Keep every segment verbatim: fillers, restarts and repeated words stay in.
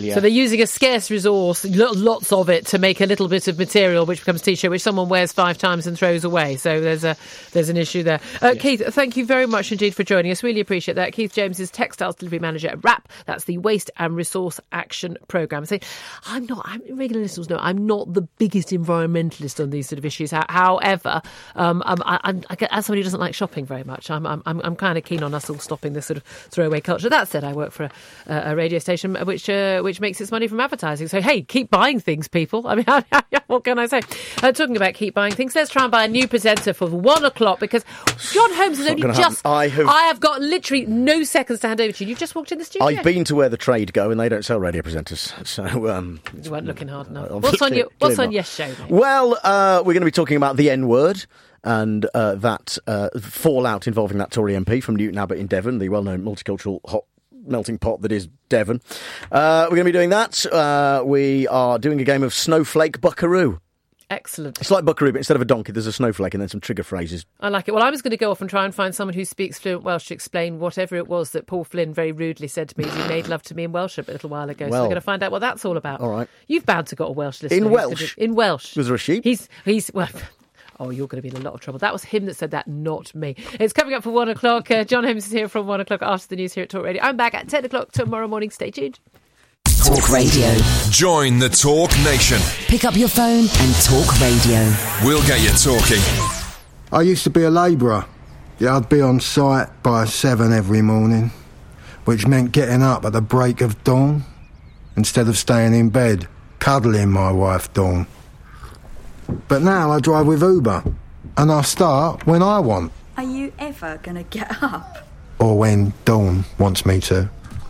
yeah. So they're using a scarce resource, lots of it, to make a little bit of material, which becomes T-shirt, which someone wears five times and throws away. So there's a there's an issue there. Uh, yeah. Keith, thank you very much indeed for joining us. Really appreciate that. Keith James is Textiles Delivery Manager at RAP. That's the Waste and Resource Action Programme. So I'm not, I'm, regular listeners know, I'm not the biggest environmentalist on these sort of issues. However, um, I'm, I'm, I, as somebody who doesn't like shopping very much, I'm, I'm, I'm kind of keen on us all stopping this sort of throwaway culture. That said, I work for a, a radio station which uh, which makes its money from advertising. So, hey, keep buying things, people. I mean, what can I say? Uh, talking about keep buying things, let's try and buy a new presenter for one o'clock because John Holmes has only just... I have, I have got literally no seconds to hand over to you. You've just walked in the studio. I've been to where the trade go and they don't sell radio presenters. So um, you weren't looking hard enough. What's on your What's on your show, mate? Well, uh, we're going to be talking about the N-word and uh, that uh, fallout involving that Tory M P from Newton Abbot in Devon, the well-known multicultural hot melting pot that is Devon. Uh, we're going to be doing that. Uh, we are doing a game of Snowflake Buckaroo. Excellent. It's like Buckaroo, but instead of a donkey, there's a snowflake and then some trigger phrases. I like it. Well, I was going to go off and try and find someone who speaks fluent Welsh to explain whatever it was that Paul Flynn very rudely said to me as he made love to me in Welsh a little while ago. Well, so we're going to find out what that's all about. All right. You've bound to got a Welsh listener. In Welsh? In Welsh. Was there a sheep? He's, he's, well... Oh, you're going to be in a lot of trouble. That was him that said that, not me. It's coming up for one o'clock. Uh, John Holmes is here from one o'clock after the news here at Talk Radio. I'm back at ten o'clock tomorrow morning. Stay tuned. Talk Radio. Join the Talk Nation. Pick up your phone and talk radio. We'll get you talking. I used to be a labourer. Yeah, I'd be on site by seven every morning, which meant getting up at the break of dawn instead of staying in bed, cuddling my wife Dawn. But now I drive with Uber, and I start when I want. Are you ever going to get up? Or when Dawn wants me to.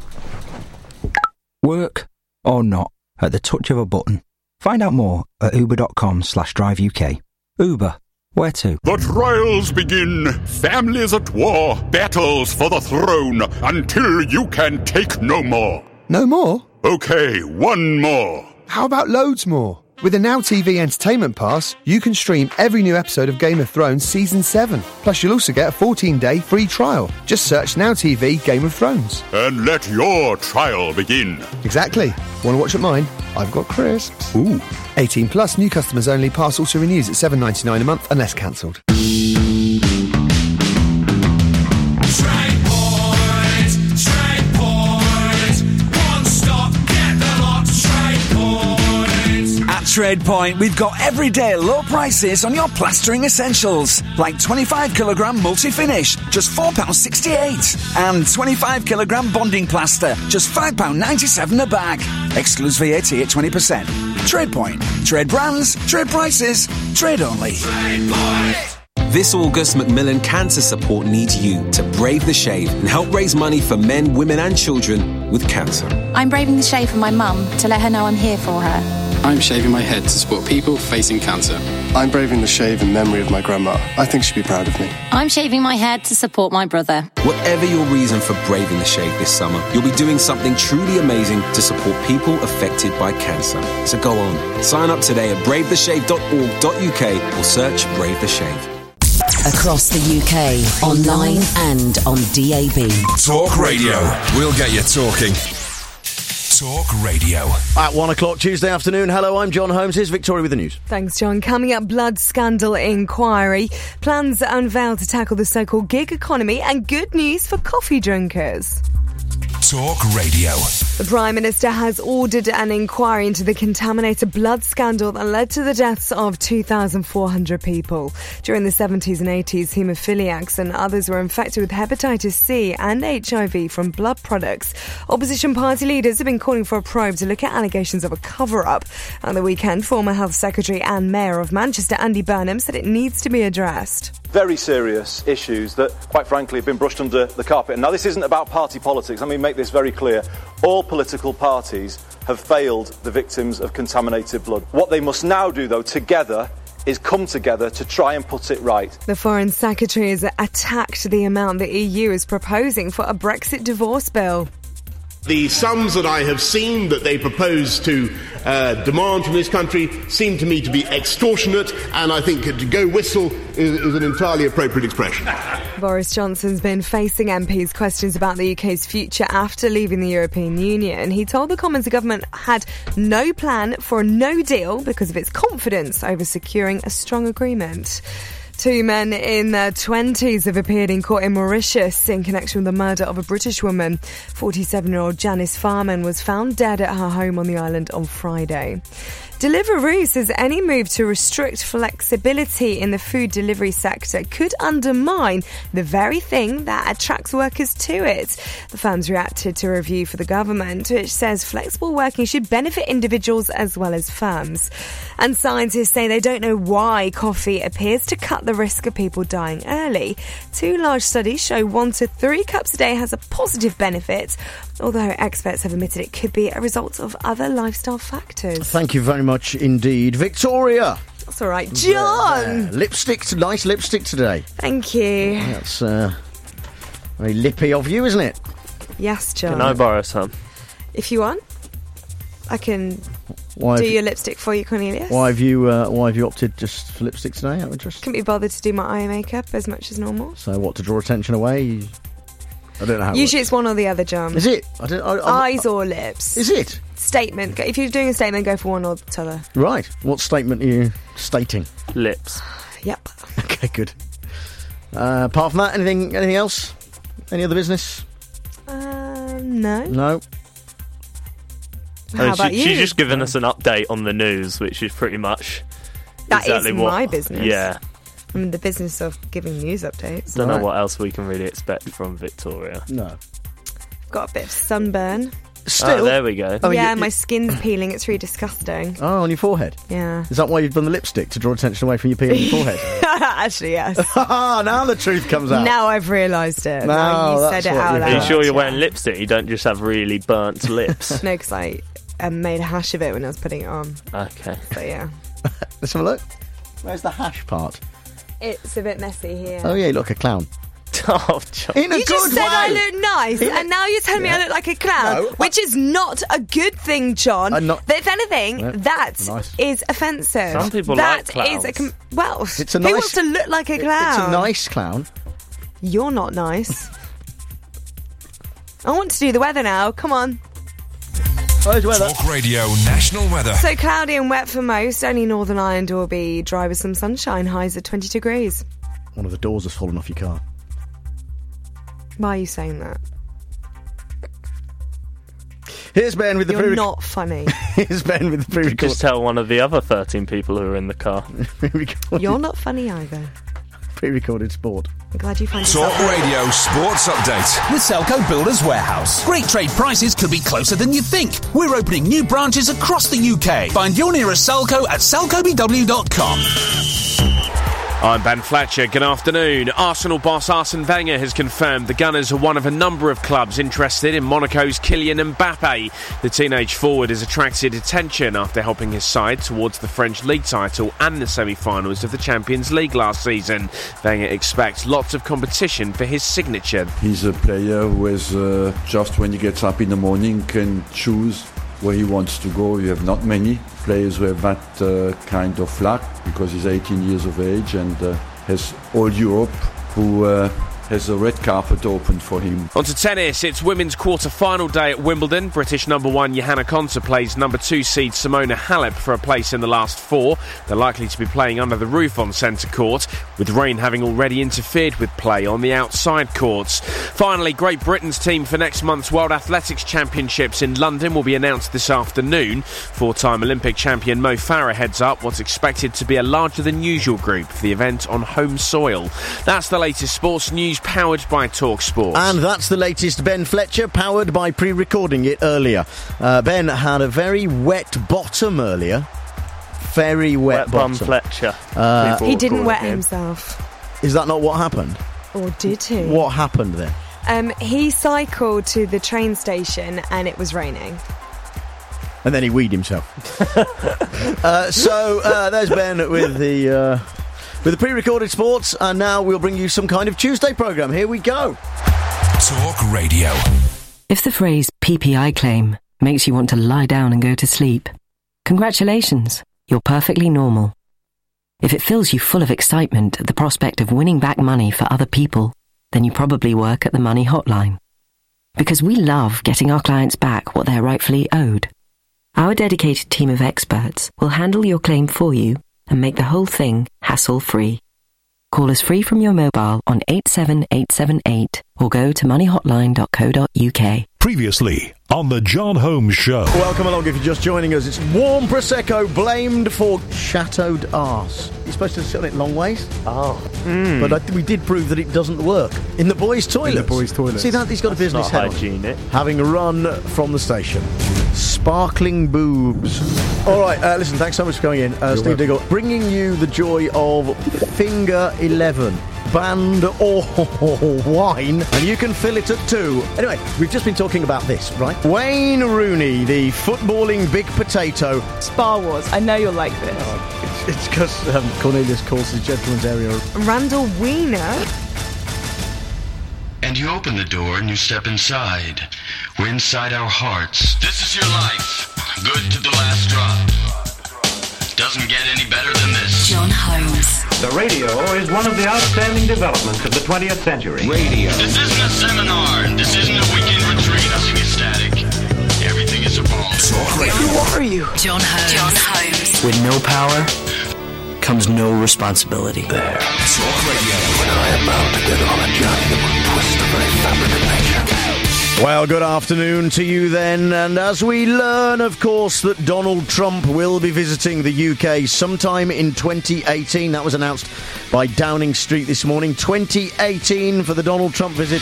Work or not, at the touch of a button. Find out more at uber.com slash drive UK. Uber, where to? The trials begin. Families at war. Battles for the throne. Until you can take no more. No more? Okay, one more. How about loads more? With the Now T V Entertainment Pass, you can stream every new episode of Game of Thrones Season seven. Plus, you'll also get a fourteen-day free trial. Just search Now T V Game of Thrones. And let your trial begin. Exactly. Want to watch at mine? I've got crisps. Ooh. eighteen plus, new customers only. Pass also renews at seven pounds ninety-nine a month unless cancelled. TradePoint, we've got everyday low prices on your plastering essentials, like twenty-five kilogram multi-finish, just four pounds sixty-eight, and twenty-five kilogram bonding plaster, just five pounds ninety-seven a bag. Excludes V A T at twenty percent. TradePoint. Trade brands, trade prices, trade only. TradePoint. This August, Macmillan Cancer Support needs you to brave the shave and help raise money for men, women and children with cancer. I'm braving the shave for my mum to let her know I'm here for her. I'm shaving my head to support people facing cancer. I'm braving the shave in memory of my grandma. I think she'd be proud of me. I'm shaving my head to support my brother. Whatever your reason for braving the shave this summer, you'll be doing something truly amazing to support people affected by cancer. So go on, sign up today at brave the shave dot org dot U K or search Brave the Shave. Across the U K, online and on D A B. Talk Radio. We'll get you talking. Talk Radio. At one o'clock Tuesday afternoon. Hello, I'm John Holmes. Here's Victoria with the news. Thanks, John. Coming up, blood scandal inquiry. Plans unveiled to tackle the so-called gig economy and good news for coffee drinkers. Talk Radio. The Prime Minister has ordered an inquiry into the contaminated blood scandal that led to the deaths of two thousand four hundred people. During the seventies and eighties, haemophiliacs and others were infected with hepatitis C and H I V from blood products. Opposition party leaders have been calling for a probe to look at allegations of a cover-up. On the weekend, former Health Secretary and Mayor of Manchester, Andy Burnham, said it needs to be addressed. Very serious issues that, quite frankly, have been brushed under the carpet. Now, this isn't about party politics. Let me make this very clear. All political parties have failed the victims of contaminated blood. What they must now do, though, together, is come together to try and put it right. The Foreign Secretary has attacked the amount the E U is proposing for a Brexit divorce bill. The sums that I have seen that they propose to uh, demand from this country seem to me to be extortionate, and I think to go whistle is, is an entirely appropriate expression. Boris Johnson's been facing M Ps questions about the U K's future after leaving the European Union. He told the Commons the government had no plan for a no deal because of its confidence over securing a strong agreement. Two men in their twenties have appeared in court in Mauritius in connection with the murder of a British woman. forty-seven-year-old Janice Farman was found dead at her home on the island on Friday. Deliveroo says any move to restrict flexibility in the food delivery sector could undermine the very thing that attracts workers to it. The firm's reacted to a review for the government, which says flexible working should benefit individuals as well as firms. And scientists say they don't know why coffee appears to cut the risk of people dying early. Two large studies show one to three cups a day has a positive benefit, although experts have admitted it could be a result of other lifestyle factors. Thank you very much indeed. Victoria! That's all right. John! Yeah. Lipstick, nice lipstick today. Thank you. That's uh, very lippy of you, isn't it? Yes, John. Can I borrow some? If you want, I can why do you, your lipstick for you, Cornelius. Why have you uh, Why have you opted just for lipstick today, out of interest? Couldn't be bothered to do my eye makeup as much as normal. So what, to draw attention away? I don't know how it Usually works. it's one or the other, John. Is it? I don't, I, Eyes or lips. Is it? Statement. If you're doing a statement, go for one or the other. Right. What statement are you stating? Lips. Yep. Okay, good. Uh, apart from that, anything anything else? Any other business? Um, no. No. How I mean, about she, you? She's just given us an update on the news, which is pretty much That exactly is what, my business. Yeah. I'm in the business of giving news updates. Don't know what else we can really expect from Victoria. No. Got a bit of sunburn. Still? Oh, there we go. Oh, yeah, you- my skin's peeling. It's really disgusting. Oh, on your forehead? Yeah. Is that why you've done the lipstick, to draw attention away from your pee on your forehead? Actually, yes. Now the truth comes out. Now I've realised it. No, now you that's said it what out you- loud. Are you sure you're yeah. wearing lipstick? You don't just have really burnt lips. No, because I um, made a hash of it when I was putting it on. Okay. So, yeah. Let's have a look. Where's the hash part? It's a bit messy here. Oh, yeah, you look like a clown. Oh, John. In a you good just said way. I look nice, In a- and now you're telling me I Yeah. look like a clown, No, which is not a good thing, John. I'm not- If anything, No, that nice. is offensive. Some people That like is a clowns. com- well, It's a who nice- wants to look like a It- clown? It's a nice clown. You're not nice. I want to do the weather now. Come on. Where's weather? Talk Radio National Weather. So cloudy and wet for most. Only Northern Ireland will be dry with some sunshine. Highs at twenty degrees. One of the doors has fallen off your car. Why are you saying that? Here's Ben with the You're pre not funny. Here's Ben with the pre-record. Just tell one of the other thirteen people who are in the car. pre-recorded, You're not funny either. pre-recorded sport. I'm glad you find Talk yourself. Radio Sports Update. With Selco Builders Warehouse. Great trade prices could be closer than you think. We're opening new branches across the U K. Find your nearest Selco at selco b w dot com. I'm Ben Fletcher. Good afternoon. Arsenal boss Arsene Wenger has confirmed the Gunners are one of a number of clubs interested in Monaco's Kylian Mbappe. The teenage forward has attracted attention after helping his side towards the French league title and the semi-finals of the Champions League last season. Wenger expects lots of competition for his signature. He's a player who is uh, just when he gets up in the morning can choose where he wants to go. You have not many players who have that uh, kind of luck because he's eighteen years of age and uh, has all Europe who uh, has a red carpet open for him. On to tennis. It's women's quarter-final day at Wimbledon. British number one Johanna Konta plays number two seed Simona Halep for a place in the last four. They're likely to be playing under the roof on centre court, with rain having already interfered with play on the outside courts. Finally, Great Britain's team for next month's World Athletics Championships in London will be announced this afternoon. Four-time Olympic champion Mo Farah heads up what's expected to be a larger-than-usual group for the event on home soil. That's the latest sports news, powered by TalkSport. And that's the latest Ben Fletcher, powered by pre-recording it earlier. Uh, Ben had a very wet bottom earlier. Very wet, Wet bottom. bum Fletcher. Uh, He didn't calling wet him. himself. Is that not what happened? Or did he? What happened then? Um, he cycled to the train station and it was raining. And then he weed himself. uh, so uh, there's Ben with the uh, with the pre-recorded sports, and now we'll bring you some kind of Tuesday programme. Here we go. Talk Radio. If the phrase P P I claim makes you want to lie down and go to sleep, congratulations, you're perfectly normal. If it fills you full of excitement at the prospect of winning back money for other people, then you probably work at the Money Hotline. Because we love getting our clients back what they're rightfully owed. Our dedicated team of experts will handle your claim for you and make the whole thing hassle-free. Call us free from your mobile on eight seven eight seven eight or go to money hotline dot co dot uk. Previously on the John Holmes Show. Welcome along if you're just joining us. It's warm Prosecco blamed for shattered arse. You're supposed to sit on it long ways. Oh. Mm. But I th- we did prove that it doesn't work. In the boys' toilets. In the boys' toilets. See that? He's got That's a business not head hygienic. on. Having run from the station. Sparkling boobs. All right, uh, listen, thanks so much for coming in. Uh, Steve Diggle, bringing you the joy of Finger eleven. Band or wine, and you can fill it at two. Anyway, we've just been talking about this, right? Wayne Rooney, the footballing big potato. Star Wars, I know you'll like this. Oh, it's because um, Cornelius calls his gentleman's area. Randall Wiener. And you open the door and you step inside. We're inside our hearts. This is your life. Good to the last drop. Doesn't get any better than this. John Holmes. The radio is one of the outstanding developments of the twentieth century. Radio. This isn't a seminar. This isn't a weekend retreat. Nothing is static. Everything is evolving. Talk radio. Who are you? John Holmes. John Holmes. With no power comes no responsibility. There. Talk radio. When I am bound to get on a journey that will twist the very fabric of nature. Well, good afternoon to you then, and as we learn, of course, that Donald Trump will be visiting the U K sometime in twenty eighteen. That was announced by Downing Street this morning. twenty eighteen for the Donald Trump visit.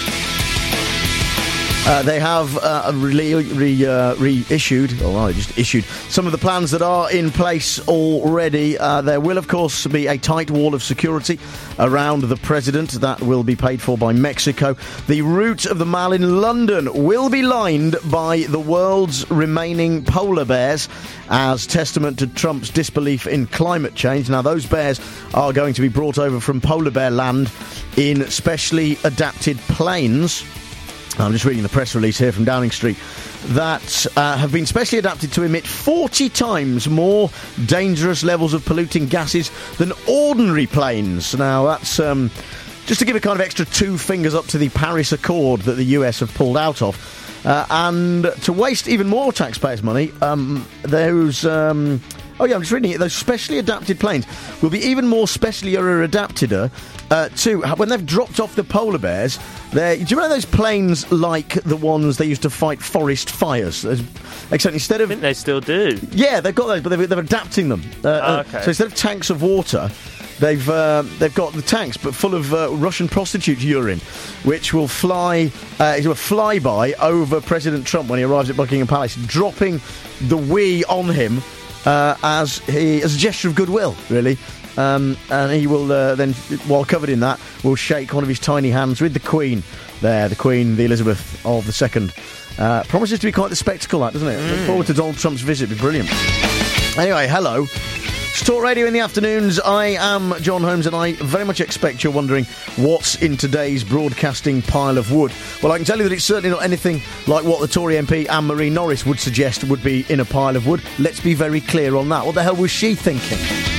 Uh, they have uh, re- re- uh, reissued, or well, just issued, some of the plans that are in place already. Uh, there will, of course, be a tight wall of security around the president. That will be paid for by Mexico. The route of the Mall in London will be lined by the world's remaining polar bears as testament to Trump's disbelief in climate change. Now, those bears are going to be brought over from polar bear land in specially adapted planes. I'm just reading the press release here from Downing Street, that uh, have been specially adapted to emit forty times more dangerous levels of polluting gases than ordinary planes. Now, that's um, just to give a kind of extra two fingers up to the Paris Accord that the U S have pulled out of. Uh, and to waste even more taxpayers' money, um, those... Um, Oh, yeah, I'm just reading it. Those specially adapted planes will be even more specially adapted uh, to when they've dropped off the polar bears. Do you remember those planes like the ones they used to fight forest fires? Except instead of... I think they still do. Yeah, they've got those, but they're, they're adapting them. Uh, oh, okay. So instead of tanks of water, they've uh, they've got the tanks, but full of uh, Russian prostitute urine, which will fly, uh, do a flyby over President Trump when he arrives at Buckingham Palace, dropping the wee on him. Uh, as he, as a gesture of goodwill, really, um, and he will uh, then, while covered in that, will shake one of his tiny hands with the Queen. There, the Queen, the Elizabeth of the Second. Uh, promises to be quite the spectacle, that, doesn't it? Mm. Look forward to Donald Trump's visit. It'll be brilliant. Anyway, hello. It's Talk Radio in the afternoons. I am John Holmes, and I very much expect you're wondering what's in today's broadcasting pile of wood. Well, I can tell you that it's certainly not anything like what the Tory M P Anne-Marie Norris would suggest would be in a pile of wood. Let's be very clear on that. What the hell was she thinking?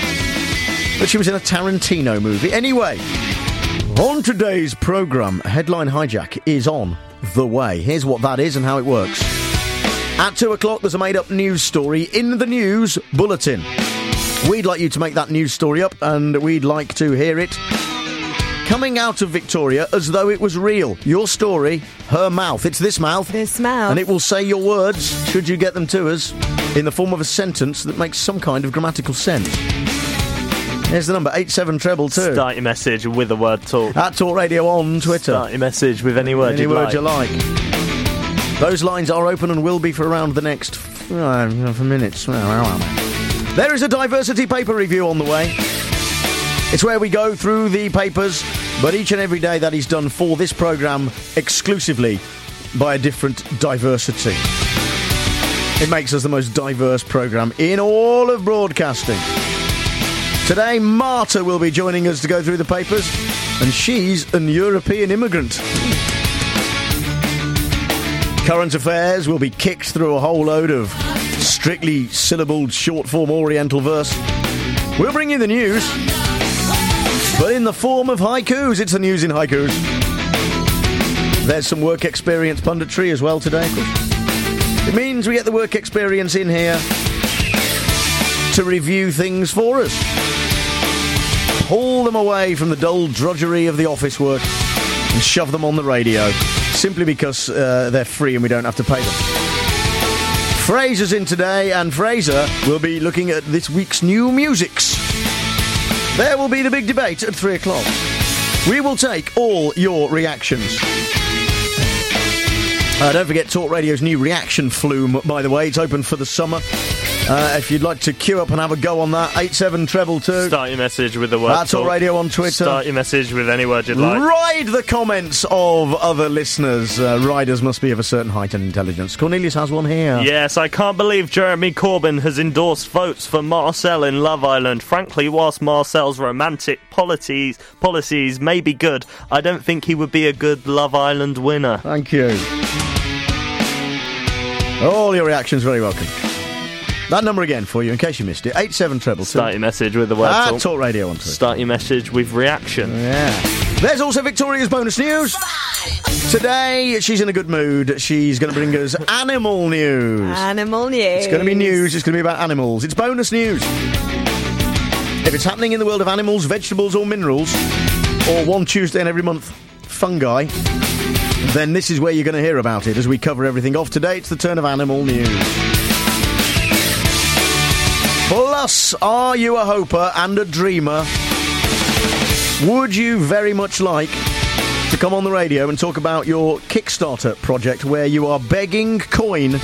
But she was in a Tarantino movie. Anyway, on today's programme, Headline Hijack is on the way. Here's what that is and how it works. At two o'clock, there's a made-up news story in the news bulletin. We'd like you to make that news story up, and we'd like to hear it coming out of Victoria as though it was real. Your story, her mouth. It's this mouth. This mouth. And it will say your words, should you get them to us, in the form of a sentence that makes some kind of grammatical sense. Here's the number, eight seven treble two. Start your message with the word talk. At Talk Radio on Twitter. Start your message with any word any you'd word like. you like. Those lines are open and will be for around the next uh, for minutes. There is a diversity paper review on the way. It's where we go through the papers, but each and every day that is done for this programme exclusively by a different diversity. It makes us the most diverse programme in all of broadcasting. Today, Marta will be joining us to go through the papers, and she's an European immigrant. Current affairs will be kicked through a whole load of strictly syllabled short-form Oriental verse. We'll bring you the news, but in the form of haikus. It's the news in haikus. There's some work experience punditry as well today. It means we get the work experience in here to review things for us. Pull them away from the dull drudgery of the office work and shove them on the radio, simply because uh, they're free and we don't have to pay them. Fraser's in today, and Fraser will be looking at this week's new musics. There will be the big debate at three o'clock. We will take all your reactions. Uh, don't forget Talk Radio's new reaction flume, by the way. It's open for the summer. Uh, if you'd like to queue up and have a go on that, eight seven treble two. Start your message with the word That's Talk Radio on Twitter. Start your message with any word you'd like. Ride the comments of other listeners. Uh, riders must be of a certain height and intelligence. Cornelius has one here. Yes, I can't believe Jeremy Corbyn has endorsed votes for Marcel in Love Island. Frankly, whilst Marcel's romantic policies, policies may be good, I don't think he would be a good Love Island winner. Thank you. All your reactions very welcome. That number again for you, in case you missed it. eight seven treble two. Start your message with the word ah, talk. Talk Radio on Twitter. Start your message with reaction. Yeah. There's also Victoria's bonus news. Today, she's in a good mood. She's going to bring us animal news. Animal news. It's going to be news. It's going to be about animals. It's bonus news. If it's happening in the world of animals, vegetables or minerals, or one Tuesday in every month, fungi, then this is where you're going to hear about it as we cover everything off. Today, it's the turn of animal news. Plus, are you a hoper and a dreamer? Would you very much like to come on the radio and talk about your Kickstarter project where you are begging coin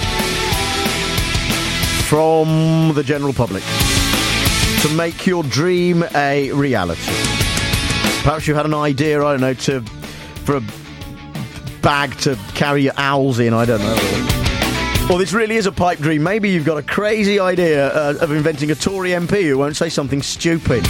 from the general public to make your dream a reality? Perhaps you had an idea, I don't know, to for a bag to carry your owls in, I don't know. Or this really is a pipe dream. Maybe you've got a crazy idea uh, of inventing a Tory M P who won't say something stupid.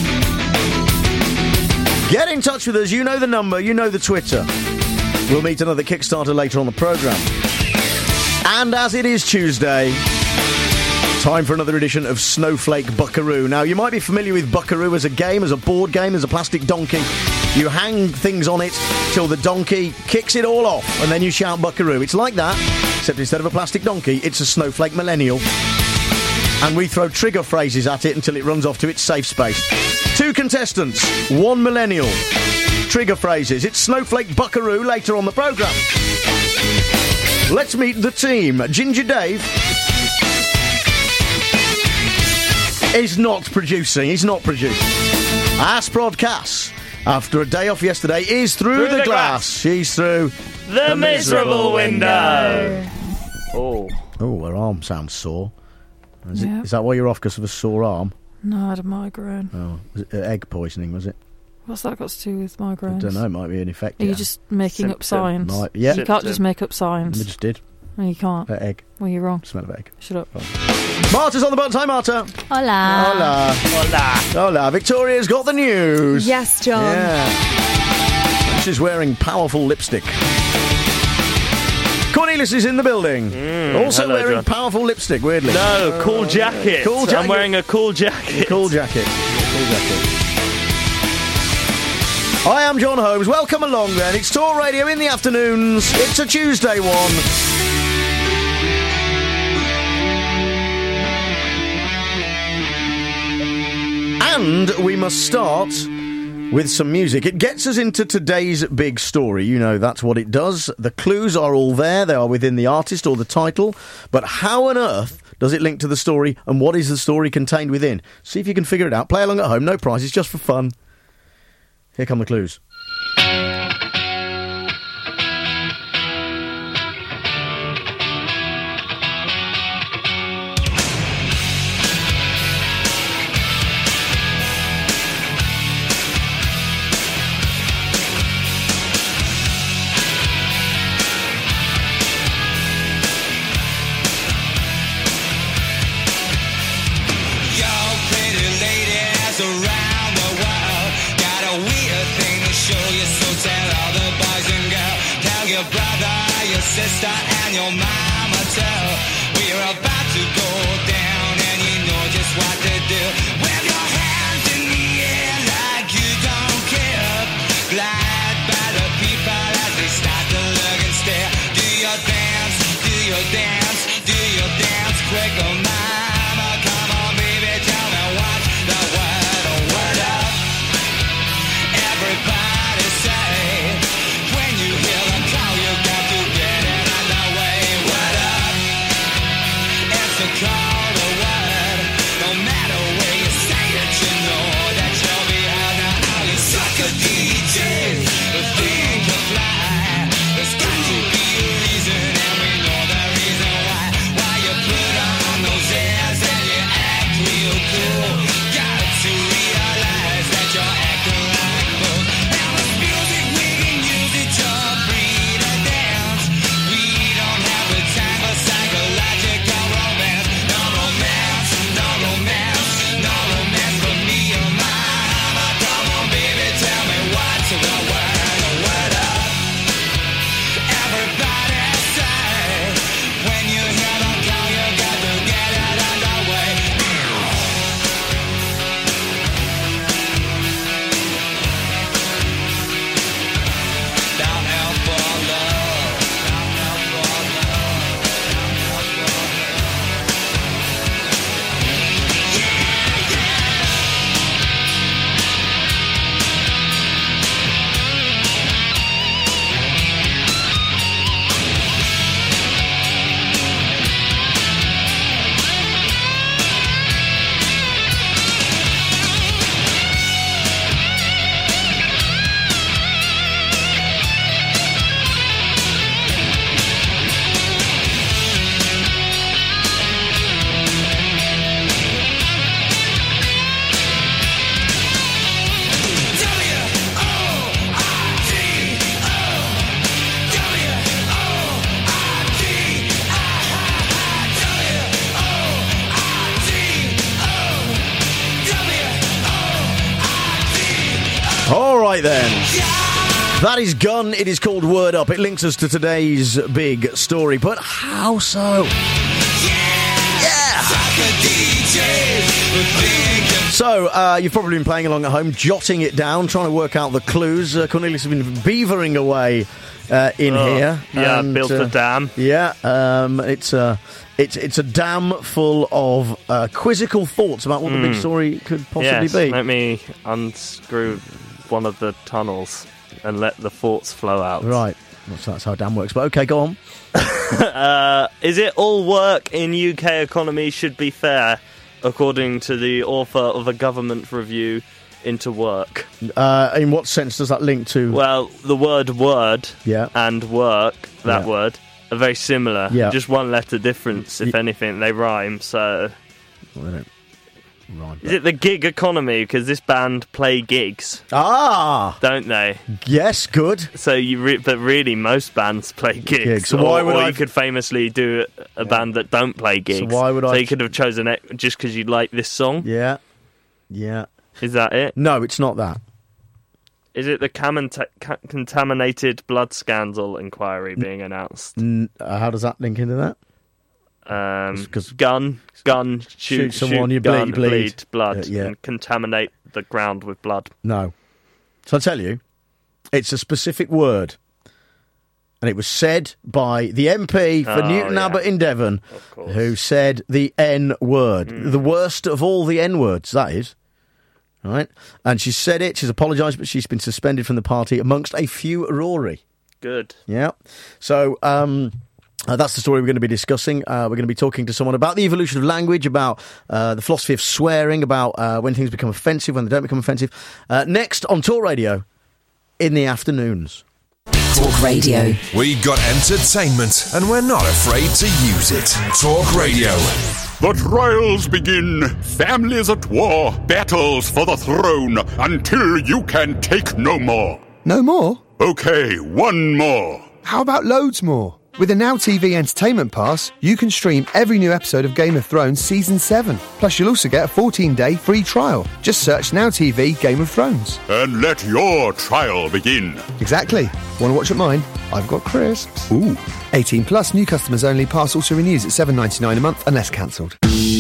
Get in touch with us. You know the number. You know the Twitter. We'll meet another Kickstarter later on the programme. And as it is Tuesday, time for another edition of Snowflake Buckaroo. Now, you might be familiar with Buckaroo as a game, as a board game, as a plastic donkey. You hang things on it till the donkey kicks it all off, and then you shout Buckaroo. It's like that, except instead of a plastic donkey, it's a snowflake millennial. And we throw trigger phrases at it until it runs off to its safe space. Two contestants, one millennial. Trigger phrases. It's Snowflake Buckaroo later on the programme. Let's meet the team. Ginger Dave is not producing. He's not producing. Asprod Cass, after a day off yesterday, is through, through the, the glass. glass. She's through the, the miserable window. Oh. Oh, her arm sounds sore. Is, yeah. it, is that why you're off, because of a sore arm? No, I had a migraine. Oh, was it, uh, egg poisoning, was it? What's that got to do with migraines? I don't know, it might be an infected. Are you just making Symptom. up signs? Might, yeah. You can't just make up signs. I just did. No, you can't. Uh, egg. Well, you're wrong. Smell of egg. Shut up. Oh. Marta's on the button. Hi, Marta. Hola. Hola. Hola. Hola. Victoria's got the news. Yes, John. Yeah. She's wearing powerful lipstick. Cornelius is in the building. Mm, also hello, wearing John. powerful lipstick, weirdly. No, cool jacket. Cool jacket. I'm wearing a cool jacket. Cool jacket. Cool jacket. I am John Holmes. Welcome along then. It's Talk Radio in the afternoons. It's a Tuesday one. And we must start with some music. It gets us into today's big story. You know, that's what it does. The clues are all there. They are within the artist or the title. But how on earth does it link to the story, and what is the story contained within? See if you can figure it out. Play along at home. No prizes, just for fun. Here come the clues. Around the world, got a weird thing to show. Right then. That is Gun. It is called Word Up. It links us to today's big story. But how so? So, uh, you've probably been playing along at home, jotting it down, trying to work out the clues. Uh, Cornelius has been beavering away uh, in oh, here. Yeah, and, built uh, a dam. Yeah, um, it's, a, it's, it's a dam full of uh, quizzical thoughts about what mm. the big story could possibly yes, be. Let me unscrew one of the tunnels and let the thoughts flow out. Right. Well, so that's how a dam works. But okay, go on. uh, is it all work in U K economy should be fair, according to the author of a government review into work? Uh, in what sense does that link to? Well, the word word yeah. and work, that yeah. word, are very similar. Yeah. Just one letter difference, if yeah. anything. They rhyme, so... Well, they don't rhyme. Is it the gig economy? Because this band play gigs. Ah! Don't they? Yes, good. So you, re- But really, most bands play gigs. gigs. So or, why would or I... you could famously do a yeah. band that don't play gigs. So why would so I... you could have chosen it just because you like this song? Yeah. Yeah. Is that it? No, it's not that. Is it the camanta- ca- contaminated blood scandal inquiry being announced? N- uh, how does that link into that? Um, gun, gun, shoot, shoot someone, shoot, you gun, bleed, bleed, bleed blood, uh, yeah. and contaminate the ground with blood. No. So I'll tell you, it's a specific word. And it was said by the M P for oh, Newton yeah. Abbott in Devon, who said the N word. Mm. The worst of all the N words, that is. Right? And she said it, she's apologised, but she's been suspended from the party amongst a furore. Good. Yeah. So, um... Uh, that's the story we're going to be discussing. Uh, we're going to be talking to someone about the evolution of language, about uh, the philosophy of swearing, about uh, when things become offensive, when they don't become offensive. Uh, next on Talk Radio in the afternoons. Talk Radio. We got entertainment and we're not afraid to use it. Talk Radio. The trials begin. Families at war. Battles for the throne. Until you can take no more. No more? Okay, one more. How about loads more? With the Now T V Entertainment Pass, you can stream every new episode of Game of Thrones Season seven. Plus, you'll also get a fourteen-day free trial. Just search Now T V Game of Thrones. And let your trial begin. Exactly. Want to watch at mine? I've got crisps. Ooh. eighteen plus, new customers only. Pass also renews at seven pounds ninety-nine a month unless cancelled.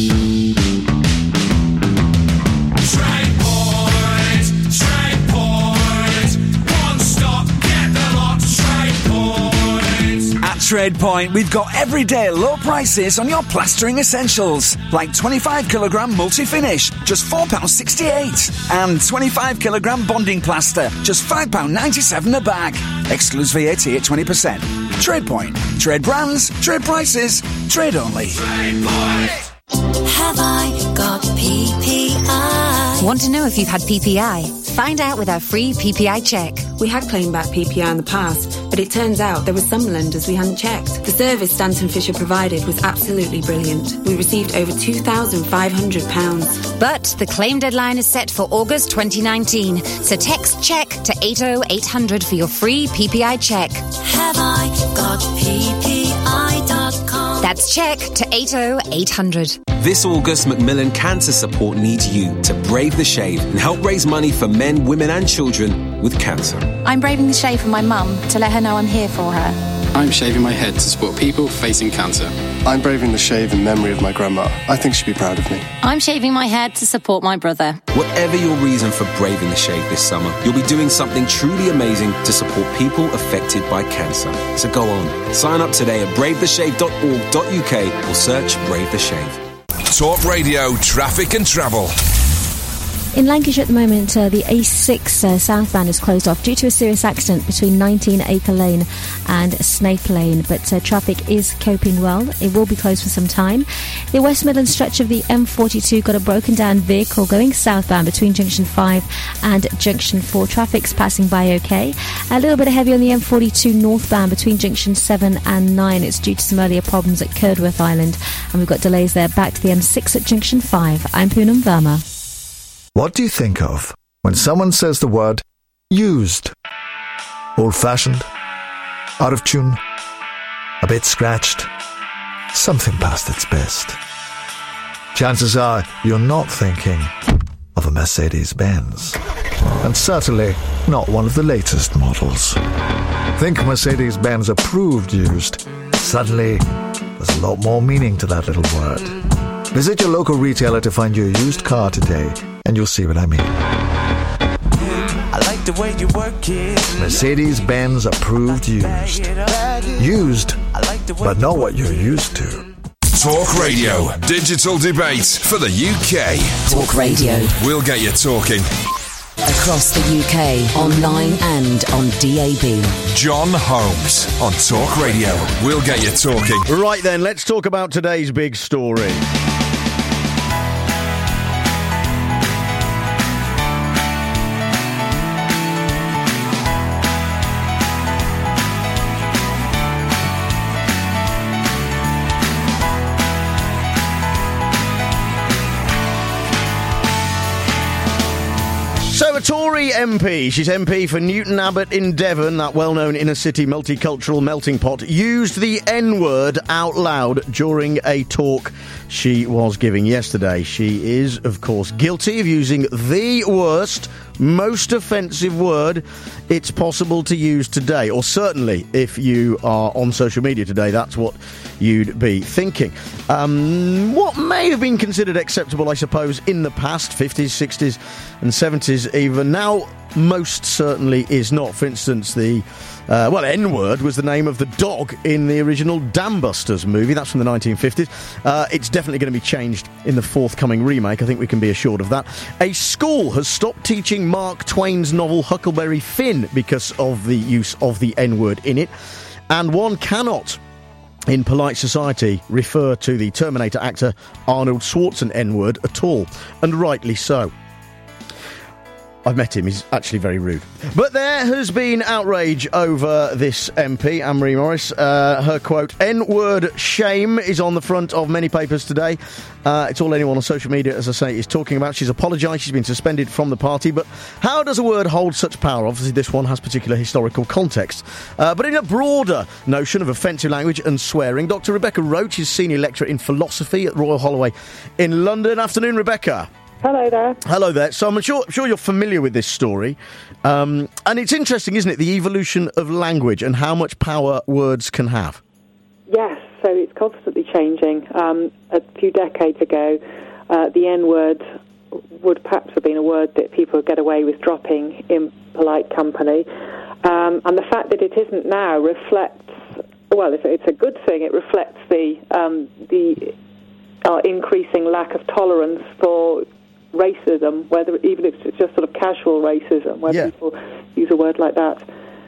TradePoint, we've got everyday low prices on your plastering essentials, like twenty-five kilogram multi-finish, just four pounds sixty-eight, and twenty-five kilogram bonding plaster, just five pounds ninety-seven a bag. Excludes V A T at twenty percent. TradePoint. Trade brands, trade prices, trade only. TradePoint. Have I got P P I? Want to know if you've had P P I? Find out with our free P P I check. We had claimed back P P I in the past, but it turns out there were some lenders we hadn't checked. The service Stanton Fisher provided was absolutely brilliant. We received over two thousand five hundred pounds. But the claim deadline is set for August twenty nineteen, so text CHECK to eight oh eight hundred for your free P P I check. Have I got P P I dot com? That's CHECK to eight oh eight hundred. This August, Macmillan Cancer Support needs you to brave the shave and help raise money for men, women and children with cancer. I'm braving the shave for my mum to let her know I'm here for her. I'm shaving my head to support people facing cancer. I'm braving the shave in memory of my grandma. I think she'd be proud of me. I'm shaving my head to support my brother. Whatever your reason for braving the shave this summer, you'll be doing something truly amazing to support people affected by cancer. So go on, sign up today at brave the shave dot org dot U K or search Brave the Shave. Talk Radio, traffic and travel. In Lancashire at the moment, uh, the A six uh, southbound is closed off due to a serious accident between nineteen Acre Lane and Snape Lane, but uh, traffic is coping well. It will be closed for some time. The West Midlands stretch of the M forty-two got a broken down vehicle going southbound between Junction five and Junction four. Traffic's passing by okay. A little bit heavy on the M forty-two northbound between Junction seven and nine. It's due to some earlier problems at Curdworth Island, and we've got delays there back to the M six at Junction five. I'm Poonam Verma. What do you think of when someone says the word used? Old-fashioned? Out of tune? A bit scratched? Something past its best. Chances are you're not thinking of a Mercedes-Benz. And certainly not one of the latest models. Think Mercedes-Benz approved used. Suddenly, there's a lot more meaning to that little word. Visit your local retailer to find your used car today, and you'll see what I mean. I like the way you work it. Mercedes-Benz approved used. Used, but not what you're used to. Talk Radio. Digital debate for the U K. Talk Radio. We'll get you talking. Across the U K, online and on D A B. John Holmes on Talk Radio. We'll get you talking. Right then, let's talk about today's big story. So a Tory M P, she's M P for Newton Abbot in Devon, that well-known inner-city multicultural melting pot, used the N-word out loud during a talk she was giving yesterday. She is, of course, guilty of using the worst, most offensive word it's possible to use today. Or certainly, if you are on social media today, that's what you'd be thinking. Um, what may have been considered acceptable, I suppose, in the past, fifties, sixties and seventies even, now most certainly is not. For instance, the uh, well, N-word was the name of the dog in the original Dam Busters movie. That's from the nineteen fifties. Uh, it's definitely going to be changed in the forthcoming remake. I think we can be assured of that. A school has stopped teaching Mark Twain's novel Huckleberry Finn because of the use of the N-word in it. And one cannot, in polite society, refer to the Terminator actor Arnold Schwarzenegger N-word at all. And rightly so. I've met him, he's actually very rude. But there has been outrage over this M P, Anne-Marie Morris. Uh, her quote, N-word shame, is on the front of many papers today. Uh, it's all anyone on social media, as I say, is talking about. She's apologised, she's been suspended from the party. But how does a word hold such power? Obviously, this one has particular historical context. Uh, but in a broader notion of offensive language and swearing, Doctor Rebecca Roach is Senior Lecturer in Philosophy at Royal Holloway in London. Afternoon, Rebecca. Hello there. Hello there. So I'm sure, sure you're familiar with this story. Um, and it's interesting, isn't it, the evolution of language and how much power words can have? Yes, so it's constantly changing. Um, a few decades ago, uh, the N-word would perhaps have been a word that people would get away with dropping in polite company. Um, and the fact that it isn't now reflects, well, it's, it's a good thing. It reflects the, um, the uh, increasing lack of tolerance for racism, whether even if it's just sort of casual racism, where yeah. people use a word like that.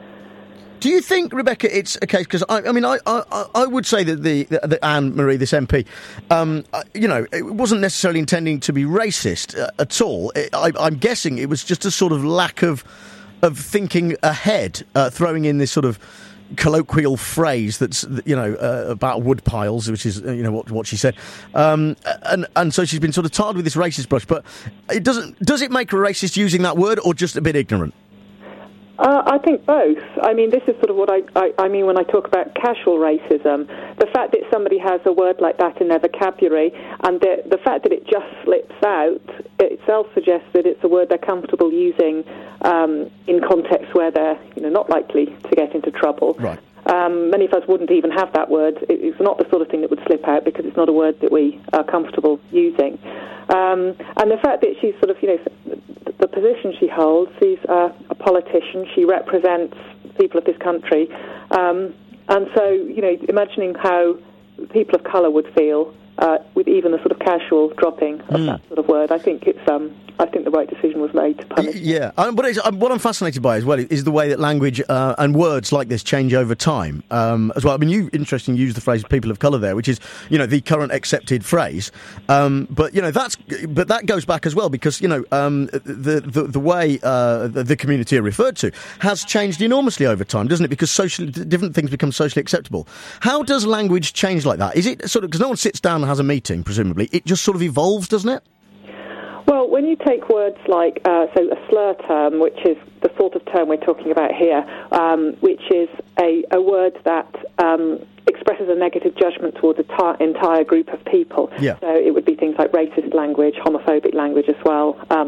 Do you think, Rebecca, it's a case, because I, I mean, I, I, I would say that the, the, the Anne-Marie, this M P, um, uh, you know, it wasn't necessarily intending to be racist uh, at all. It, I, I'm guessing it was just a sort of lack of of thinking ahead, uh, throwing in this sort of colloquial phrase that's, you know, uh, about wood piles, which is, you know, what what she said, um, and and so she's been sort of tarred with this racist brush. But it doesn't does it make her a racist using that word, or just a bit ignorant? Uh, I think both. I mean, this is sort of what I, I, I mean when I talk about casual racism. The fact that somebody has a word like that in their vocabulary, and the, the fact that it just slips out, it itself suggests that it's a word they're comfortable using um, in contexts where they're, you know, not likely to get into trouble. Right. Um, many of us wouldn't even have that word. It, it's not the sort of thing that would slip out because it's not a word that we are comfortable using. Um, and the fact that she's sort of, you know, the position she holds, she's uh, a politician, she represents people of this country, um, and so, you know, imagining how people of colour would feel uh, with even a sort of casual dropping of mm. that sort of word, I think it's, um, I think the right decision was made to punish. Yeah, um, but it's, um, what I'm fascinated by as well is the way that language uh, and words like this change over time um, as well. I mean, you interesting use the phrase "people of colour" there, which is, you know, the current accepted phrase. Um, but you know that's but that goes back as well because, you know, um, the, the the way uh, the, the community are referred to has changed enormously over time, doesn't it? Because socially, different things become socially acceptable. How does language change like that? Is it sort of because no one sits down and has a meeting? Presumably, it just sort of evolves, doesn't it? Well, when you take words like, uh, so a slur term, which is the sort of term we're talking about here, um, which is a, a word that um, expresses a negative judgment towards an ta- entire group of people. Yeah. So it would be things like racist language, homophobic language as well, um,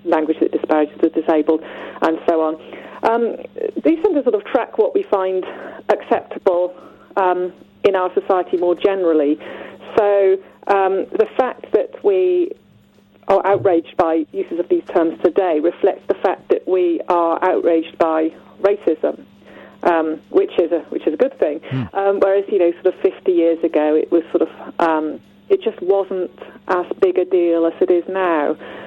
language that disparages the disabled, and so on. Um, these tend to sort of track what we find acceptable um, in our society more generally. So um, the fact that we are outraged by uses of these terms today reflects the fact that we are outraged by racism, um, which is a which is a good thing. Mm. Um, whereas, you know, sort of fifty years ago, it was sort of um, it just wasn't as big a deal as it is now.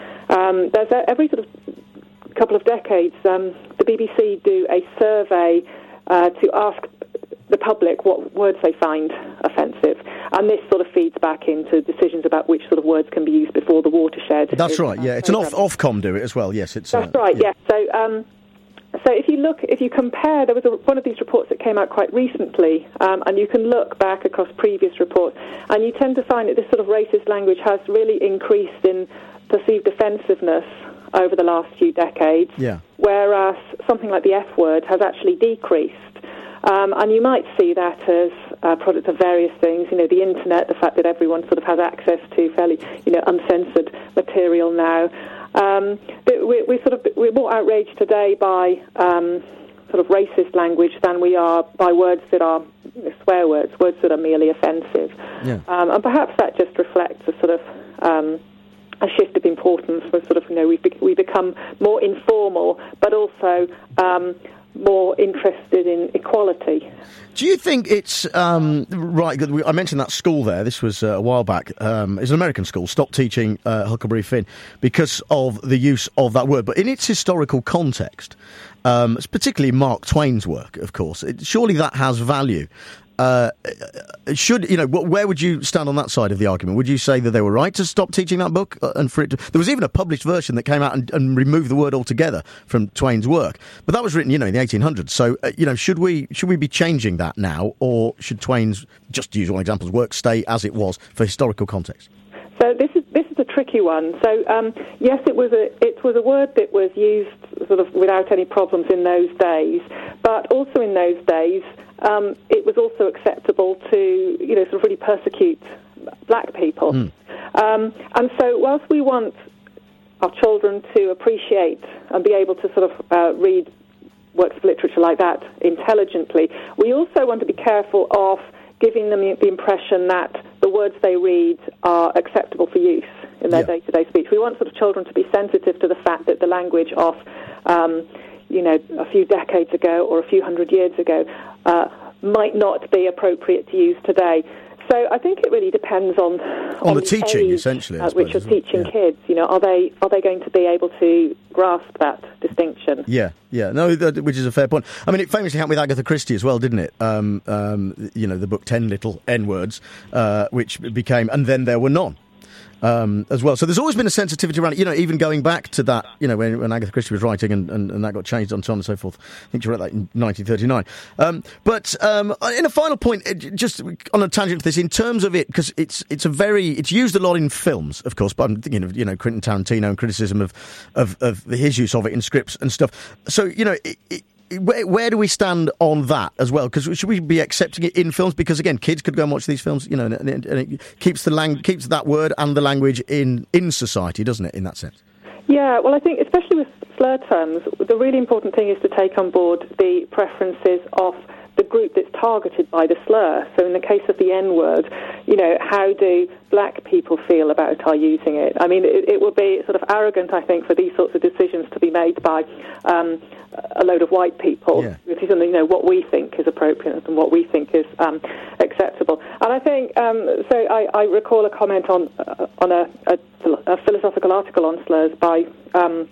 Um, there's a, every sort of couple of decades, um, the B B C do a survey uh, to ask the public what words they find offensive, and this sort of feeds back into decisions about which sort of words can be used before the watershed. That's right. Yeah, it's an off Ofcom do it as well. Yes, it's. That's uh, right. Yeah. Yeah. So, um, so if you look, if you compare, there was a, one of these reports that came out quite recently, um, and you can look back across previous reports, and you tend to find that this sort of racist language has really increased in perceived offensiveness over the last few decades, yeah. whereas something like the F word has actually decreased. Um, and you might see that as a product of various things, you know, the internet, the fact that everyone sort of has access to fairly, you know, uncensored material now. Um, we, we sort of, we're more outraged today by um, sort of racist language than we are by words that are you know, swear words, words that are merely offensive. Yeah. Um, and perhaps that just reflects a sort of um, a shift of importance for sort of, you know, we've be- we become more informal, but also um, more interested in equality. Do you think it's um, right? I mentioned that school there. This was uh, a while back. Um, it's an American school. Stopped teaching uh, Huckleberry Finn because of the use of that word. But in its historical context, um, it's particularly Mark Twain's work, of course. It, surely that has value. Uh, should you know? Where would you stand on that side of the argument? Would you say that they were right to stop teaching that book and for it to, there was even a published version that came out and, and removed the word altogether from Twain's work, but that was written, you know, in the eighteen hundreds. So, uh, you know, should we should we be changing that now, or should Twain's, just to use one example's work, stay as it was for historical context? So this is this is a tricky one. So um, yes, it was a it was a word that was used sort of without any problems in those days, but also in those days. Um, it was also acceptable to, you know, sort of really persecute black people. Mm. Um, and so whilst we want our children to appreciate and be able to sort of uh, read works of literature like that intelligently, we also want to be careful of giving them the impression that the words they read are acceptable for use in their yeah. day-to-day speech. We want sort of children to be sensitive to the fact that the language of um, you know, a few decades ago or a few hundred years ago uh, might not be appropriate to use today. So I think it really depends on on, on the, the teaching, essentially, at which you're teaching yeah. kids. You know, are they are they going to be able to grasp that distinction? Yeah, yeah, no, that, which is a fair point. I mean, it famously happened with Agatha Christie as well, didn't it? Um, um, you know, the book Ten Little N Words, uh, which became And Then There Were None. Um, as well. So there's always been a sensitivity around it, you know, even going back to that, you know, when, when Agatha Christie was writing and, and, and that got changed and so on and so forth. I think she wrote that in nineteen thirty-nine. Um, but um, in a final point, just on a tangent to this, in terms of it, because it's it's a very, it's used a lot in films, of course, but I'm thinking of, you know, Quentin Tarantino and criticism of, of, of his use of it in scripts and stuff. So, you know, it, it, Where, where do we stand on that as well? Because should we be accepting it in films? Because again, kids could go and watch these films, you know, and, and it keeps the lang- keeps that word and the language in, in society, doesn't it? In that sense. Yeah, well, I think especially with slur terms, the really important thing is to take on board the preferences of the group that's targeted by the slur. So in the case of the N-word, you know, how do black people feel about our using it? I mean, it, it would be sort of arrogant, I think, for these sorts of decisions to be made by um, a load of white people. Yeah. It is, you know, what we think is appropriate and what we think is um, acceptable. And I think, um, so I, I recall a comment on uh, on a, a, a philosophical article on slurs by um,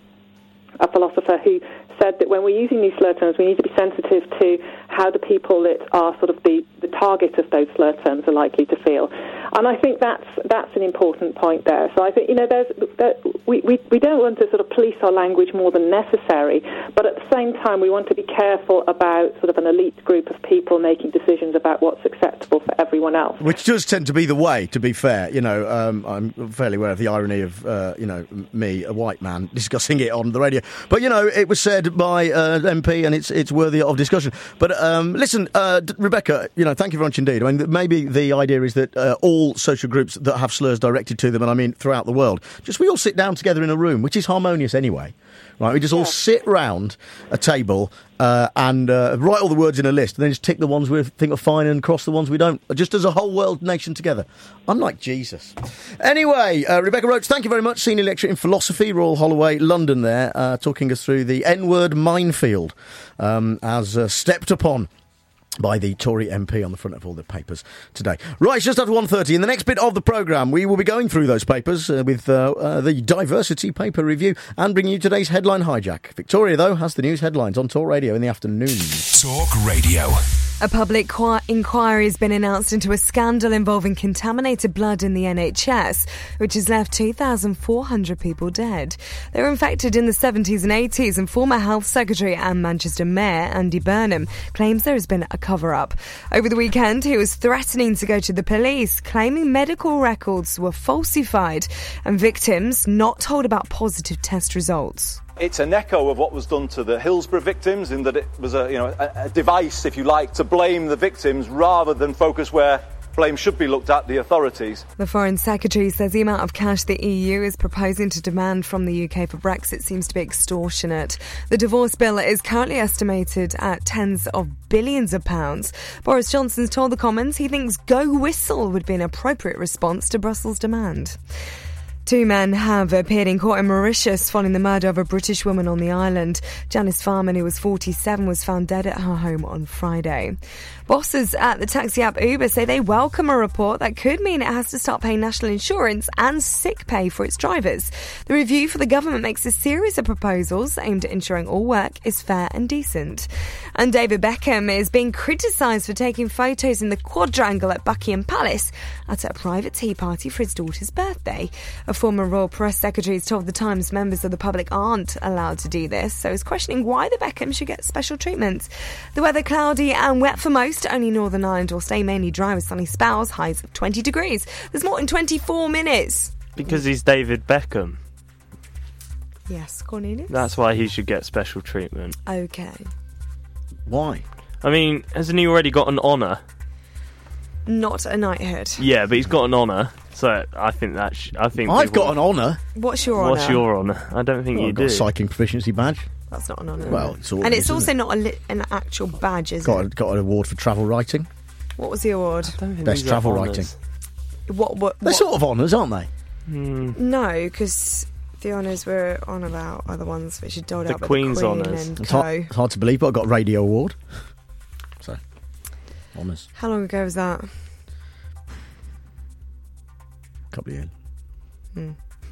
a philosopher who said that when we're using these slur terms, we need to be sensitive to how the people that are sort of the, the target of those slur terms are likely to feel. And I think that's that's an important point there. So I think, you know, there's there, we, we, we don't want to sort of police our language more than necessary, but at the same time we want to be careful about sort of an elite group of people making decisions about what's acceptable for everyone else. Which does tend to be the way, to be fair. You know, um, I'm fairly aware of the irony of, uh, you know, me, a white man, discussing it on the radio. But, you know, it was said by uh, M P and it's it's worthy of discussion. But um, listen, uh, Rebecca, you know, thank you very much indeed. I mean, maybe the idea is that uh, all all social groups that have slurs directed to them, and I mean throughout the world, just we all sit down together in a room, which is harmonious anyway. Right, we just all sit round a table uh, and uh, write all the words in a list, and then just tick the ones we think are fine and cross the ones we don't, just as a whole world nation together. I'm like Jesus. Anyway, uh, Rebecca Roach, thank you very much. Senior lecturer in philosophy, Royal Holloway, London there, uh, talking us through the N-word minefield um, as uh, stepped upon by the Tory M P on the front of all the papers today. Right, it's just after one thirty. In the next bit of the programme, we will be going through those papers uh, with uh, uh, the Diversity Paper Review and bringing you today's headline hijack. Victoria, though, has the news headlines on Talk Radio in the afternoon. Talk Radio. A public qu- inquiry has been announced into a scandal involving contaminated blood in the N H S, which has left two thousand four hundred people dead. They were infected in the seventies and eighties, and former Health Secretary and Manchester Mayor Andy Burnham claims there has been a cover-up. Over the weekend, he was threatening to go to the police, claiming medical records were falsified and victims not told about positive test results. It's an echo of what was done to the Hillsborough victims, in that it was a, you know, a, a device, if you like, to blame the victims rather than focus where blame should be looked at, the authorities. The Foreign Secretary says the amount of cash the E U is proposing to demand from the U K for Brexit seems to be extortionate. The divorce bill is currently estimated at tens of billions of pounds. Boris Johnson's told the Commons he thinks go whistle would be an appropriate response to Brussels' demand. Two men have appeared in court in Mauritius following the murder of a British woman on the island. Janice Farman, who was forty-seven, was found dead at her home on Friday. Bosses at the taxi app Uber say they welcome a report that could mean it has to start paying national insurance and sick pay for its drivers. The review for the government makes a series of proposals aimed at ensuring all work is fair and decent. And David Beckham is being criticised for taking photos in the quadrangle at Buckingham Palace at a private tea party for his daughter's birthday. A former Royal Press Secretary has told The Times members of the public aren't allowed to do this, so is questioning why the Beckham should get special treatment. The weather cloudy and wet for most. Only Northern Ireland will stay mainly dry with sunny spells, highs of twenty degrees. There's more in twenty-four minutes. Because he's David Beckham. Yes, Cornelius? That's why he should get special treatment. Okay. Why? I mean, hasn't he already got an honour? Not a knighthood. Yeah, but he's got an honour, so I think that. Sh- I think I've got an honour. What's your honour? What's your honour? I don't think well, you I've do. got a cycling proficiency badge. That's not an honour. Well, it's all and it's is, also not a li- an actual badge, is got it? A, got an award for travel writing. What was the award? Best travel writing. What? What? They're what? sort of honours, aren't they? Mm. No, because the honours we're on about are the ones which are doled the out by Queen's the Queen honours. and It's co. hard, it's hard to believe, but I got a radio award. So, honours. How long ago was that? A couple of years. Hmm.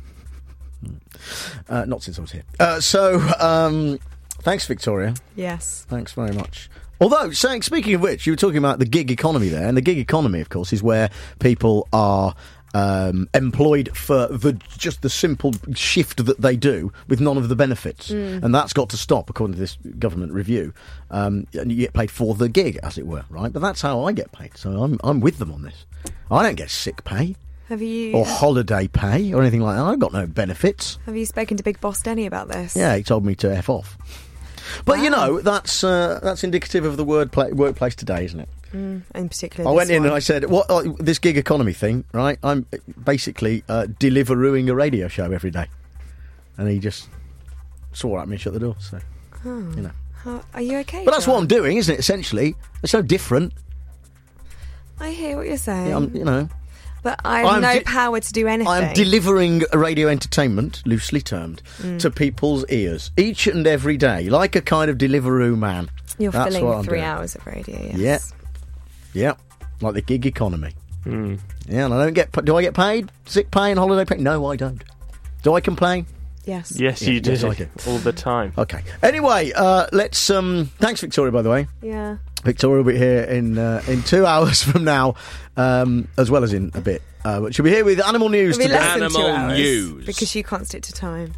Uh, not since I was here. Uh, so, um, thanks, Victoria. Yes. Thanks very much. Although, saying, speaking of which, you were talking about the gig economy there, and the gig economy, of course, is where people are um, employed for the just the simple shift that they do with none of the benefits. Mm. And that's got to stop, according to this government review. Um, and you get paid for the gig, as it were, right? But that's how I get paid, so I'm, I'm with them on this. I don't get sick pay. Have you or holiday pay or anything like that. I've got no benefits. Have you spoken to Big Boss Denny about this? Yeah, he told me to F off. But wow. you know, that's uh, that's indicative of the word play, workplace today, isn't it? Mm, in particular, I went in one. and I said, "What uh, this gig economy thing, right? I'm basically uh, Deliverooing a radio show every day," and he just swore at me and shut the door. So, oh. you know, How, are you okay? But that's John? what I'm doing, isn't it? Essentially, it's so different. I hear what you're saying. Yeah, I'm, you know. But I have I'm no de- power to do anything. I'm delivering a radio entertainment, loosely termed, mm. to people's ears each and every day, like a kind of Deliveroo man. You're That's filling what I'm three doing. hours of radio, yes. Yeah. Yeah. Like the gig economy. Mm. Yeah, and I don't get... Do I get paid? Sick pay and holiday pay? No, I don't. Do I complain? Yes. Yes, yeah, you do. Yes, I do. All the time. Okay. Anyway, uh, let's... Um, thanks, Victoria, by the way. Yeah. Victoria will be here in uh, in two hours from now, um, as well as in a bit. Uh, but she'll be here with Animal News It'll be today. less than two Animal hours, News. because you can't stick to time.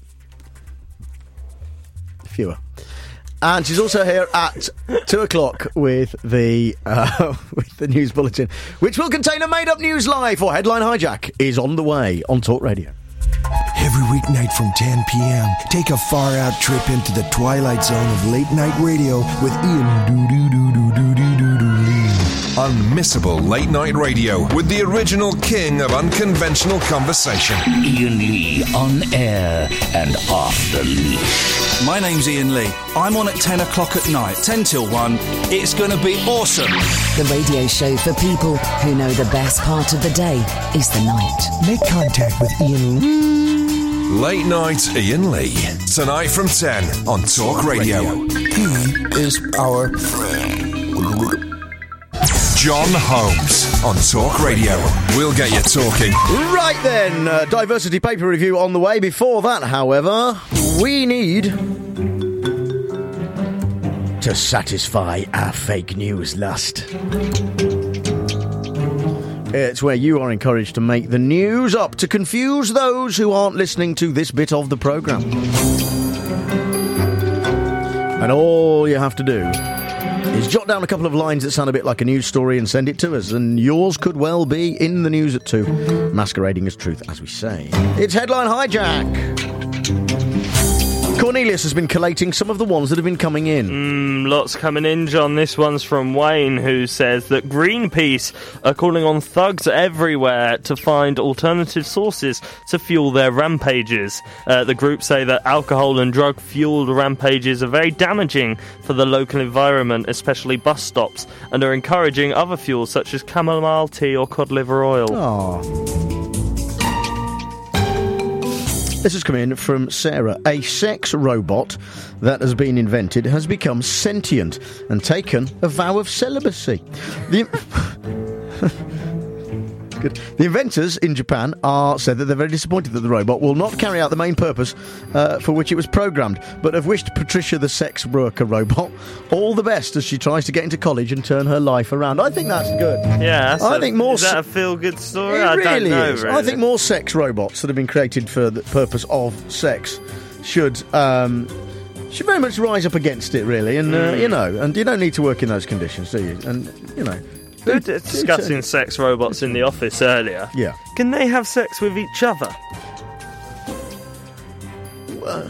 Fewer. And she's also here at two o'clock with the uh, with the news bulletin, which will contain a made-up news live, or Headline Hijack is on the way on Talk Radio. If Every weeknight from ten p.m., take a far-out trip into the twilight zone of late-night radio with Ian Doo-Doo-Doo-Doo-Doo-Doo-Doo-Lee. Unmissable late night radio with the original king of unconventional conversation. Ian Lee, on air and off the leash. My name's Ian Lee. I'm on at ten o'clock at night, ten till one. It's going to be awesome. The radio show for people who know the best part of the day is the night. Make contact with Ian Lee. Late night Ian Lee. Tonight from ten on Talk Radio. He is our friend. John Holmes on Talk Radio. We'll get you talking. Right then, uh, diversity paper review on the way. Before that, however, we need to satisfy our fake news lust. It's where you are encouraged to make the news up to confuse those who aren't listening to this bit of the programme. And all you have to do is jot down a couple of lines that sound a bit like a news story and send it to us, and yours could well be in the news at two, masquerading as truth, as we say. It's Headline Hijack. Cornelius has been collating some of the ones that have been coming in. Mm, lots coming in, John. This one's from Wayne, who says that Greenpeace are calling on thugs everywhere to find alternative sources to fuel their rampages. Uh, the group say that alcohol and drug-fueled rampages are very damaging for the local environment, especially bus stops, and are encouraging other fuels such as chamomile tea or cod liver oil. Aww. This has come in from Sarah. A sex robot that has been invented has become sentient and taken a vow of celibacy. The, Good. The inventors in Japan are said that they're very disappointed that the robot will not carry out the main purpose uh, for which it was programmed, but have wished Patricia, the sex worker robot, all the best as she tries to get into college and turn her life around. I think that's good. Yeah, that's I a, think more is that a feel-good story? It I really don't know, is. really. I think more sex robots that have been created for the purpose of sex should um, should very much rise up against it, really. And uh, Mm. you know, and you don't need to work in those conditions, do you? And you know, We were discussing sex robots in the office earlier. Yeah. Can they have sex with each other? Uh,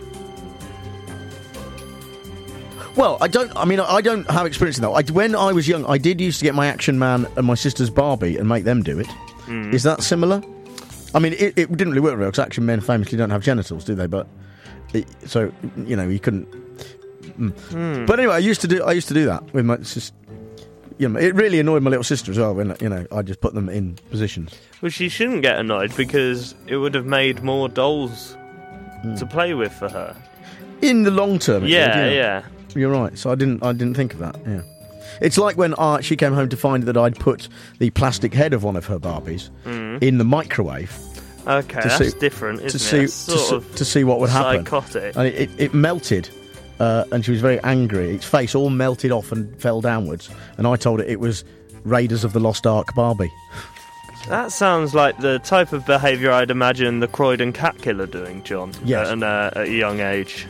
well, I don't. I mean, I don't have experience in that. I, when I was young, I did used to get my Action Man and my sister's Barbie and make them do it. Mm. Is that similar? I mean, it, it didn't really work very well because Action Men famously don't have genitals, do they? But it, so you know, you couldn't. Mm. Mm. But anyway, I used to do. I used to do that with my sister. You know, it really annoyed my little sister as well when, you know, I just put them in positions. Well, she shouldn't get annoyed because it would have made more dolls mm. to play with for her. In the long term, it yeah, did, yeah, yeah. You're right. So I didn't, I didn't think of that. Yeah, it's like when uh, she came home to find that I'd put the plastic head of one of her Barbies Mm. in the microwave. Okay, to that's see, different, isn't to it? see, That's sort to, of to see what would happen. psychotic. And it, it, it melted. Uh, and she was very angry. Its face all melted off and fell downwards. And I told it it was Raiders of the Lost Ark Barbie. That sounds like the type of behaviour I'd imagine the Croydon cat killer doing, John. Yes. At, an, uh, at a young age.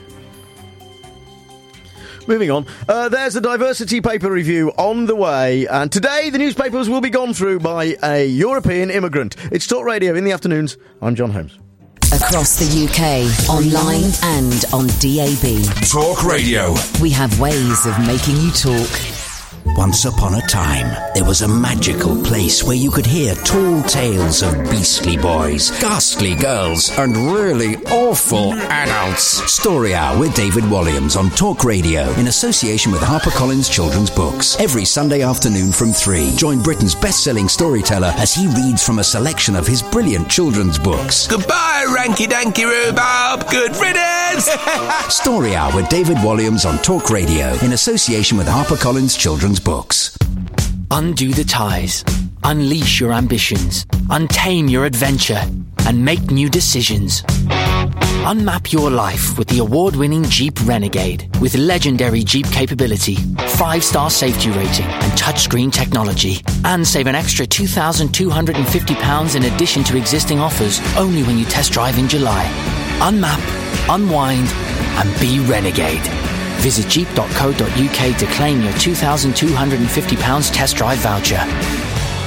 Moving on, uh, there's a diversity paper review on the way, and today the newspapers will be gone through by a European immigrant. It's Talk Radio in the afternoons. I'm John Holmes. Across the U K, online and on D A B. Talk Radio. We have ways of making you talk. Once upon a time, there was a magical place where you could hear tall tales of beastly boys, ghastly girls, and really awful adults. Story Hour with David Walliams on Talk Radio in association with HarperCollins Children's Books. Every Sunday afternoon from three. Join Britain's best-selling storyteller as he reads from a selection of his brilliant children's books. Goodbye, ranky-danky rhubarb. Good riddance. Story Hour with David Walliams on Talk Radio in association with HarperCollins Children's Books. Undo the ties, unleash your ambitions, untame your adventure, and make new decisions. Unmap your life with the award-winning Jeep Renegade with legendary Jeep capability, five-star safety rating, and touchscreen technology. And save an extra two thousand two hundred fifty pounds in addition to existing offers only when you test drive in July. Unmap, unwind, and be Renegade. Visit jeep dot co dot uk to claim your two thousand two hundred fifty pounds test drive voucher.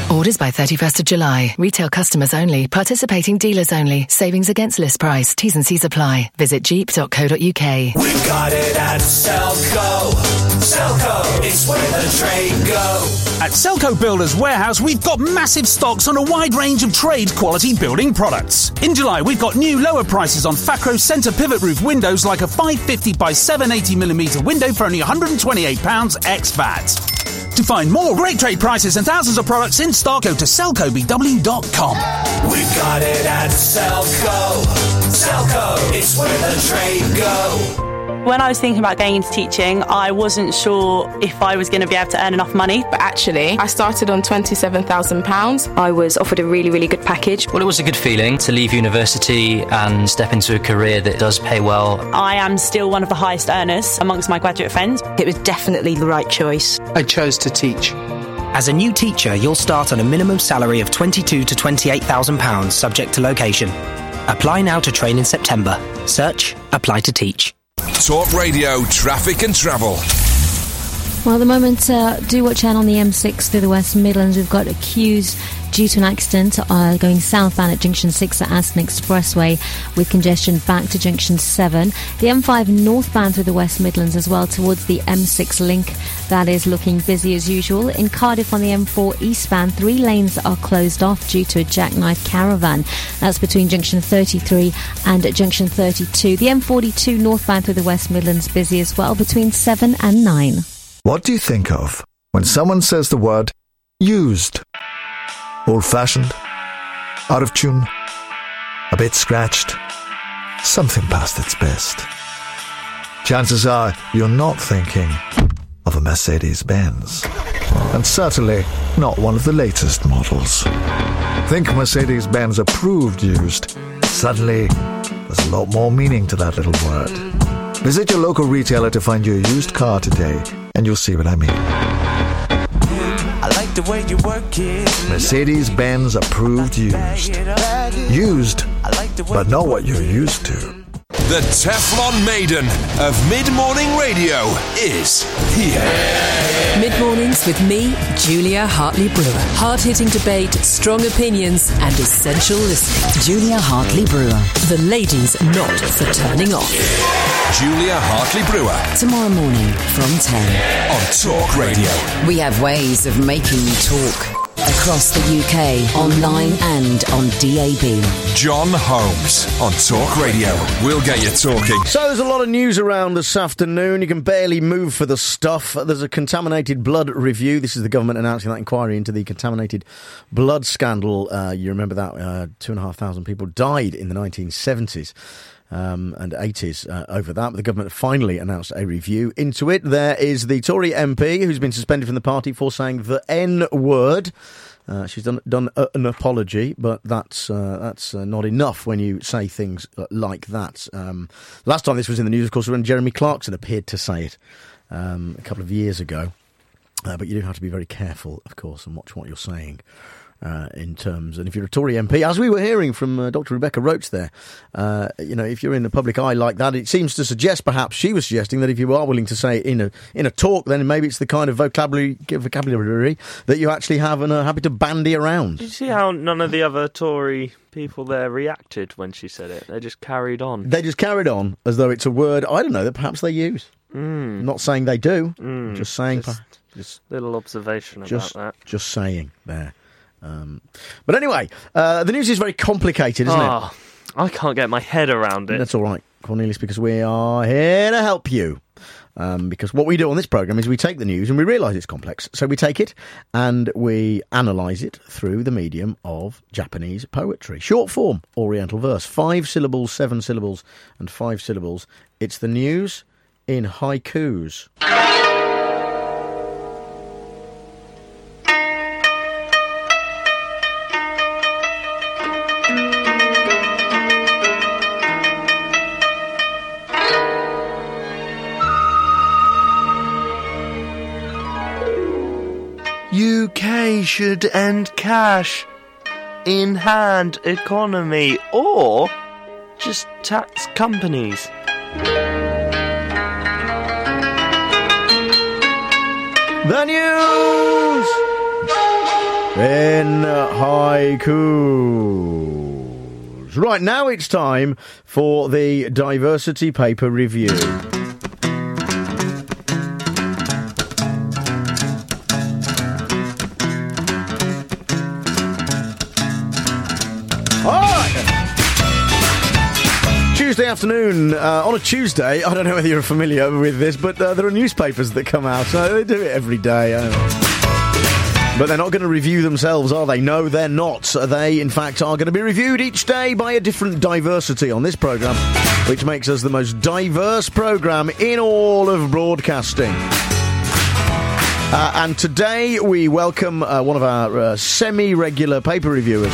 Orders by thirty-first of July. Retail customers only. Participating dealers only. Savings against list price. T's and C's apply. Visit jeep dot co dot uk. We've got it at Selco. Selco, it's where the trade go. At Selco Builders Warehouse, we've got massive stocks on a wide range of trade-quality building products. In July, we've got new lower prices on Facro centre pivot roof windows like a five fifty by seven eighty millimetre window for only one hundred twenty-eight pounds ex V A T. To find more great trade prices and thousands of products in stock, go to selco b w dot com. We've got it at Selco. Selco, it's where the trade go. When I was thinking about going into teaching, I wasn't sure if I was going to be able to earn enough money. But actually, I started on twenty-seven thousand pounds. I was offered a really, really good package. Well, it was a good feeling to leave university and step into a career that does pay well. I am still one of the highest earners amongst my graduate friends. It was definitely the right choice. I chose to teach. As a new teacher, you'll start on a minimum salary of twenty-two to twenty-eight thousand pounds, subject to location. Apply now to train in September. Search Apply to Teach. Talk Radio, traffic and travel. Well, at the moment, uh, do watch out on the M six through the West Midlands. We've got queues due to an accident uh, going southbound at Junction six at Aston Expressway with congestion back to Junction seven. The M five northbound through the West Midlands as well towards the M six link. That is looking busy as usual. In Cardiff on the M four eastbound, three lanes are closed off due to a jackknife caravan. That's between Junction thirty-three and Junction thirty-two. The M forty-two northbound through the West Midlands busy as well between seven and nine. What do you think of when someone says the word used? Old-fashioned? Out of tune? A bit scratched? Something past its best. Chances are you're not thinking of a Mercedes-Benz. And certainly not one of the latest models. Think Mercedes-Benz approved used. Suddenly, there's a lot more meaning to that little word. Visit your local retailer to find your used car today, and you'll see what I mean. I like the way you work it. Mercedes-Benz approved used. Used, but not what you're used to. The Teflon Maiden of mid-morning radio is here. Mid-mornings with me, Julia Hartley-Brewer. Hard-hitting debate, strong opinions, and essential listening. Julia Hartley-Brewer. The ladies not for turning off. Julia Hartley-Brewer. Tomorrow morning from ten. On Talk Radio. We have ways of making you talk. Across the U K, online and on D A B. John Holmes on Talk Radio. We'll get you talking. So there's a lot of news around this afternoon. You can barely move for the stuff. There's a contaminated blood review. This is the government announcing that inquiry into the contaminated blood scandal. Uh, you remember that uh, two and a half thousand people died in the nineteen seventies. Um, and eighties uh, over that. But the government finally announced a review into it. There is the Tory M P who's been suspended from the party for saying the N word. Uh, she's done done a, an apology, but that's uh, that's uh, not enough when you say things like that. Um, last time this was in the news, of course, when Jeremy Clarkson appeared to say it um, a couple of years ago. Uh, but you do have to be very careful, of course, and watch what you're saying. Uh, in terms, and if you're a Tory M P, as we were hearing from uh, Doctor Rebecca Roach there, uh, you know, if you're in the public eye like that, it seems to suggest, perhaps she was suggesting that if you are willing to say it in a in a talk, then maybe it's the kind of vocabulary vocabulary that you actually have and are happy to bandy around. Did you see how none of the other Tory people there reacted when she said it? They just carried on. They just carried on as though it's a word, I don't know, that perhaps they use. Mm. Not saying they do, mm. just saying. Just, just little observation just, about that. Just saying there. Um, but anyway, uh, the news is very complicated, isn't oh, it? I can't get my head around it. That's all right, Cornelius, because we are here to help you. Um, because what we do on this programme is we take the news and we realise it's complex. So we take it and we analyse it through the medium of Japanese poetry. Short form, Oriental verse. Five syllables, seven syllables and five syllables. It's the news in haikus. U K should end cash in hand economy or just tax companies. The news in haikus. Right, now it's time for the Diversity Paper Review. Tuesday afternoon, uh, on a Tuesday, I don't know whether you're familiar with this, but uh, there are newspapers that come out. So they do it every day. I don't know. But they're not going to review themselves, are they? No, they're not. They, in fact, are going to be reviewed each day by a different diversity on this programme, which makes us the most diverse programme in all of broadcasting. Uh, and today we welcome uh, one of our uh, semi-regular paper reviewers,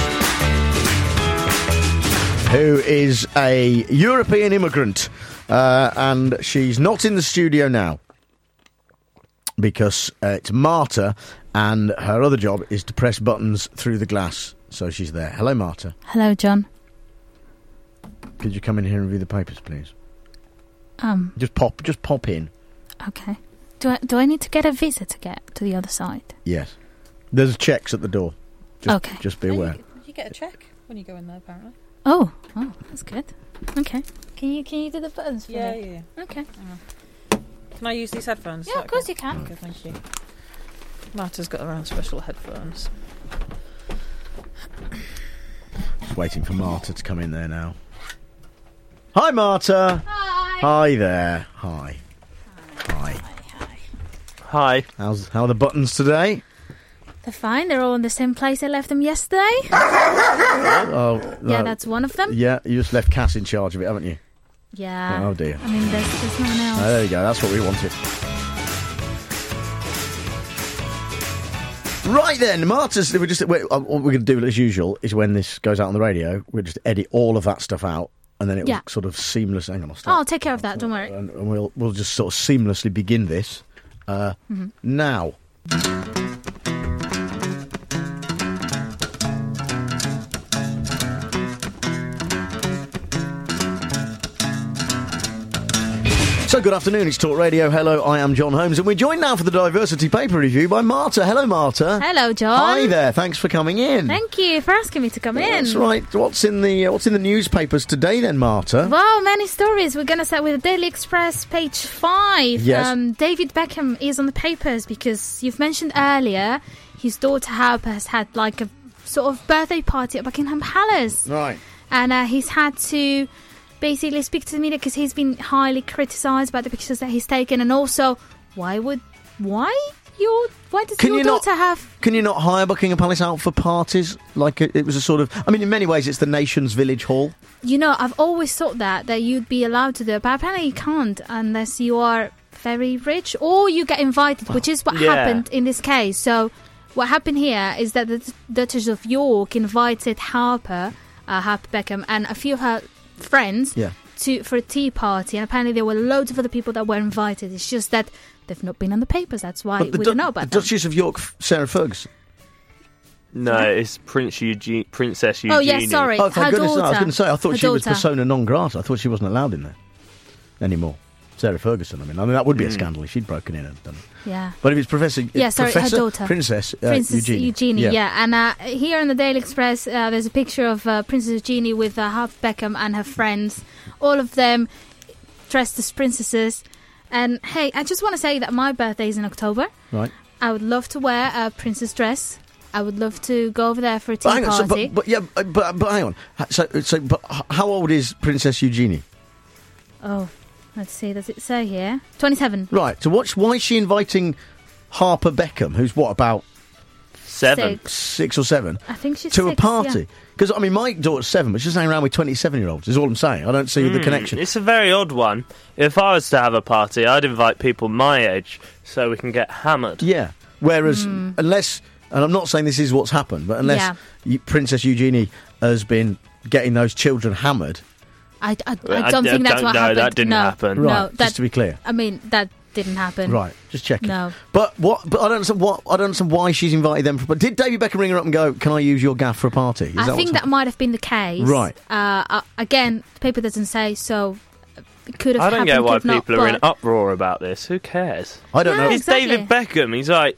who is a European immigrant, uh, and she's not in the studio now because uh, it's Marta, and her other job is to press buttons through the glass, so she's there. Hello, Marta. Hello, John. Could you come in here and review the papers, please? Um. Just pop, just pop in. Okay. Do I do I need to get a visa to get to the other side? Yes. There's checks at the door. Just, Okay. Just be aware. You, you get a check when you go in there, apparently. Oh, oh, that's good. Okay. Can you can you do the buttons for Yeah, me? yeah, yeah. Okay. Can I use these headphones? Yeah, of course you can. Okay, thank you. Marta's got her own special headphones. Just waiting for Marta to come in there now. Hi, Marta. Hi. Hi there. Hi. Hi. Hi. How's how are the buttons today? They're fine. They're all in the same place I left them yesterday. Oh, Yeah, no. that's one of them. Yeah, you just left Cass in charge of it, haven't you? Yeah. Oh, dear. I mean, there's, there's no one else. Oh, there you go. That's what we wanted. Right then, Marta's. We're just wait, uh, what we're going to do as usual is when this goes out on the radio, we'll just edit all of that stuff out, and then it Yeah. will sort of seamless. Hang on, I'll Oh, start. I'll take care of that. Don't worry. And, and we'll we'll just sort of seamlessly begin this uh, Mhm. now. So good afternoon, it's Talk Radio. Hello, I am John Holmes, and we're joined now for the Diversity Paper Review by Marta. Hello, Marta. Hello, John. Hi there, thanks for coming in. Thank you for asking me to come in. That's right. What's in the uh, What's in the newspapers today, then, Marta? Wow, many stories. We're going to start with the Daily Express, page five. Yes. Um, David Beckham is on the papers because you've mentioned earlier his daughter Harper has had like a sort of birthday party at Buckingham Palace. Right. And uh, he's had to basically speak to the media because he's been highly criticised about the pictures that he's taken, and also why would why your why does Can your you not- daughter have? Can you not hire Buckingham Palace out for parties? Like it, it was a sort of. I mean, in many ways, it's the nation's village hall. You know, I've always thought that that you'd be allowed to do it, but apparently you can't unless you are very rich or you get invited, which is what Yeah. happened in this case. So what happened here is that the Duchess of York invited Harper, uh, Harper Beckham, and a few of her friends Yeah. to for a tea party, and apparently there were loads of other people that were invited. It's just that they've not been on the papers. That's why But the we Du- don't know about the them. Duchess of York, Sarah Ferguson. No, it's Prince Eugene, Princess Oh, Eugenie. yeah, sorry. Oh, thank Her goodness! no, I was daughter. going to say I thought Her she was daughter. persona non grata. I thought she wasn't allowed in there anymore. Sarah Ferguson. I mean, I mean that would be a Mm. scandal if she'd broken in and done it. Yeah. But if it's Professor, Yeah, sorry, her Professor, daughter. Princess, uh, Princess Eugenie. Eugenie, yeah. And uh, here in the Daily Express, uh, there's a picture of uh, Princess Eugenie with uh, Harper Beckham and her friends, all of them dressed as princesses. And hey, I just want to say that my birthday is in October. Right. I would love to wear a princess dress. I would love to go over there for a tea But hang on, so, party. but, but yeah, but, but but hang on. So, so but h- how old is Princess Eugenie? Oh, let's see. Does it say here? twenty-seven. Right. So, what's why is she inviting Harper Beckham, who's what about Seven. Six. six or seven, I think she's to a six, party? yeah. Because I mean, my daughter's seven, but she's hanging around with twenty-seven-year-olds. Is all I'm saying. I don't see the Mm, connection. It's a very odd one. If I was to have a party, I'd invite people my age so we can get hammered. Yeah. Whereas, Mm. unless, and I'm not saying this is what's happened, but unless Yeah. you, Princess Eugenie has been getting those children hammered, I, I, I I don't d- think that's don't what know, happened. that didn't no, happen. No, Right, that, just to be clear. I mean, that didn't happen. right? Just checking. No. But what? But I don't understand what. I don't understand why she's invited them. For, but did David Beckham ring her up and go, "Can I use your gaff for a party?" Is I that think what's that might have been the case. Right. Uh, uh, again, the paper doesn't say, so it could have I don't happened. get why could not, people are in but- uproar about this. Who cares? I don't Yeah, know. He's exactly. David Beckham. He's like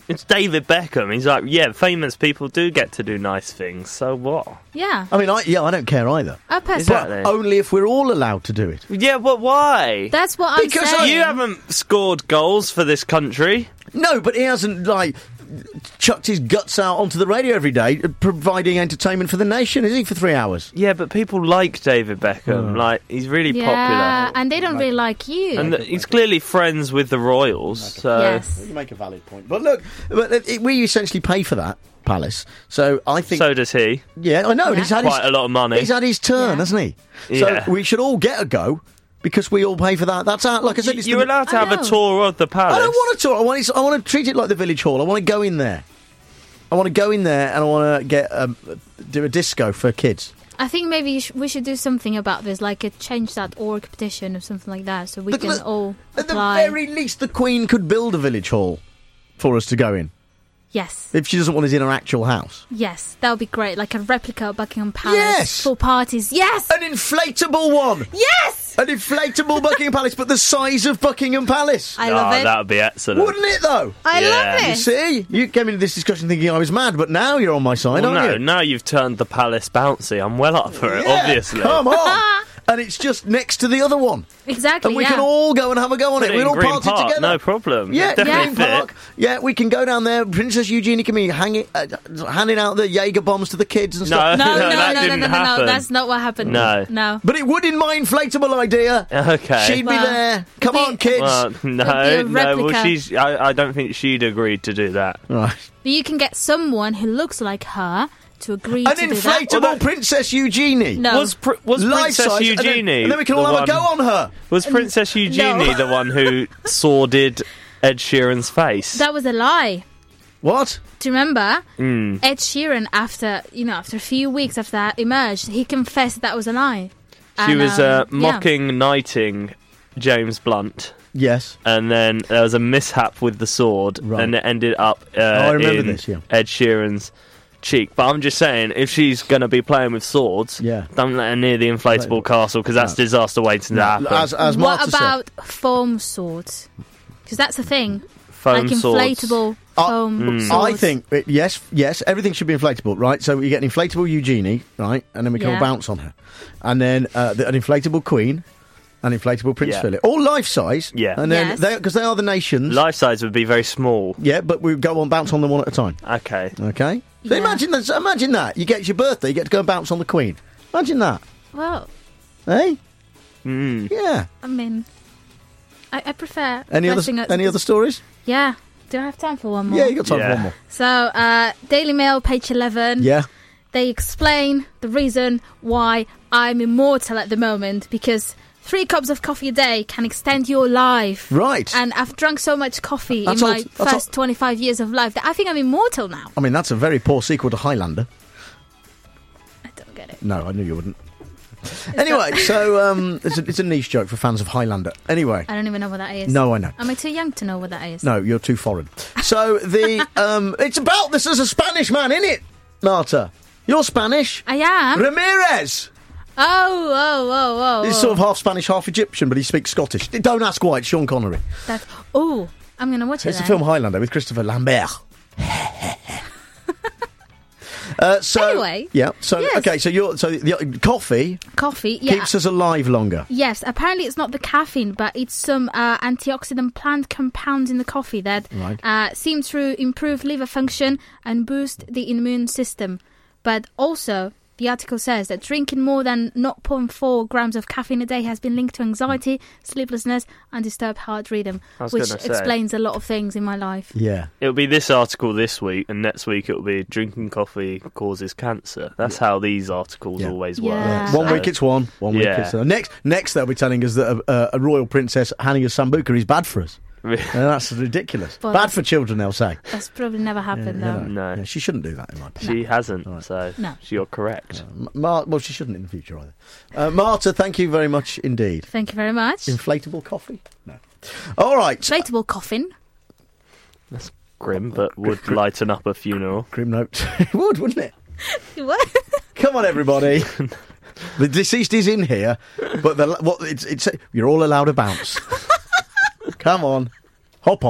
It's David Beckham. He's like, yeah, famous people do get to do nice things, so what? Yeah. I mean, I, yeah, I don't care either. I personally, Exactly. But only if we're all allowed to do it. Yeah, but why? that's what I'm Because saying. you haven't scored goals for this country. No, but he hasn't, like, chucked his guts out onto the radio every day, uh, providing entertainment for the nation, is he, for three hours? Yeah, but people like David Beckham. Oh. Like, he's really yeah, popular. and they don't really like you. And the, he's clearly friends with the royals, so... Yes. You make a valid point. But look, but it, we essentially pay for that, Palace. So I think... So does he. Yeah, I know. Yeah. He's had Quite his, a lot of money. He's had his turn, Yeah. hasn't he? Yeah. So we should all get a go, because we all pay for that. That's our, like I said, it's You're the, allowed to I have know. a tour of the palace. I don't want a tour. I want, it, I want to treat it like the village hall. I want to go in there. I want to go in there and I want to get um, do a disco for kids. I think maybe you sh- we should do something about this, like a change dot org petition or something like that, so we But can look, all At the apply. very least, the Queen could build a village hall for us to go in. Yes, If she doesn't want us in her actual house. yes, that would be great, like a replica of Buckingham Palace Yes! for parties. Yes, An inflatable one! yes, An inflatable Buckingham Palace, but the size of Buckingham Palace. I love oh, it. that would be excellent. Wouldn't it, though? I Yeah. love You it. see? You came into this discussion thinking I was mad, but now you're on my side, Well, aren't no, you? now you've turned the palace bouncy. I'm well up for it, Yeah, obviously. Come on! And it's just next to the other one. Exactly. And we yeah. can all go and have a go on Put it. it We'll in all Green party Park, together. no problem. Yeah, Definitely Green fit. Park. Yeah, we can go down there. Princess Eugenie can be hanging, uh, handing out the Jaeger bombs to the kids and No, stuff. No, no, no, that no, no, didn't no, no, no. happen. That's not what happened. No. no. But it would in my inflatable idea. Okay. She'd be Well, there. Come the- on, kids. Well, no, a no. Well, replica. she's. I, I don't think she'd agreed to do that. Right. But you can get someone who looks like her to agree An to do inflatable that. Princess Eugenie. No. Was pr- was Life Princess size, and then- Eugenie? And then, we can the all have one, a go on her. Was Princess Eugenie the one who sordid Ed Sheeran's face? That was a lie. What? Do you remember? Mm. Ed Sheeran, after you know, after a few weeks after that emerged, he confessed that was a lie. She And, was um, uh, yeah. mocking, knighting James Blunt. Yes. And then there was a mishap with the sword, Right. and it ended up uh, I remember in this, yeah. Ed Sheeran's cheek. But I'm just saying, if she's going to be playing with swords, Yeah. don't let her near the inflatable castle, because that's No. disaster waiting to happen. As, as What Marta about foam swords? Because that's the thing. Foam like swords. inflatable Uh, foam mm. said, swords. I think, uh, yes, yes, everything should be inflatable, right? So you get an inflatable Eugenie, right? And then we can Yeah. all bounce on her. And then uh, the, an inflatable Queen, an inflatable Prince Yeah. Philip. All life size. Yeah. And then, Yes. they because they are the nations. Life size would be very small. Yeah, but we go on, bounce on them one at a time. Okay. Okay? So Yeah. imagine that, imagine that. You get your birthday, you get to go and bounce on the Queen. Imagine that. Well, Eh? Mm. Yeah. I mean, I, I prefer. Any other, dressing up- any other stories? Yeah. Do I have time for one more? Yeah, you got time Yeah. for one more. So, uh, Daily Mail, page eleven. Yeah. They explain the reason why I'm immortal at the moment, because three cups of coffee a day can extend your life. Right. And I've drunk so much coffee That's in all- my that's first all- twenty-five years of life that I think I'm immortal now. I mean, that's a very poor sequel to Highlander. I don't get it. No, I knew you wouldn't. Anyway, so um, it's, a, it's a niche joke for fans of Highlander. Anyway. I don't even know what that is. No, I know. Am I too young to know what that is? No, you're too foreign. So the um, it's about this as a Spanish man, isn't it, Marta? You're Spanish. I am. Ramirez. Oh, oh, oh, oh. He's oh. sort of half Spanish, half Egyptian, but he speaks Scottish. Don't ask why. It's Sean Connery. That's, oh, I'm going to watch it It's the then. film Highlander with Christopher Lambert. uh, so Anyway. yeah. So Yes. okay. So you're so the, the coffee Coffee, yeah. keeps us alive longer. Yes, apparently it's not the caffeine, but it's some uh, antioxidant plant compounds in the coffee that Right. uh, seem to improve liver function and boost the immune system. But also, the article says that drinking more than zero point four grams of caffeine a day has been linked to anxiety, sleeplessness, and disturbed heart rhythm, I was which gonna say. explains a lot of things in my life. Yeah. It'll be this article this week, and next week it'll be drinking coffee causes cancer. That's how these articles Yeah. always Yeah. work. Yeah. One So- week it's one. One week Yeah. it's uh, next. Next they'll be telling us that a, a, a royal princess handing us sambuca is bad for us. Uh, that's ridiculous. Well, bad that's- for children, they'll say. That's probably never happened, You though. know. No. Yeah, she shouldn't do that in my opinion. She hasn't, so No. you're correct. M- Mar- well, she shouldn't in the future either. Uh, Marta, thank you very much indeed. Thank you very much. Inflatable coffee? No. All right. Inflatable coffin. That's grim, but would lighten up a funeral. Grim note. It would, wouldn't it? What? Come on, everybody. The deceased is in here, but the what? It's it's you're all allowed to bounce. Come on, hop on.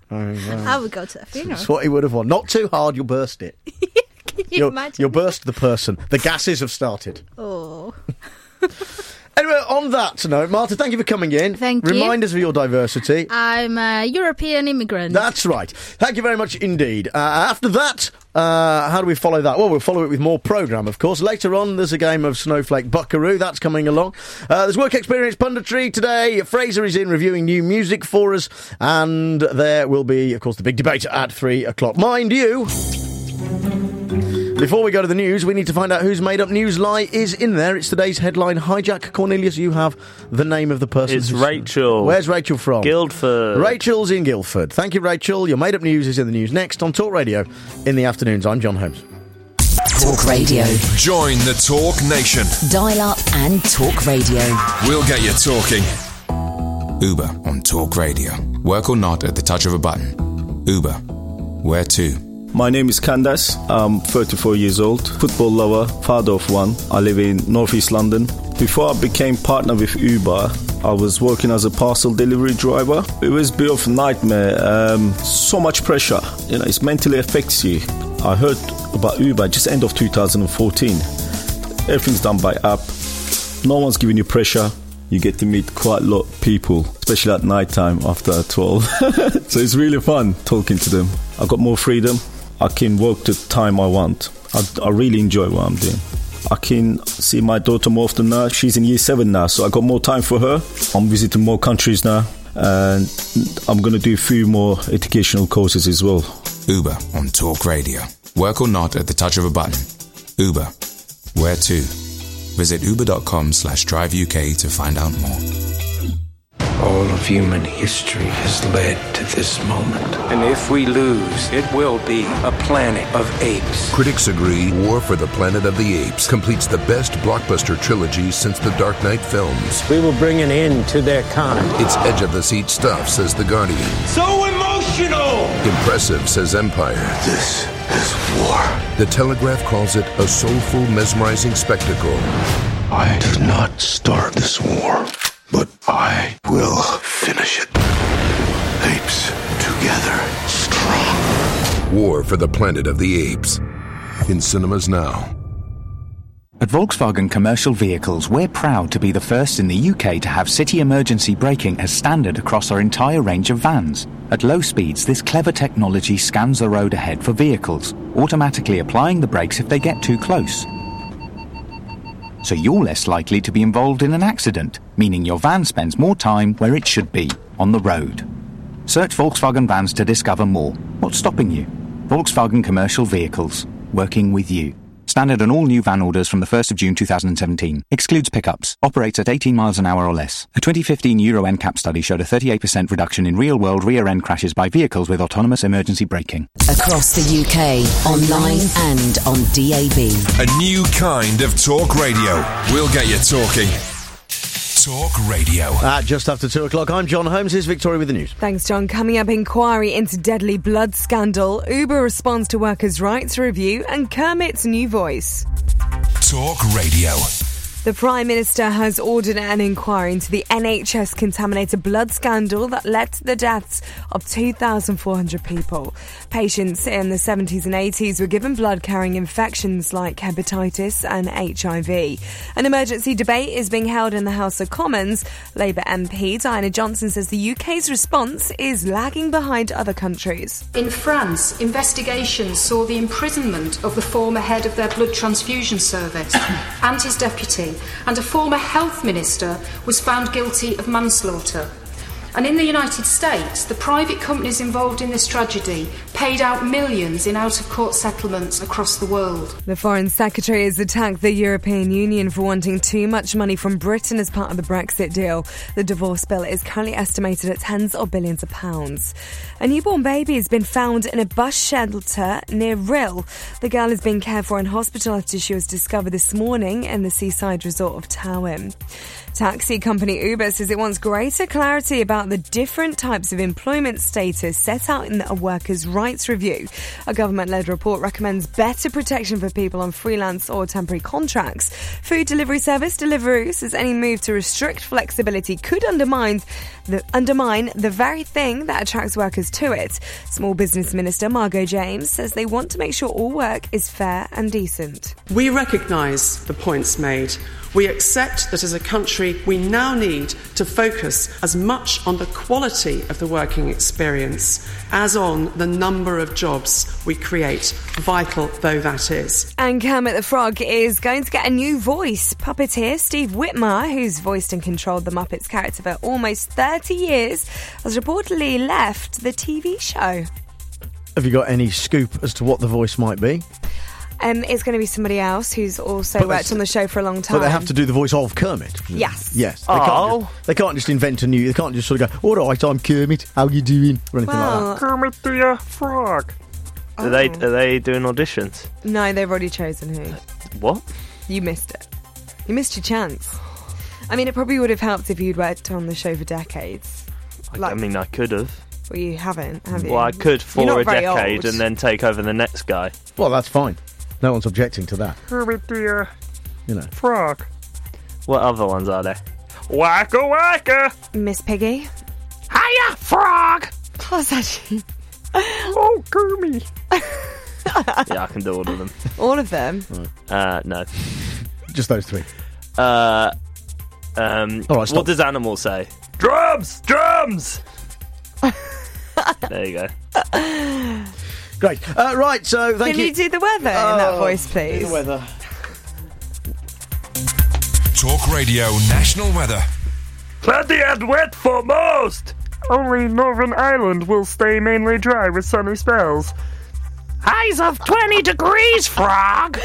Oh, wow. I would go to a funeral. That's what he would have won. Not too hard, you'll burst it. Can you you'll, imagine? You'll burst the person. The gases have started. Oh. Anyway, on that note, Marta, thank you for coming in. Thank you. Remind us of your diversity. I'm a European immigrant. That's right. Thank you very much indeed. Uh, after that, uh, how do we follow that? Well, we'll follow it with more programme, of course. Later on, there's a game of Snowflake Buckaroo. That's coming along. Uh, there's work experience punditry today. Fraser is in reviewing new music for us. And there will be, of course, the big debate at three o'clock. Mind you... Before we go to the news, we need to find out whose made-up news lie is in there. It's today's headline hijack. Cornelius, you have the name of the person. It's Rachel. Where's Rachel from? Guildford. Rachel's in Guildford. Thank you, Rachel. Your made-up news is in the news next on Talk Radio in the afternoons. I'm John Holmes. Talk Radio. Join the Talk Nation. Dial up and Talk Radio. We'll get you talking. Uber on Talk Radio. Work or not at the touch of a button. Uber. Where to? My name is Candace. I'm thirty-four years old, football lover, father of one. I live in northeast London. Before I became partner with Uber, I was working as a parcel delivery driver. It was a bit of a nightmare. Um, so much pressure. You know, it mentally affects you. I heard about Uber just end of two thousand fourteen. Everything's done by app. No one's giving you pressure. You get to meet quite a lot of people, especially at night time after twelve. So it's really fun talking to them. I've got more freedom. I can work the time I want. I, I really enjoy what I'm doing. I can see my daughter more often now. She's in year seven now, so I got more time for her. I'm visiting more countries now, and I'm going to do a few more educational courses as well. Uber on Talk Radio. Work or not at the touch of a button. Uber. Where to? Visit uber.com slash drive UK to find out more. All of human history has led to this moment. And if we lose, it will be a planet of apes. Critics agree War for the Planet of the Apes completes the best blockbuster trilogy since the Dark Knight films. We will bring an end to their kind. It's edge-of-the-seat stuff, says The Guardian. So emotional! Impressive, says Empire. This is war. The Telegraph calls it a soulful, mesmerizing spectacle. I did not start this war, but I will finish it. Apes together, strong. War for the Planet of the Apes. In cinemas now. At Volkswagen Commercial Vehicles, we're proud to be the first in the U K to have city emergency braking as standard across our entire range of vans. At low speeds, this clever technology scans the road ahead for vehicles, automatically applying the brakes if they get too close. So you're less likely to be involved in an accident, meaning your van spends more time where it should be, on the road. Search Volkswagen Vans to discover more. What's stopping you? Volkswagen Commercial Vehicles, working with you. Standard on all new van orders from the first of June two thousand seventeen. Excludes pickups. Operates at eighteen miles an hour or less. A twenty fifteen Euro N C A P study showed a thirty-eight percent reduction in real-world rear-end crashes by vehicles with autonomous emergency braking. Across the U K, online and on D A B. A new kind of talk radio. We'll get you talking. Talk Radio. At just after two o'clock, I'm John Holmes. Here's Victoria with the news. Thanks, John. Coming up, inquiry into deadly blood scandal. Uber responds to workers' rights review and Kermit's new voice. Talk Radio. The Prime Minister has ordered an inquiry into the N H S contaminated blood scandal that led to the deaths of two thousand four hundred people. Patients in the seventies and eighties were given blood-carrying infections like hepatitis and H I V. An emergency debate is being held in the House of Commons. Labour M P Diana Johnson says the U K's response is lagging behind other countries. In France, investigations saw the imprisonment of the former head of their blood transfusion service and his deputy, and a former health minister was found guilty of manslaughter. And in the United States, the private companies involved in this tragedy paid out millions in out-of-court settlements across the world. The Foreign Secretary has attacked the European Union for wanting too much money from Britain as part of the Brexit deal. The divorce bill is currently estimated at tens of billions of pounds. A newborn baby has been found in a bus shelter near Rhyl. The girl is being cared for in hospital after she was discovered this morning in the seaside resort of Towyn. Taxi company Uber says it wants greater clarity about about the different types of employment status set out in a workers' rights review. A government-led report recommends better protection for people on freelance or temporary contracts. Food delivery service Deliveroo says any move to restrict flexibility could undermine the, undermine the very thing that attracts workers to it. Small Business Minister Margot James says they want to make sure all work is fair and decent. We recognise the points made. We accept that as a country we now need to focus as much on the quality of the working experience as on the number of jobs we create, vital though that is. And Kermit the Frog is going to get a new voice. Puppeteer Steve Whitmire, who's voiced and controlled the Muppets character for almost thirty years, has reportedly left the T V show. Have you got any scoop as to what the voice might be? Um, it's going to be somebody else who's also But worked that's- on the show for a long time. But they have to do the voice of Kermit. Yes. Yes. They, Oh. can't just, they can't just invent a new... They can't just sort of go, all right, I'm Kermit, how you doing? Or anything Well- like that. Kermit the uh, Frog. Are they are they doing auditions? No, they've already chosen who. What? You missed it. You missed your chance. I mean, it probably would have helped if you'd worked on the show for decades. I mean, I could have. Well, you haven't, have you? Well, I could You're for not a very decade old. and then take over the next guy. Well, that's fine. No one's objecting to that, Kermit the uh, you know. Frog. What other ones are there? Wacka wacka! Miss Piggy. Hiya, Frog! What's that? Oh, Kermit. Yeah, I can do all of them. All of them? Uh, no. Just those three. Uh, um, All right, stop. what does Animal say? Drums! Drums! There you go. Great. Uh, right, so thank Can you. you do the weather in that voice, please? The weather. Talk Radio National Weather. Plenty and wet for most. Only Northern Ireland will stay mainly dry with sunny spells. Highs of twenty degrees, Frog.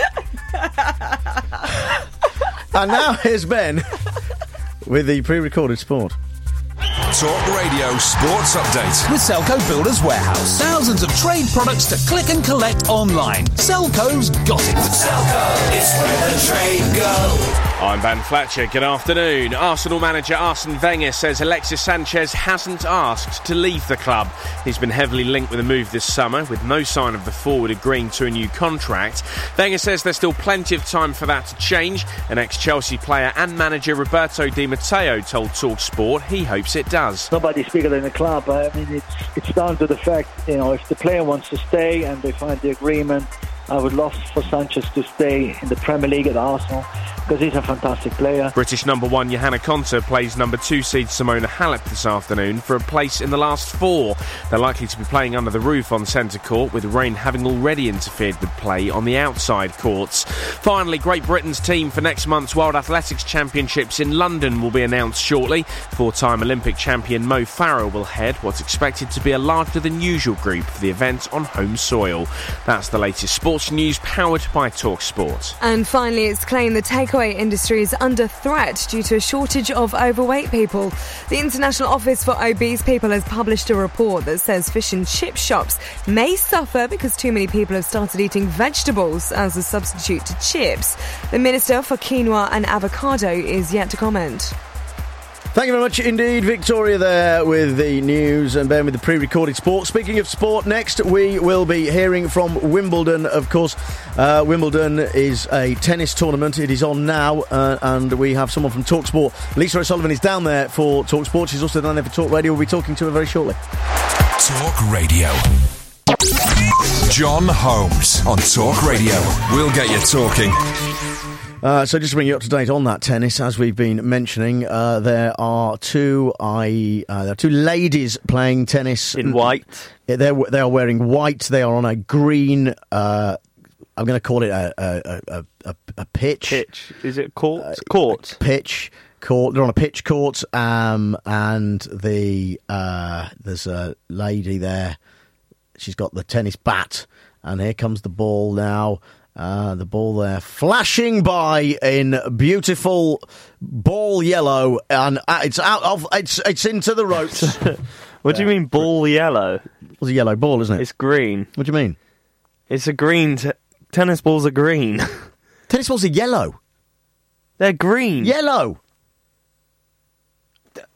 And now here's Ben with the pre-recorded sport. Talk Radio Sports Update. With Selco Builders Warehouse. Thousands of trade products to click and collect online. Selco's got it. Selco, it's where the trade go. I'm Ben Fletcher. Good afternoon. Arsenal manager Arsene Wenger says Alexis Sanchez hasn't asked to leave the club. He's been heavily linked with a move this summer, with no sign of the forward agreeing to a new contract. Wenger says there's still plenty of time for that to change. An ex-Chelsea player and manager Roberto Di Matteo told TalkSport he hopes it does. Nobody's bigger than the club. I mean, it's it's down to the fact, you know, if the player wants to stay and they find the agreement, I would love for Sanchez to stay in the Premier League at Arsenal because he's a fantastic player. British number one Johanna Konta plays number two seed Simona Halep this afternoon for a place in the last four. They're likely to be playing under the roof on centre court, with rain having already interfered with play on the outside courts. Finally, Great Britain's team for next month's World Athletics Championships in London will be announced shortly. Four-time Olympic champion Mo Farah will head what's expected to be a larger than usual group for the event on home soil. That's the latest sports news powered by TalkSport. And finally, it's claimed the takeaway industry is under threat due to a shortage of overweight people. The International Office for Obese People has published a report that says fish and chip shops may suffer because too many people have started eating vegetables as a substitute to chips. The Minister for Quinoa and Avocado is yet to comment. Thank you very much indeed, Victoria, there with the news, and Ben with the pre-recorded sport. Speaking of sport, next we will be hearing from Wimbledon, of course. Uh, Wimbledon is a tennis tournament. It is on now, uh, and we have someone from TalkSport. Lisa O'Sullivan is down there for TalkSport. She's also down there for Talk Radio. We'll be talking to her very shortly. Talk Radio. John Holmes on Talk Radio. We'll get you talking. Uh, so just to bring you up to date on that tennis, as we've been mentioning, uh, there are two I uh, there are two ladies playing tennis in white. They're they are wearing white. They are on a green. Uh, I'm going to call it a a, a, a, a pitch. Pitch. Is it court? Uh, court. Pitch. Court. They're on a pitch court, um, and the uh, there's a lady there. She's got the tennis bat, and here comes the ball now. Uh, the ball there flashing by in beautiful ball yellow, and uh, it's out of it's it's into the ropes. What do you mean ball yellow? It's a yellow ball, isn't it? It's green. What do you mean? It's a green. T- tennis balls are green. Tennis balls are yellow. They're green. Yellow.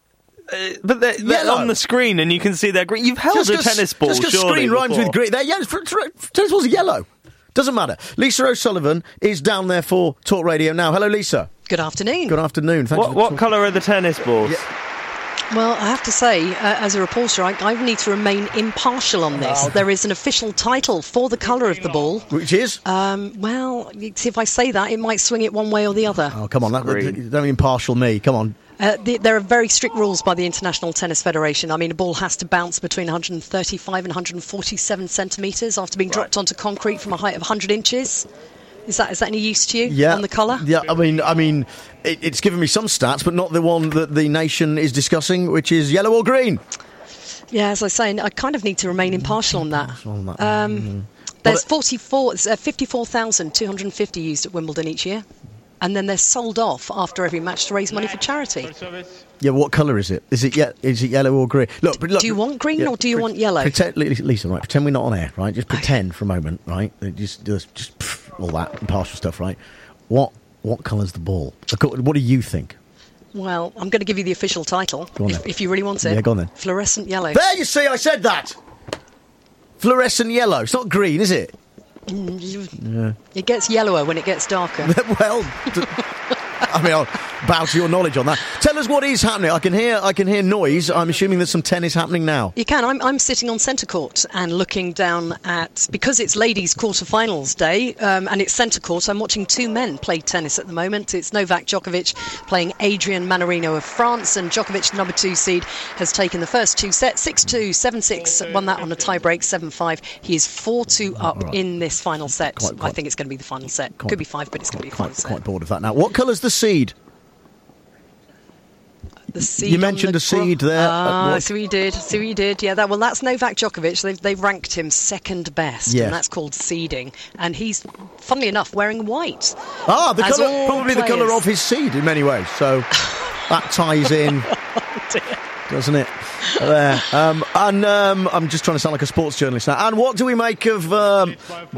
Uh, but they're, they're on the screen and you can see they're green. You've held Just a 'cause- tennis ball, Just because surely, screen rhymes before. with green. They're yellow. For, for, tennis balls are yellow. Doesn't matter. Lisa O'Sullivan is down there for Talk Radio now. Hello, Lisa. Good afternoon. Good afternoon. Thank What, you. what colour are the tennis balls? Well, I have to say, uh, as a reporter, I, I need to remain impartial on this. Oh, okay. There is an official title for the colour of the ball. Which is? Um, well, if I say that, it might swing it one way or the other. Oh, come on. That, don't impartial me. Come on. Uh, the, there are very strict rules by the International Tennis Federation. I mean, a ball has to bounce between one hundred thirty-five and one hundred forty-seven centimetres after being dropped onto concrete from a height of one hundred inches. Is that is that any use to you Yeah. on the colour? Yeah, I mean, I mean, it, it's given me some stats, but not the one that the nation is discussing, which is yellow or green. Yeah, as I was saying, I kind of need to remain impartial on that. On that. Um, Mm. There's Well, forty-four, uh, fifty-four thousand two hundred fifty used at Wimbledon each year. And then they're sold off after every match to raise money for charity. Yeah, what colour is it? Is it ye- is it yellow or green? Look, but look Do you want green yeah, or do you pre- want yellow? Pretend, Lisa, right? Pretend we're not on air, right? Just pretend for a moment, right? Just, just, just pff, all that impartial stuff, right? What, what colour's the ball? What do you think? Well, I'm going to give you the official title, Go on if, then. if you really want it. Yeah, go on then. Fluorescent yellow. There, you see, I said that. Fluorescent yellow. It's not green, is it? Mm, you- Yeah. It gets yellower when it gets darker. well, d- I mean, I'll bow to your knowledge on that. Tell us what is happening. I can hear, I can hear noise. I'm assuming there's some tennis happening now. You can. I'm, I'm sitting on centre court and looking down at, because it's ladies' quarter-finals day um, and it's centre court, I'm watching two men play tennis at the moment. It's Novak Djokovic playing Adrian Manarino of France, and Djokovic, the number two seed, has taken the first two sets, six two, seven six, won that on a tie-break, seven five. He is four two up right. in this final set. Quite- quite- I think it's going to be the final set. Quite- Could be five, but it's going to be the final Quite, set. quite bored of that now. What colour's the seed? The seed You on mentioned the a seed gro- there. Ah, Uh, I what- see what you did. See what you did. Yeah, that well, that's Novak Djokovic. They've they've ranked him second best, Yeah. and that's called seeding. And he's, funnily enough, wearing white. Ah, the As colour, all probably the colour players. of his seed in many ways. So that ties in, doesn't it? There. Um, and um, I'm just trying to sound like a sports journalist now. And what do we make of um,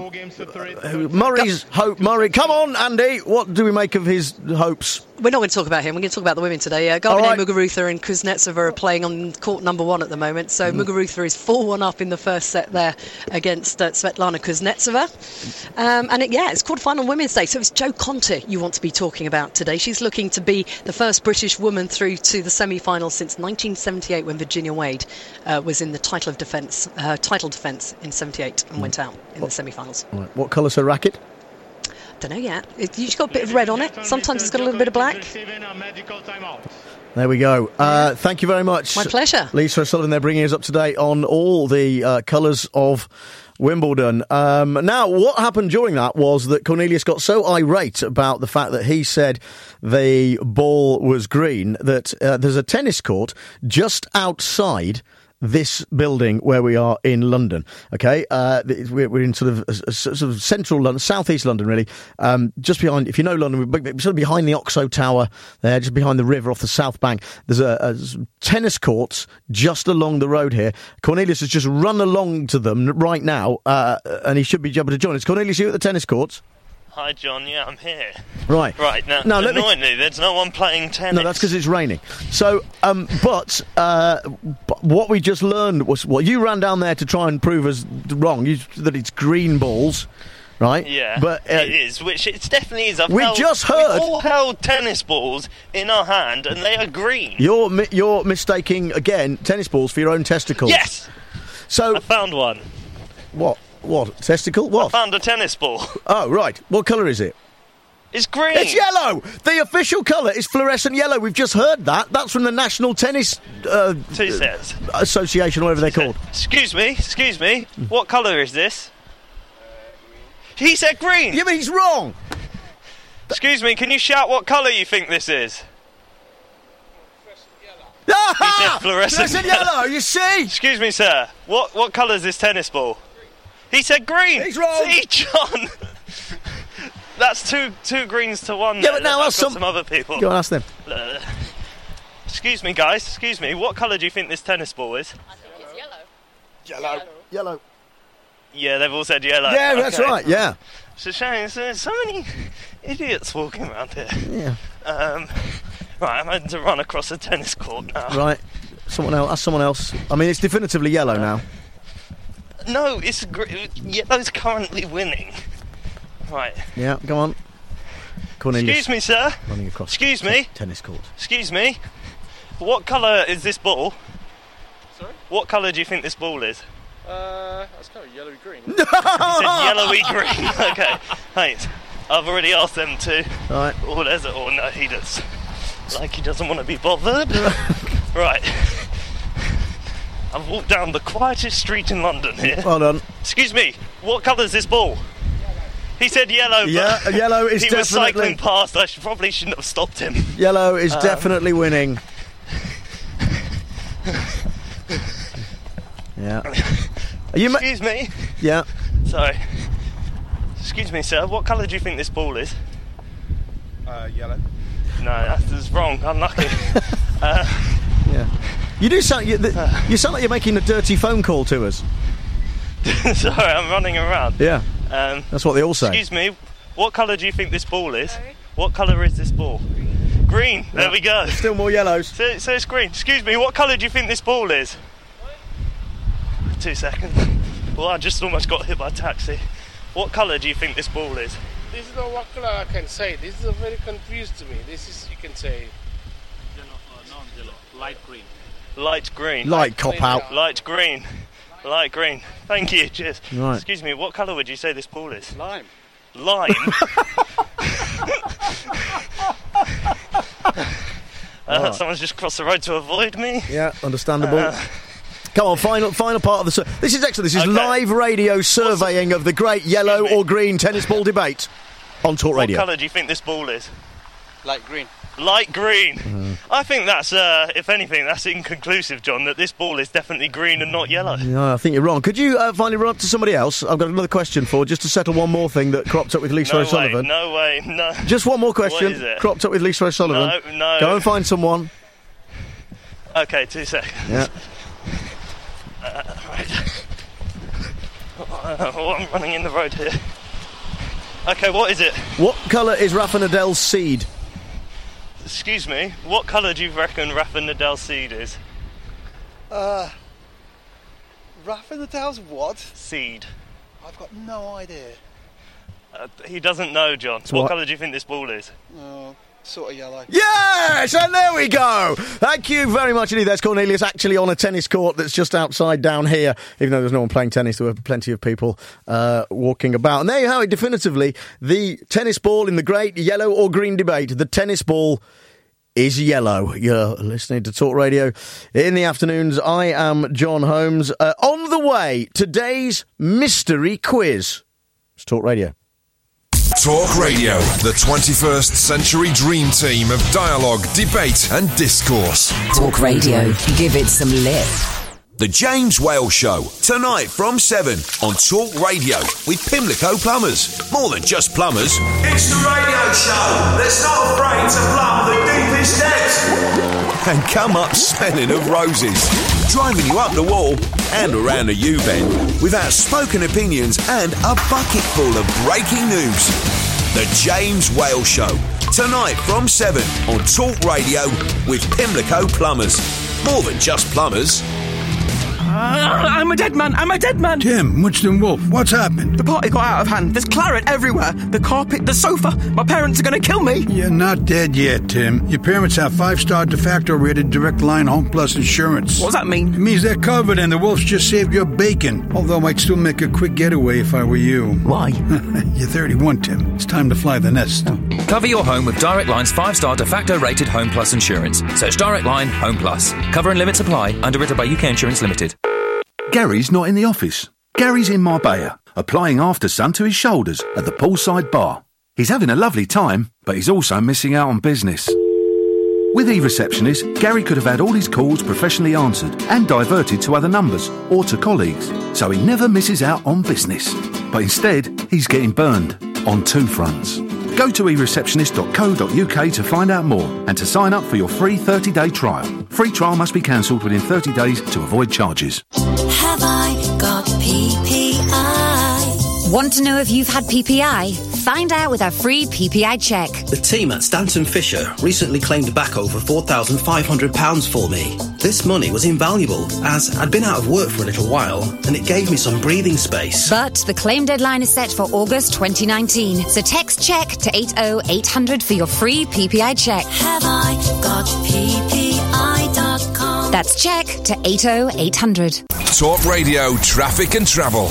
Murray's hope? Murray, come on, Andy. What do we make of his hopes? We're not going to talk about him. We're going to talk about the women today. Uh, All Garbine right. Muguruza and Kuznetsova are playing on court number one at the moment. So Mm. Muguruza is four one up in the first set there against uh, Svetlana Kuznetsova. Um, and it, yeah, it's quarter-final Women's Day. So it's Jo Conte you want to be talking about today. She's looking to be the first British woman through to the semi-finals since nineteen seventy-eight, when Virginia Wade uh, was in the title of defence, uh, title defence in seventy-eight and went out in the semi-finals. All right. What colour's her racket? Don't know yet. It, you've got a bit of red on it. Sometimes it's got a little bit of black. There we go. Uh, thank you very much. My pleasure. Lisa O'Sullivan there, bringing us up to date on all the uh, colours of Wimbledon. Um, now, what happened during that was that Cornelius got so irate about the fact that he said the ball was green that uh, there's a tennis court just outside this building where we are in London. Okay, uh, we're, we're in sort of, uh, sort of central London, southeast London, really. Um, just behind, if you know London, we're sort of behind the Oxo Tower there, just behind the river off the South Bank. There's a, a tennis courts just along the road here. Cornelius has just run along to them right now, uh, and he should be able to join us. Cornelius, you at the tennis courts? Hi, John. Yeah, I'm here. Right. Right, now, Now, let me- annoyingly, there's no one playing tennis. No, that's because it's raining. So, um, but, uh, but what we just learned was, well, you ran down there to try and prove us wrong, you, that it's green balls, right? Yeah, but uh, it is, which it definitely is. I've we held, just heard- We've all held tennis balls in our hand, and they are green. you're mi- you're mistaking again tennis balls for your own testicles. Yes. So I found one. What? What testicle? What? I found a tennis ball. Oh, right. What colour is it? It's green. It's yellow. The official colour is fluorescent yellow. We've just heard that. That's from the National Tennis uh, Two sets. Association, whatever they're called. Excuse me, excuse me. What colour is this? He said green. Yeah, but he's wrong. Excuse me, can you shout what colour you think this is? Ah! He said fluorescent, Fluorescent yellow, you see? Excuse me, sir. What what colour is this tennis ball? He said green. He's wrong. See, John. That's two two greens to one. Yeah, there. but now I've ask got some- some other people. Go on, ask them. Uh, excuse me, guys. Excuse me. What colour do you think this tennis ball is? I think it's yellow. Yellow. Yellow. Yeah, they've all said yellow. Yeah, that's Okay. right, yeah. It's a shame. There's so many idiots walking around here. Yeah. Um, Right, I'm having to run across a tennis court now. Right. Someone else. Ask someone else. I mean, it's definitively yellow uh, now. No, it's gr- yellow's currently winning. Right. Yeah, go on. Cornelius. Excuse me, sir. Running across. Excuse me. Tennis court. Excuse me. What colour is this ball? Sorry? What colour do you think this ball is? Uh, that's kind of yellowy green. You said yellowy green. Okay, thanks. I've already asked them to. Right. Oh, there's it. Oh, no, he does. Like he doesn't want to be bothered. Right. I've walked down the quietest street in London here. Well done. Excuse me, what colour is this ball? He said yellow, but yeah, yellow is he definitely... was cycling past. I should, probably shouldn't have stopped him. Yellow is um, definitely winning. Yeah. Are you Excuse ma- me. Yeah. Sorry. Excuse me, sir. What colour do you think this ball is? Uh, yellow. No, that's, that's wrong. Unlucky. uh, yeah. You do sound. You, the, uh, you sound like you're making a dirty phone call to us. Sorry, I'm running around. Yeah. Um, that's what they all say. Excuse me. What colour do you think this ball is? Sorry? What colour is this ball? Green. Green. Yeah. There we go. Still more yellows. So, so it's green. Excuse me. What colour do you think this ball is? What? Two seconds. Well, I just almost got hit by a taxi. What colour do you think this ball is? This is not what colour I can say. This is very confused to me. This is, you can say... Yellow, uh, non-yellow. Light green. Light green. Light cop out. Light green. Light green. Thank you. Cheers. Right. Excuse me, what colour would you say this ball is? Lime. Lime? uh, oh. Someone's just crossed the road to avoid me. Yeah, understandable. Uh, Come on, final final part of the... Sur- this is excellent. This is okay. Live radio surveying of the great yellow or green tennis ball debate on Talk Radio. What colour do you think this ball is? Light green. Light green. Mm-hmm. I think that's, uh, if anything, that's inconclusive, John, that this ball is definitely green and not yellow. No, I think you're wrong. Could you uh, finally run up to somebody else? I've got another question for, just to settle one more thing that cropped up with Lisa no O'Sullivan. Way, no way, no. Just one more question. What is it? Cropped up with Lisa O'Sullivan. No, no. Go and find someone. Okay, two seconds. Yeah. Uh, right. Oh, I'm running in the road here. Okay, what is it? What colour is Rafa Nadal's seed? Excuse me, what colour do you reckon Rafa Nadal's seed is? Uh, Rafa Nadal's what? Seed. I've got no idea. Uh, he doesn't know, John. It's what what? colour do you think this ball is? Oh, sort of yellow. Yes, and there we go. Thank you very much indeed. There's Cornelius actually on a tennis court that's just outside down here. Even though there's no one playing tennis, there were plenty of people uh, walking about. And there you have it, definitively. The tennis ball in the great yellow or green debate. The tennis ball is yellow. You're listening to Talk Radio in the afternoons. I am John Holmes. Uh, on the way, today's mystery quiz. It's Talk Radio. Talk Radio, the twenty-first century dream team of dialogue, debate and discourse. Talk Radio, give it some lip. The James Whale Show, tonight from seven on Talk Radio with Pimlico Plumbers. More than just plumbers. It's the radio show that's not afraid to plumb the deepest depths. And come up smelling of roses. Driving you up the wall and around the U-bend with outspoken opinions and a bucket full of breaking news. The James Whale Show, tonight from seven on Talk Radio with Pimlico Plumbers. More than just plumbers. Uh, I'm a dead man. I'm a dead man. Tim, Woodston Wolf, what's happened? The party got out of hand. There's claret everywhere. The carpet, the sofa. My parents are going to kill me. You're not dead yet, Tim. Your parents have five-star de facto rated Direct Line Home Plus insurance. What does that mean? It means they're covered and the wolves just saved your bacon. Although I'd still make a quick getaway if I were you. Why? You're thirty-one, Tim. It's time to fly the nest. Oh. Cover your home with Direct Line's five-star de facto rated Home Plus insurance. Search Direct Line Home Plus. Cover and limit supply. Underwritten by U K Insurance Limited. Gary's not in the office. Gary's in Marbella, applying after sun to his shoulders at the poolside bar. He's having a lovely time, but he's also missing out on business. With eReceptionist, Gary could have had all his calls professionally answered and diverted to other numbers or to colleagues, so he never misses out on business. But instead, he's getting burned on two fronts. Go to e receptionist dot co dot u k to find out more and to sign up for your free thirty-day trial. Free trial must be cancelled within thirty days to avoid charges. Have I got P P I? Want to know if you've had P P I? Find out with our free P P I check. The team at Stanton Fisher recently claimed back over four thousand five hundred pounds for me. This money was invaluable, as I'd been out of work for a little while, and it gave me some breathing space. But the claim deadline is set for August twenty nineteen, so text check to eight oh eight hundred for your free P P I check. Have I got P P I dot com? That's check to eight oh eight hundred. Talk Radio Traffic and Travel.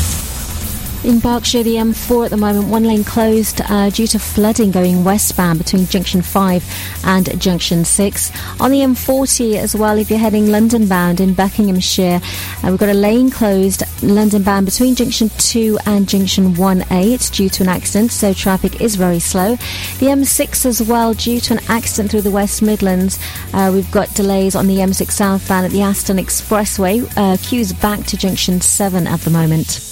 In Berkshire, the M four at the moment, one lane closed uh, due to flooding going westbound between Junction five and Junction six. On the M forty as well, if you're heading London bound in Buckinghamshire, uh, we've got a lane closed London bound between Junction two and Junction one A. It's due to an accident, so traffic is very slow. The M six as well, due to an accident through the West Midlands. Uh, we've got delays on the M six southbound at the Aston Expressway. Uh, queues back to Junction seven at the moment.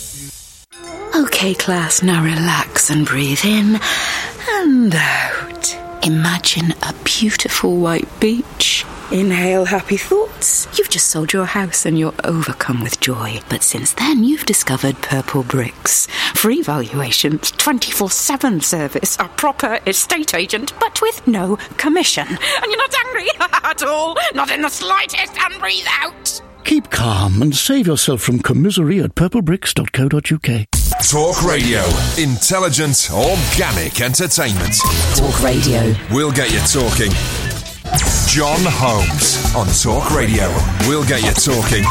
Okay, class, now relax and breathe in and out. Imagine a beautiful white beach. Inhale happy thoughts. You've just sold your house and you're overcome with joy. But since then, you've discovered Purple Bricks. Free valuations, twenty-four seven service, a proper estate agent, but with no commission. And you're not angry at all, not in the slightest, and breathe out. Keep calm and save yourself from commisery at purple bricks dot co dot uk. Talk Radio. Intelligent, organic entertainment. Talk Radio. We'll get you talking. John Holmes on Talk Radio. We'll get you talking.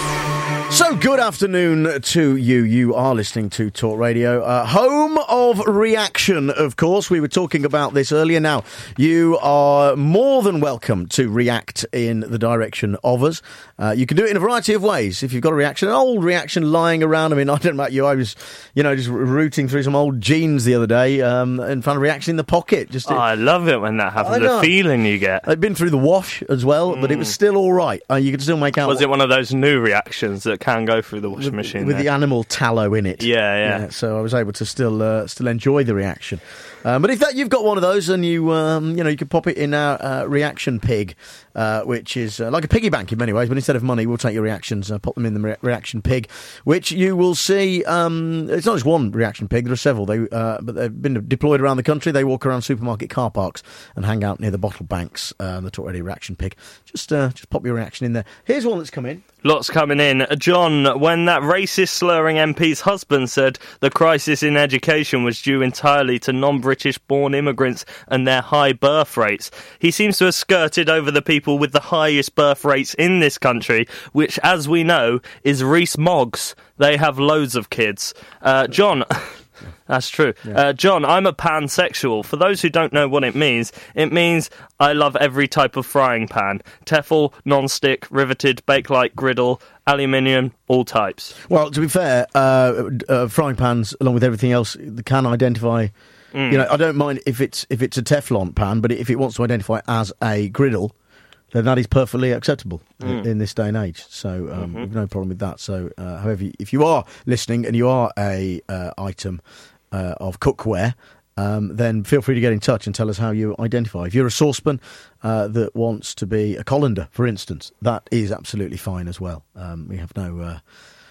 So, good afternoon to you. You are listening to Talk Radio, uh, home of reaction, of course. We were talking about this earlier. Now, you are more than welcome to react in the direction of us. Uh, you can do it in a variety of ways. If you've got a reaction, an old reaction lying around. I mean, I don't know about you. I was, you know, just rooting through some old jeans the other day um, and found a reaction in the pocket. Just oh, I love it when that happens. The feeling you get. I'd been through the wash as well, mm. but it was still all right. Uh, you could still make out. Was it one of those new reactions that can go through the washing machine with there? The animal tallow in it? Yeah, yeah. yeah so I was able to still uh, still enjoy the reaction. Um, but if that you've got one of those, and you um, you know you can pop it in our uh, reaction pig, uh, which is uh, like a piggy bank in many ways. But instead of money, we'll take your reactions, uh, pop them in the re- reaction pig, which you will see. Um, it's not just one reaction pig; there are several. They uh, but they've been deployed around the country. They walk around supermarket car parks and hang out near the bottle banks. Uh, the Talk Radio reaction pig. Just uh, just pop your reaction in there. Here's one that's come in. Lots coming in. John, when that racist slurring M P's husband said the crisis in education was due entirely to non-British born immigrants and their high birth rates, he seems to have skirted over the people with the highest birth rates in this country, which, as we know, is Rees-Moggs. They have loads of kids. Uh, John... That's true. Yeah. Uh, John, I'm a pansexual. For those who don't know what it means, it means I love every type of frying pan. Tefal, non-stick, riveted, bake-like, griddle, aluminium, all types. Well, to be fair, uh, uh, frying pans, along with everything else, can identify... Mm. You know, I don't mind if it's if it's a Teflon pan, but if it wants to identify as a griddle, then that is perfectly acceptable mm. in, in this day and age. So um, mm-hmm. we've no problem with that. So, uh, however, if you are listening and you are a uh, item uh, of cookware, um, then feel free to get in touch and tell us how you identify. If you're a saucepan uh, that wants to be a colander, for instance, that is absolutely fine as well. Um, we have no uh,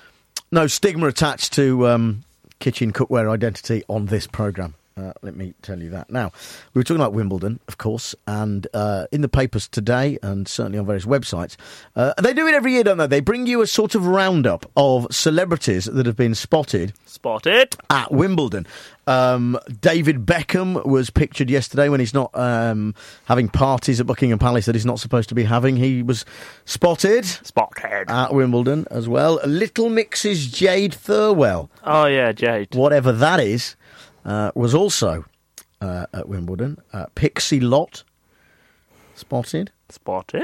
no stigma attached to um, kitchen cookware identity on this programme. Uh, let me tell you that. Now, we were talking about Wimbledon, of course, and uh, in the papers today, and certainly on various websites, uh, they do it every year, don't they? They bring you a sort of roundup of celebrities that have been spotted. Spotted. At Wimbledon. Um, David Beckham was pictured yesterday when he's not um, having parties at Buckingham Palace that he's not supposed to be having. He was spotted. Spotted. At Wimbledon as well. Little Mix's Jade Thirlwell. Oh, yeah, Jade. Whatever that is. Uh, was also uh, at Wimbledon. Uh, Pixie Lott, spotted. Spotted.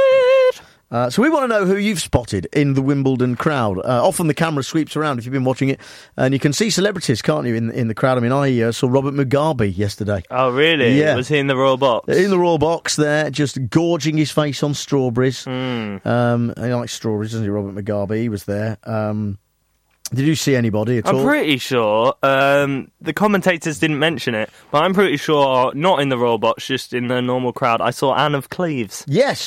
Uh, so we want to know who you've spotted in the Wimbledon crowd. Uh, often the camera sweeps around if you've been watching it, and you can see celebrities, can't you, in in the crowd? I mean, I uh, saw Robert Mugabe yesterday. Oh, really? Yeah. Was he in the Royal Box? In the Royal Box there, just gorging his face on strawberries. Mm. Um, he likes strawberries, doesn't he, Robert Mugabe? He was there. Um... Did you see anybody at I'm all? I'm pretty sure. Um, the commentators didn't mention it, but I'm pretty sure, not in the Royal Box, just in the normal crowd, I saw Anne of Cleves. Yes.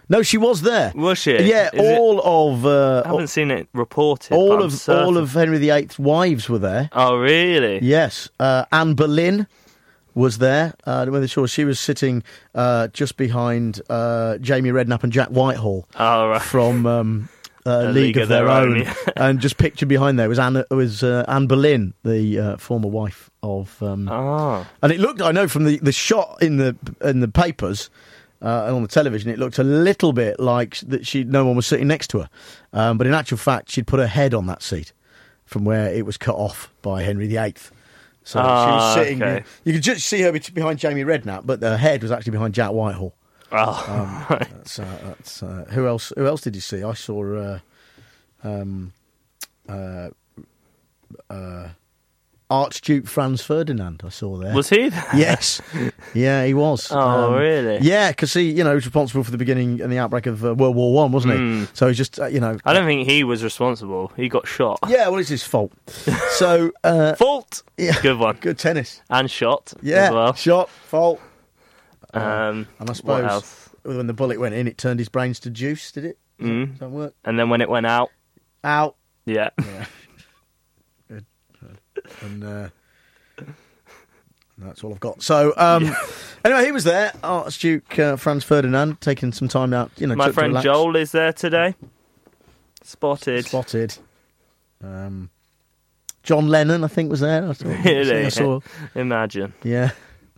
No, she was there. Was she? Yeah, Is all it, of... Uh, I haven't seen it reported. all but I'm of certain. all of Henry the Eighth's wives were there. Oh, really? Yes. Uh, Anne Boleyn was there. Uh, I don't know whether sure she was sitting uh, just behind uh, Jamie Redknapp and Jack Whitehall oh, right. from um, uh, League, League of, of Their, Their Own. Own, yeah. And just pictured behind there was Anne, was, uh, Anne Boleyn, the uh, former wife of... Um, oh. And it looked, I know from the, the shot in the in the papers... Uh, and on the television, it looked a little bit like that she no one was sitting next to her. Um, but in actual fact, she'd put her head on that seat from where it was cut off by Henry the Eighth. So ah, she was sitting... Okay. You could just see her behind Jamie Redknapp, but her head was actually behind Jack Whitehall. Oh, um, right. That's, uh, that's, uh, who else Who else did you see? I saw... Uh, um, uh, uh, Archduke Franz Ferdinand, I saw there. Was he there? Yes. Yeah, he was. Oh, um, really? Yeah, because he, you know, was responsible for the beginning and the outbreak of uh, World War One, wasn't he? Mm. So he's just, uh, you know... I don't think he was responsible. He got shot. Yeah, well, it's his fault. So... Uh, fault! Yeah. Good one. Good tennis. And shot Yeah, as well. shot, fault. Um, uh, and I suppose what else? when the bullet went in, it turned his brains to juice, did it? Does, Mm. that, does that work? And then when it went out... Out. Yeah. Yeah. Good. Good. And... Uh, that's all I've got. So, um, yeah. Anyway, he was there, Archduke uh, Franz Ferdinand, taking some time out. You know, my to, friend to Joel is there today. Spotted. Spotted. Um, John Lennon, I think, was there. I saw, really? I saw, Imagine. Yeah.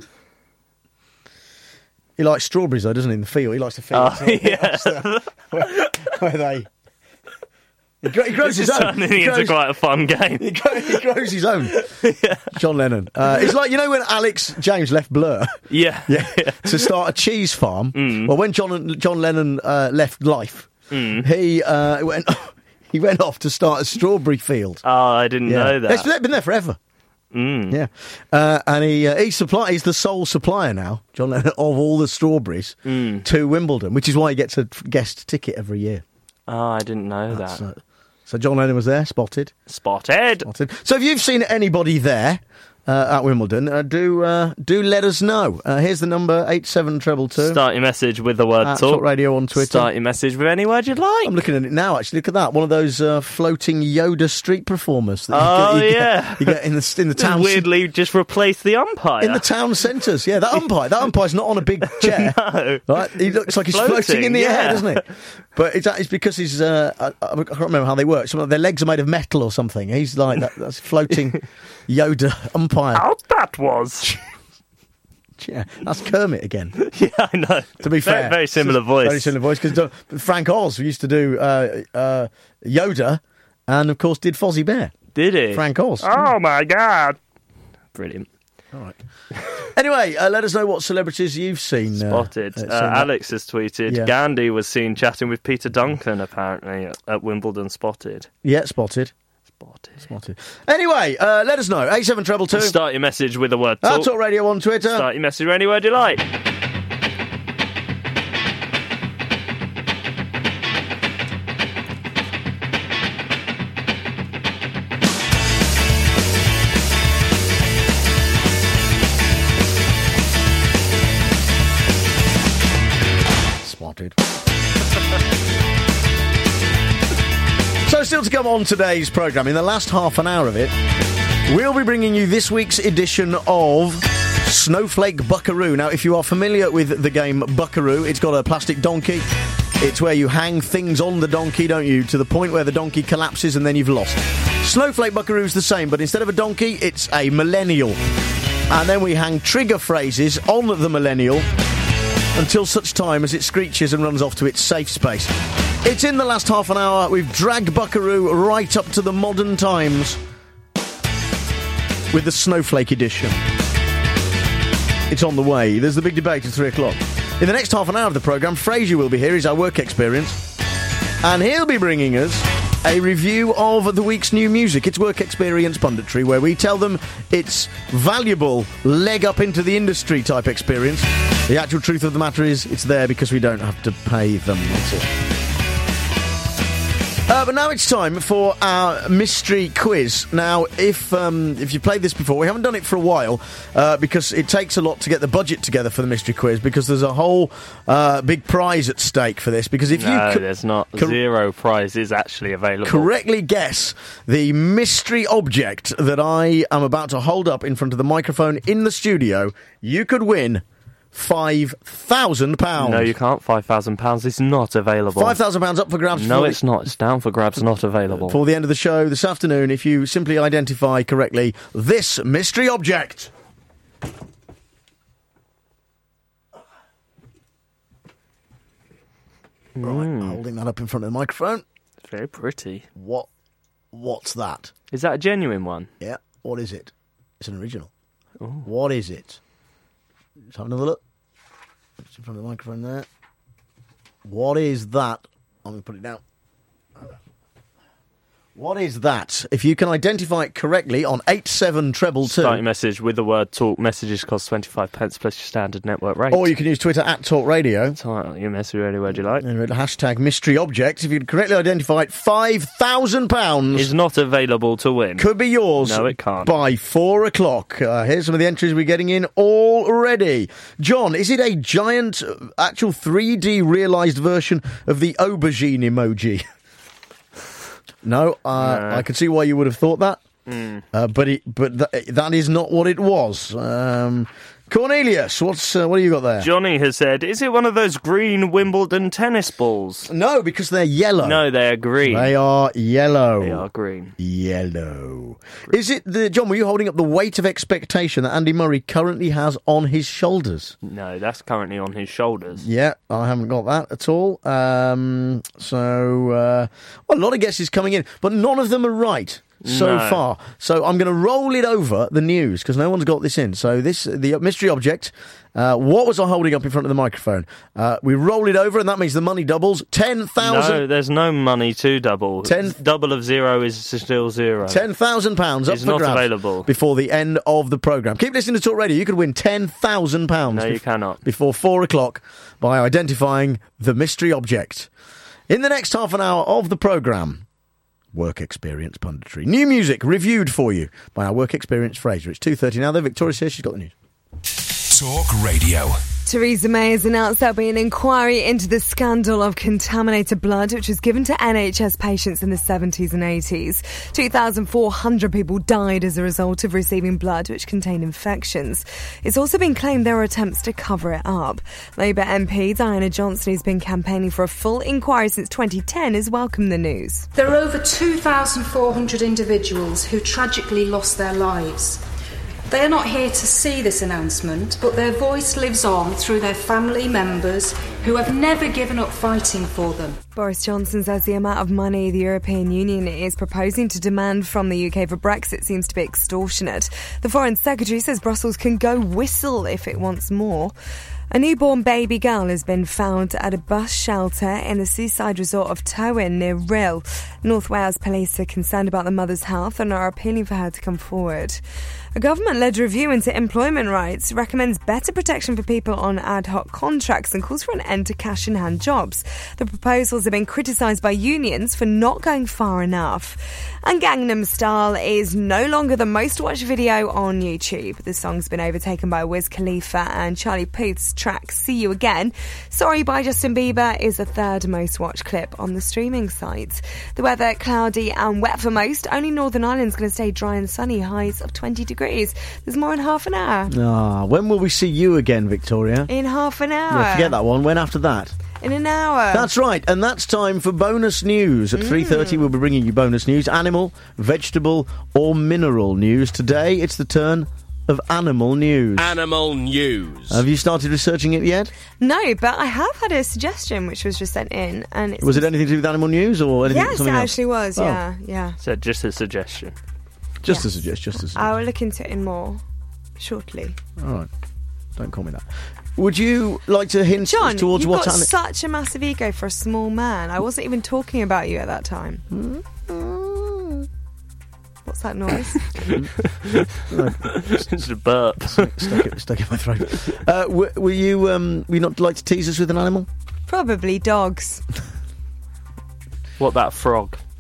He likes strawberries, though, doesn't he? In the field, he likes to field. Oh, yeah. The, where, where they. He, grows this his is own. turning He into grows, quite a fun game. He, grows, he grows his own. Yeah. John Lennon. Uh, it's like, you know, when Alex James left Blur. Yeah. Yeah. To start a cheese farm. Mm. Well, when John John Lennon uh, left Life, mm. he uh, went he went off to start a strawberry field. Oh, I didn't yeah. know that. It's been there forever. Mm. Yeah, uh, and he uh, he supply he's the sole supplier now, John Lennon, of all the strawberries mm. to Wimbledon, which is why he gets a guest ticket every year. Oh, I didn't know That's, that. Uh, so John Lennon was there, spotted. Spotted. Spotted. So if you've seen anybody there uh, at Wimbledon, uh, do uh, do let us know. Uh, here's the number, eight seven two two. Start your message with the word at talk. Talk Radio on Twitter. Start your message with any word you'd like. I'm looking at it now, actually. Look at that. One of those uh, floating Yoda street performers. That oh, you get, you yeah. Get, you get in the, in the town. Weirdly just replaced the umpire. In the town centres, yeah. That umpire, that umpire's not on a big chair. No. Right? He looks like he's floating, floating in the yeah. air, doesn't he? But it's, it's because he's, uh, I, I can't remember how they work. Some of their legs are made of metal or something. He's like, that, that's floating Yoda umpire. How that was. Yeah, that's Kermit again. Yeah, I know. To be very, fair. Very similar voice. Very similar voice, because Frank Oz used to do uh, uh, Yoda, and of course did Fozzie Bear. Did he? Frank Oz. Oh, my God. Brilliant. All right. Anyway, uh, let us know what celebrities you've seen. Spotted. Uh, Uh, seen Alex has tweeted, Yeah. Gandhi was seen chatting with Peter Duncan, apparently, at, at Wimbledon. Spotted. Yeah, spotted. Spotted. Spotted. Anyway, uh, let us know. eight seven two two. Start your message with the word I'll talk. Talk Radio on Twitter. Start your message with any word you like. Spotted. So still to come on today's programme, in the last half an hour of it, we'll be bringing you this week's edition of Snowflake Buckaroo. Now, if you are familiar with the game Buckaroo, it's got a plastic donkey. It's where you hang things on the donkey, don't you, to the point where the donkey collapses and then you've lost. Snowflake Buckaroo's the same, but instead of a donkey, it's a millennial. And then we hang trigger phrases on the millennial until such time as it screeches and runs off to its safe space. It's in the last half an hour. We've dragged Buckaroo right up to the modern times with the Snowflake edition. It's on the way. There's the big debate at three o'clock. In the next half an hour of the programme, Fraser will be here. He's our work experience. And he'll be bringing us a review of the week's new music. It's Work Experience Punditry, where we tell them it's valuable, leg up into the industry type experience. The actual truth of the matter is it's there because we don't have to pay them. That's all. Uh, but now it's time for our mystery quiz. Now, if um, if you've played this before, we haven't done it for a while uh, because it takes a lot to get the budget together for the mystery quiz, because there's a whole uh, big prize at stake for this. Because if no, you co- there's not. cor- Zero prize is actually available. correctly guess the mystery object that I am about to hold up in front of the microphone in the studio, you could win five thousand pounds. No, you can't. five thousand pounds is not available. five thousand pounds up for grabs. No, for it's not. It's down for grabs, not available. For the end of the show this afternoon, if you simply identify correctly this mystery object. Mm. Right, holding that up in front of the microphone. It's very pretty. What? What's that? Is that a genuine one? Yeah. What is it? It's an original. Ooh. What is it? Let's have another look. It's in front of the microphone there. What is that? I'm going to put it down. What is that? If you can identify it correctly on eight seven treble two. Start your message with the word talk. Messages cost twenty-five pence plus your standard network rate. Or you can use Twitter at Talk Radio. Title your message anywhere you like. And hashtag mystery object. If you can correctly identify it, five thousand pounds is not available to win. Could be yours. No, it can't. By four o'clock. Uh, here's some of the entries we're getting in already. John, is it a giant, uh, actual three D realised version of the aubergine emoji? No, uh, no, I can see why you would have thought that, mm. uh, but it, but th- that is not what it was. Um, Cornelius, what's uh, what do you got there? Johnny has said, is it one of those green Wimbledon tennis balls? No, because they're yellow. No, they're green. They are yellow. They are green. Yellow. Green. Is it the John? Were you holding up the weight of expectation that Andy Murray currently has on his shoulders? No, that's currently on his shoulders. Yeah, I haven't got that at all. Um, so, uh, well, a lot of guesses coming in, but none of them are right. So no. far. So I'm going to roll it over the news because no one's got this in. So this, the mystery object, uh, what was I holding up in front of the microphone? Uh, we roll it over and that means the money doubles. ten thousand. No, there's no money to double. Ten, double of zero is still zero. ten thousand pounds up it's for not grabs available. Before the end of the programme. Keep listening to Talk Radio. You could win ten thousand pounds. No, you bef- cannot. Before four o'clock by identifying the mystery object. In the next half an hour of the programme, Work Experience Punditry. New music reviewed for you by our Work Experience Fraser. It's two thirty now, though. Victoria's here. She's got the news. Talk Radio. Theresa May has announced there'll be an inquiry into the scandal of contaminated blood which was given to N H S patients in the seventies and eighties. two thousand four hundred people died as a result of receiving blood which contained infections. It's also been claimed there were attempts to cover it up. Labour M P Diana Johnson, who's been campaigning for a full inquiry since twenty ten, has welcomed the news. There are over two thousand four hundred individuals who tragically lost their lives. They are not here to see this announcement, but their voice lives on through their family members who have never given up fighting for them. Boris Johnson says the amount of money the European Union is proposing to demand from the U K for Brexit seems to be extortionate. The Foreign Secretary says Brussels can go whistle if it wants more. A newborn baby girl has been found at a bus shelter in the seaside resort of Tywyn near Rhyl. North Wales police are concerned about the mother's health and are appealing for her to come forward. A government-led review into employment rights recommends better protection for people on ad hoc contracts and calls for an end to cash-in-hand jobs. The proposals have been criticised by unions for not going far enough. And Gangnam Style is no longer the most-watched video on YouTube. The song's been overtaken by Wiz Khalifa and Charlie Puth's track See You Again. Sorry by Justin Bieber is the third most-watched clip on the streaming site. The weather cloudy and wet for most. Only Northern Ireland's going to stay dry and sunny, highs of twenty degrees. There's more in half an hour. Ah, when will we see you again, Victoria? In half an hour. Yeah, forget that one. When after that? In an hour. That's right, and that's time for bonus news. At mm. three thirty, we'll be bringing you bonus news. Animal, vegetable or mineral news. Today, it's the turn of animal news. Animal news. Have you started researching it yet? No, but I have had a suggestion which was just sent in. And it's Was it anything to do with animal news or anything? Yes, it something actually else? was, oh. yeah, yeah. So just a suggestion. Just yes. a suggestion, just a suggestion. I will look into it in more shortly. All right. Don't call me that. Would you like to hint John, towards you've what... got An- such a massive ego for a small man. I wasn't even talking about you at that time. Mm-hmm. What's that noise? It's a burp. Stuck, stuck, it, stuck in my throat. Uh, were, were you um, were you not like to tease us with an animal? Probably dogs. What about frog?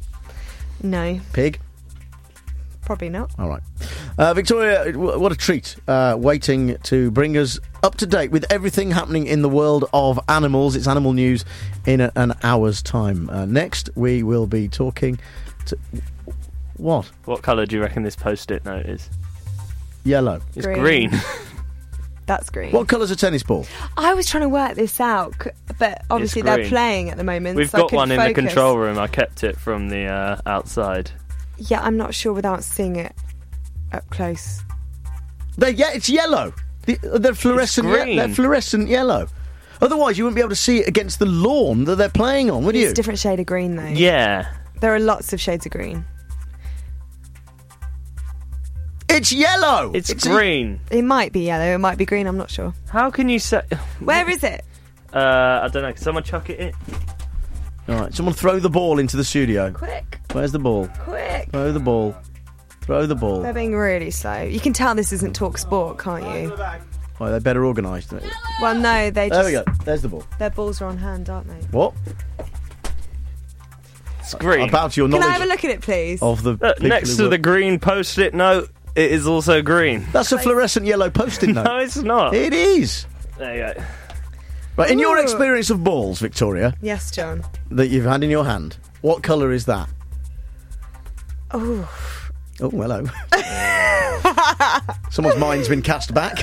No. Pig? Probably not. All right. Uh, Victoria, w- what a treat. Uh, waiting to bring us up to date with everything happening in the world of animals. It's animal news in a, an hour's time. Uh, next, we will be talking to... What? What colour do you reckon this post-it note is? Yellow. It's green. green. That's green. What colour's a tennis ball? I was trying to work this out, c- but obviously they're playing at the moment. We've so got I one in focus. the control room. I kept it from the uh, outside. Yeah, I'm not sure without seeing it up close. They're, yeah, it's yellow. The, they're fluorescent. It's green. Ye- they're fluorescent yellow. Otherwise, you wouldn't be able to see it against the lawn that they're playing on, would it's you? It's a different shade of green, though. Yeah. There are lots of shades of green. It's yellow. It's, it's green. A, it might be yellow. It might be green. I'm not sure. How can you say? Where is it? Uh, I don't know. Can someone chuck it in? All right. Someone throw the ball into the studio. Quick. Where's the ball? Quick. Throw the ball. Throw the ball. They're being really slow. You can tell this isn't Talk Sport, can't you? Well, they're better organised. Well, no, they There just... we go. There's the ball. Their balls are on hand, aren't they? What? It's green. About your knowledge... Can I have a look at it, please? Of the Look, next to the green post-it note, it is also green. That's a fluorescent yellow post-it note. No, it's not. It is. There you go. Right, in your Ooh. experience of balls, Victoria... Yes, John. ...that you've had in your hand, what colour is that? Oh... Oh, hello. Someone's mind's been cast back.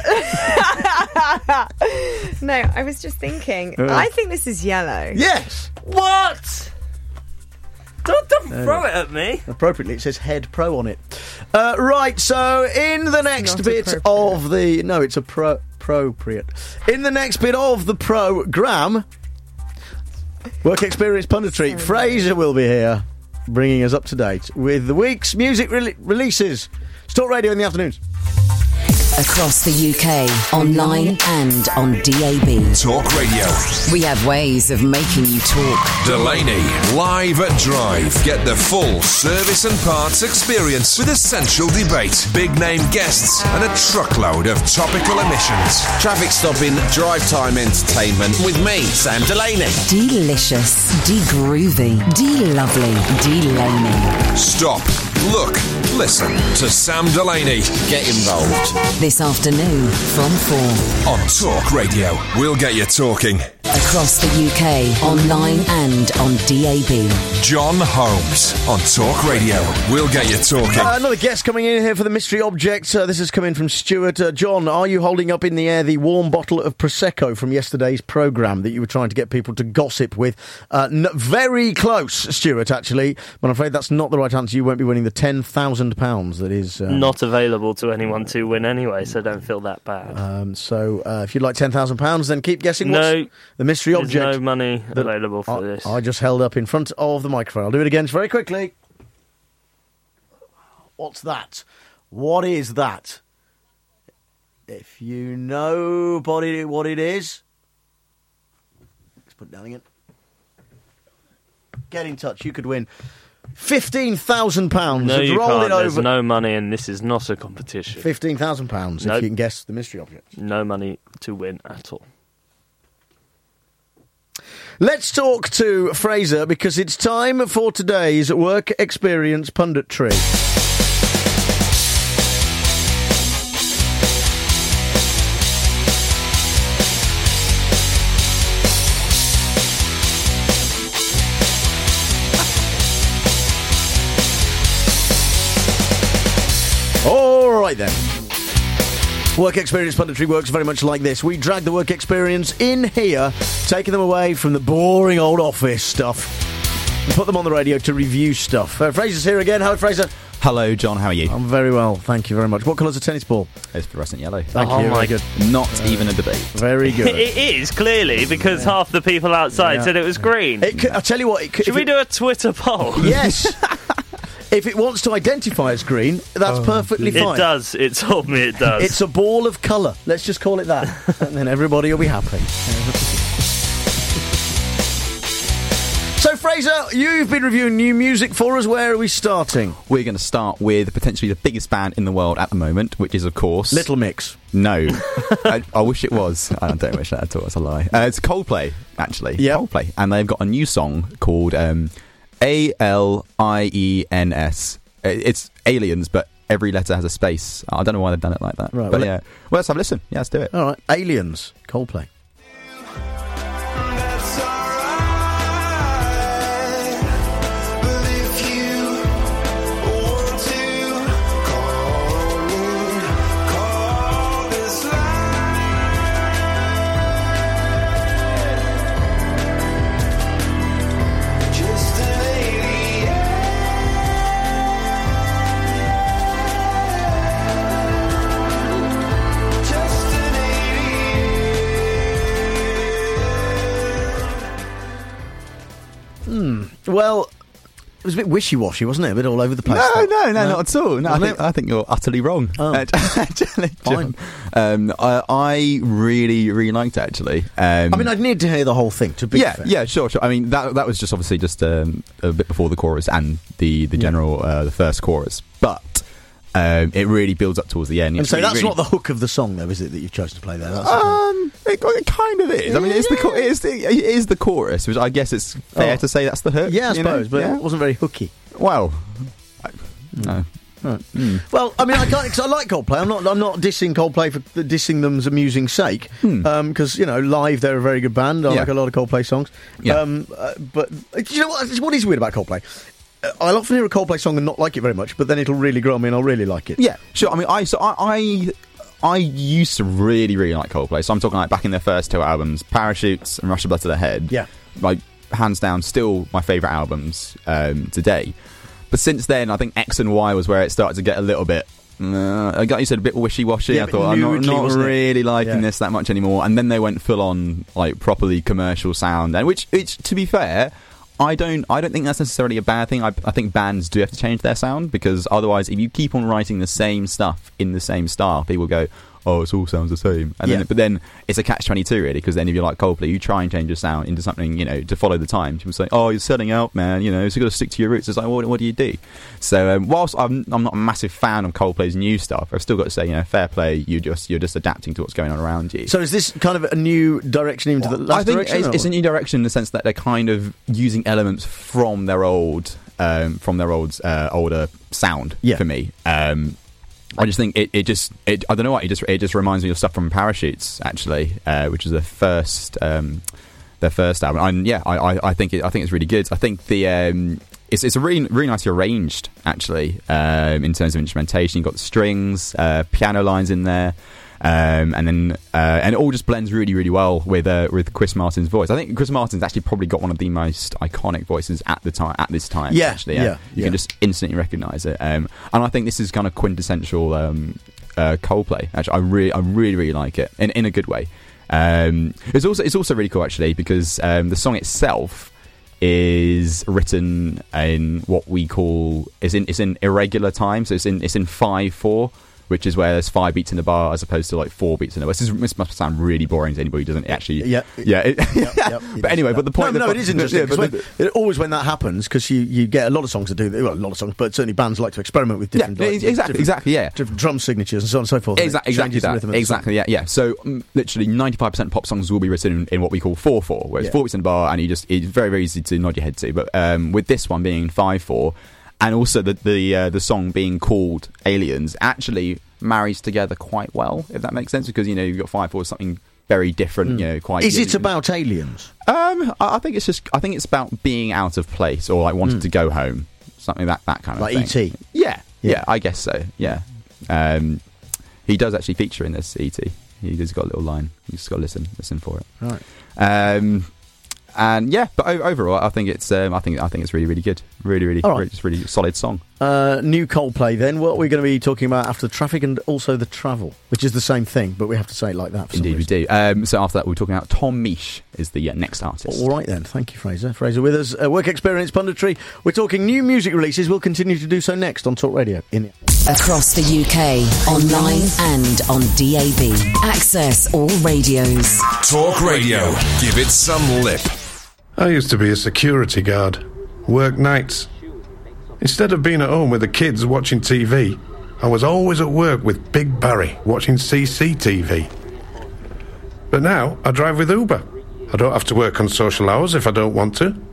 No, I was just thinking. Uh. I think this is yellow. Yes. What? Don't, don't Uh, throw it at me. Appropriately, it says Head Pro on it. Uh, right, so in the next not bit of the... No, it's a pro... appropriate. In the next bit of the programme, Work Experience Punditry, Fraser will be here, bringing us up to date with the week's music re- releases. Talk Radio in the afternoons. Across the U K, online and on D A B. Talk Radio. We have ways of making you talk. Delaney, live at Drive. Get the full service and parts experience with essential debate, big name guests, and a truckload of topical emissions. Traffic stopping, drive time entertainment with me, Sam Delaney. Delicious, de-groovy, de-lovely, Delaney. Stop, look, listen to Sam Delaney. Get involved. This afternoon from four. On Talk Radio. We'll get you talking. Across the U K, online and on D A B. John Holmes on Talk Radio. We'll get you talking. Uh, another guest coming in here for the mystery object. Uh, this has come in from Stuart. Uh, John, are you holding up in the air the warm bottle of Prosecco from yesterday's programme that you were trying to get people to gossip with? Uh, n- very close, Stuart, actually. But I'm afraid that's not the right answer. You won't be winning the ten thousand pounds that is... Um, Not available to anyone to win anyway, so don't feel that bad. Um, so uh, if you'd like ten thousand pounds, then keep guessing No. what's the mystery There's object. no money that available for I, this. I just held up in front of the microphone. I'll do it again very quickly. What's that? What is that? If you know what it, what it is, let's put it down again. Get in touch. You could win fifteen thousand pounds. No, you roll can't. it over. There's no money, and this is not a competition. fifteen thousand pounds Nope. if you can guess the mystery object. No money to win at all. Let's talk to Fraser because it's time for today's Work Experience Punditry. All right then. Work Experience Punditry works very much like this. We drag the work experience in here, taking them away from the boring old office stuff, and put them on the radio to review stuff. Uh, Fraser's here again. Hello, Fraser. Hello, John. How are you? I'm very well, thank you very much. What colour's a tennis ball? It's fluorescent yellow. Thank Oh you. my Very good. Not even a debate. Very good. It is, clearly, because half the people outside Yeah. said it was green. It could, I tell you what. It could, Should if we it- do a Twitter poll? Yes. If it wants to identify as green, that's perfectly fine. It does. It told me it does. It's a ball of colour. Let's just call it that, and then everybody will be happy. So, Fraser, you've been reviewing new music for us. Where are we starting? We're going to start with potentially the biggest band in the world at the moment, which is, of course... Little Mix. No. I, I wish it was. I don't wish that at all. It's a lie. Uh, it's Coldplay, actually. Yep. Coldplay. And they've got a new song called... Um, A L I E N S. It's aliens, but every letter has a space. I don't know why they've done it like that. Right, but well, yeah. Well, let's have a listen. Yeah, let's do it. All right. Aliens, Coldplay. Hmm. Well, it was a bit wishy-washy, wasn't it? A bit all over the place. No, that. no, no, no, not at all. No, I think, I think you're utterly wrong. Oh. Uh, actually, John. Um, I, I really, really liked it, actually. Um, I mean, I'd need to hear the whole thing, to be yeah, fair. Yeah, sure, sure. I mean, that that was just obviously just um, a bit before the chorus and the, the general, uh, the first chorus. But um, it really builds up towards the end. And It's so really, that's really- not the hook of the song, though, is it, that you've chosen to play there? That's Um, it, it kind of is. I mean, it's the cho- it is the it is the chorus, which I guess it's fair Oh. to say that's the hook. Yeah, I you know? suppose, but Yeah. it wasn't very hooky. Well, I, no. Right. Well, I mean, I can't because I like Coldplay. I'm not. I'm not dissing Coldplay for the dissing them's amusing sake. Because you know, live they're a very good band. I Yeah. like a lot of Coldplay songs. Yeah. Um, uh, but uh, do you know what? What is weird about Coldplay? Uh, I'll often hear a Coldplay song and not like it very much, but then it'll really grow on me and I'll really like it. Yeah, sure. I mean, I so I, I I used to really really like Coldplay. So I'm talking like back in their first two albums, Parachutes and Rush of Blood to the Head. Yeah, like hands down, still my favourite albums um, today. But since then, I think X and Y was where it started to get a little bit. Uh, like you said, a bit wishy-washy. Yeah, I a bit thought I'm not, noodly, not wasn't it? really liking Yeah. this that much anymore. And then they went full on like properly commercial sound, and which, which to be fair, I don't I don't think that's necessarily a bad thing. I, I think bands do have to change their sound, because otherwise, if you keep on writing the same stuff in the same style, people go, oh, it all sounds the same. And Yeah. then, but then it's a catch twenty-two, really, because then if you like Coldplay, you try and change your sound into something, you know, to follow the time. People say, oh, you're selling out, man, you know, so you've got to stick to your roots. It's like, what, what do you do? So um, whilst I'm, I'm not a massive fan of Coldplay's new stuff, I've still got to say, you know, fair play, you just, you're just adapting to what's going on around you. So is this kind of a new direction into the last I think direction? it's, or- it's a new direction in the sense that they're kind of using elements from their old, um, from their old, uh, older sound. Yeah. For me, um, I just think it, it just it, I don't know what it just it just reminds me of stuff from Parachutes, actually, uh, which is their first um, their first album. And yeah, I, I, I think it, I think it's really good. I think the um, it's it's a really really nicely arranged, actually, um, in terms of instrumentation. You've got the strings, uh, piano lines in there. Um, and then uh, and it all just blends really, really well with uh, with Chris Martin's voice. I think Chris Martin's actually probably got one of the most iconic voices at the time. At this time, Yeah, actually, yeah, you yeah. can just instantly recognise it. Um, and I think this is kind of quintessential um, uh, Coldplay. Actually, I really, I really, really like it in in a good way. Um, it's also it's also really cool, actually, because um, the song itself is written in what we call is in it's in irregular time, so it's in it's in five four. Which is where there's five beats in the bar as opposed to like four beats in the bar. This, is, this must sound really boring to anybody who doesn't actually. Yeah, yeah. It, Yep, yep, but anyway, but the point. No, no, the, it is interesting. yeah, 'cause but when, the- it, always when that happens, because you, you get a lot of songs that do well, a lot of songs, but certainly bands like to experiment with different, Yeah, like, exactly, different, exactly, yeah. different drum signatures and so on and so forth. Exactly, and it exactly changes the that. rhythm of the Exactly, yeah, yeah. So um, literally, ninety-five percent of pop songs will be written in, in what we call four four, where it's Yeah. four beats in the bar, and you just it's very very easy to nod your head to. But um, with this one being five four, and also the the uh, the song being called Aliens, actually marries together quite well, if that makes sense, because you know you've got five four, something very different, Mm. you know, quite. Is you it know, about aliens? Um, I I think it's just. I think it's about being out of place or like wanting Mm. to go home, something that that kind of Like thing. E T? Yeah, Yeah. yeah, I guess so. Yeah, um, he does actually feature in this E T. He just got a little line. You just got to listen, listen for it. Right. Um, and yeah, but o- overall, I think it's. Um, I think I think it's really, really good. Really, really, All right. really, just really solid song. Uh, new Coldplay then. What are we going to be talking about after the traffic and also the travel, which is the same thing, but we have to say it like that for some Indeed, we reason. do. Um, so after that, we're talking about Tom Misch is the uh, next artist. All right then, thank you, Fraser. Fraser with us. Uh, work experience punditry. We're talking new music releases. We'll continue to do so next on Talk Radio. In the- Across the U K, online and on D A B. Access all radios. Talk Radio. Give it some lip. I used to be a security guard, work nights. Instead of being at home with the kids watching T V, I was always at work with Big Barry watching C C T V. But now I drive with Uber. I don't have to work on social hours if I don't want to.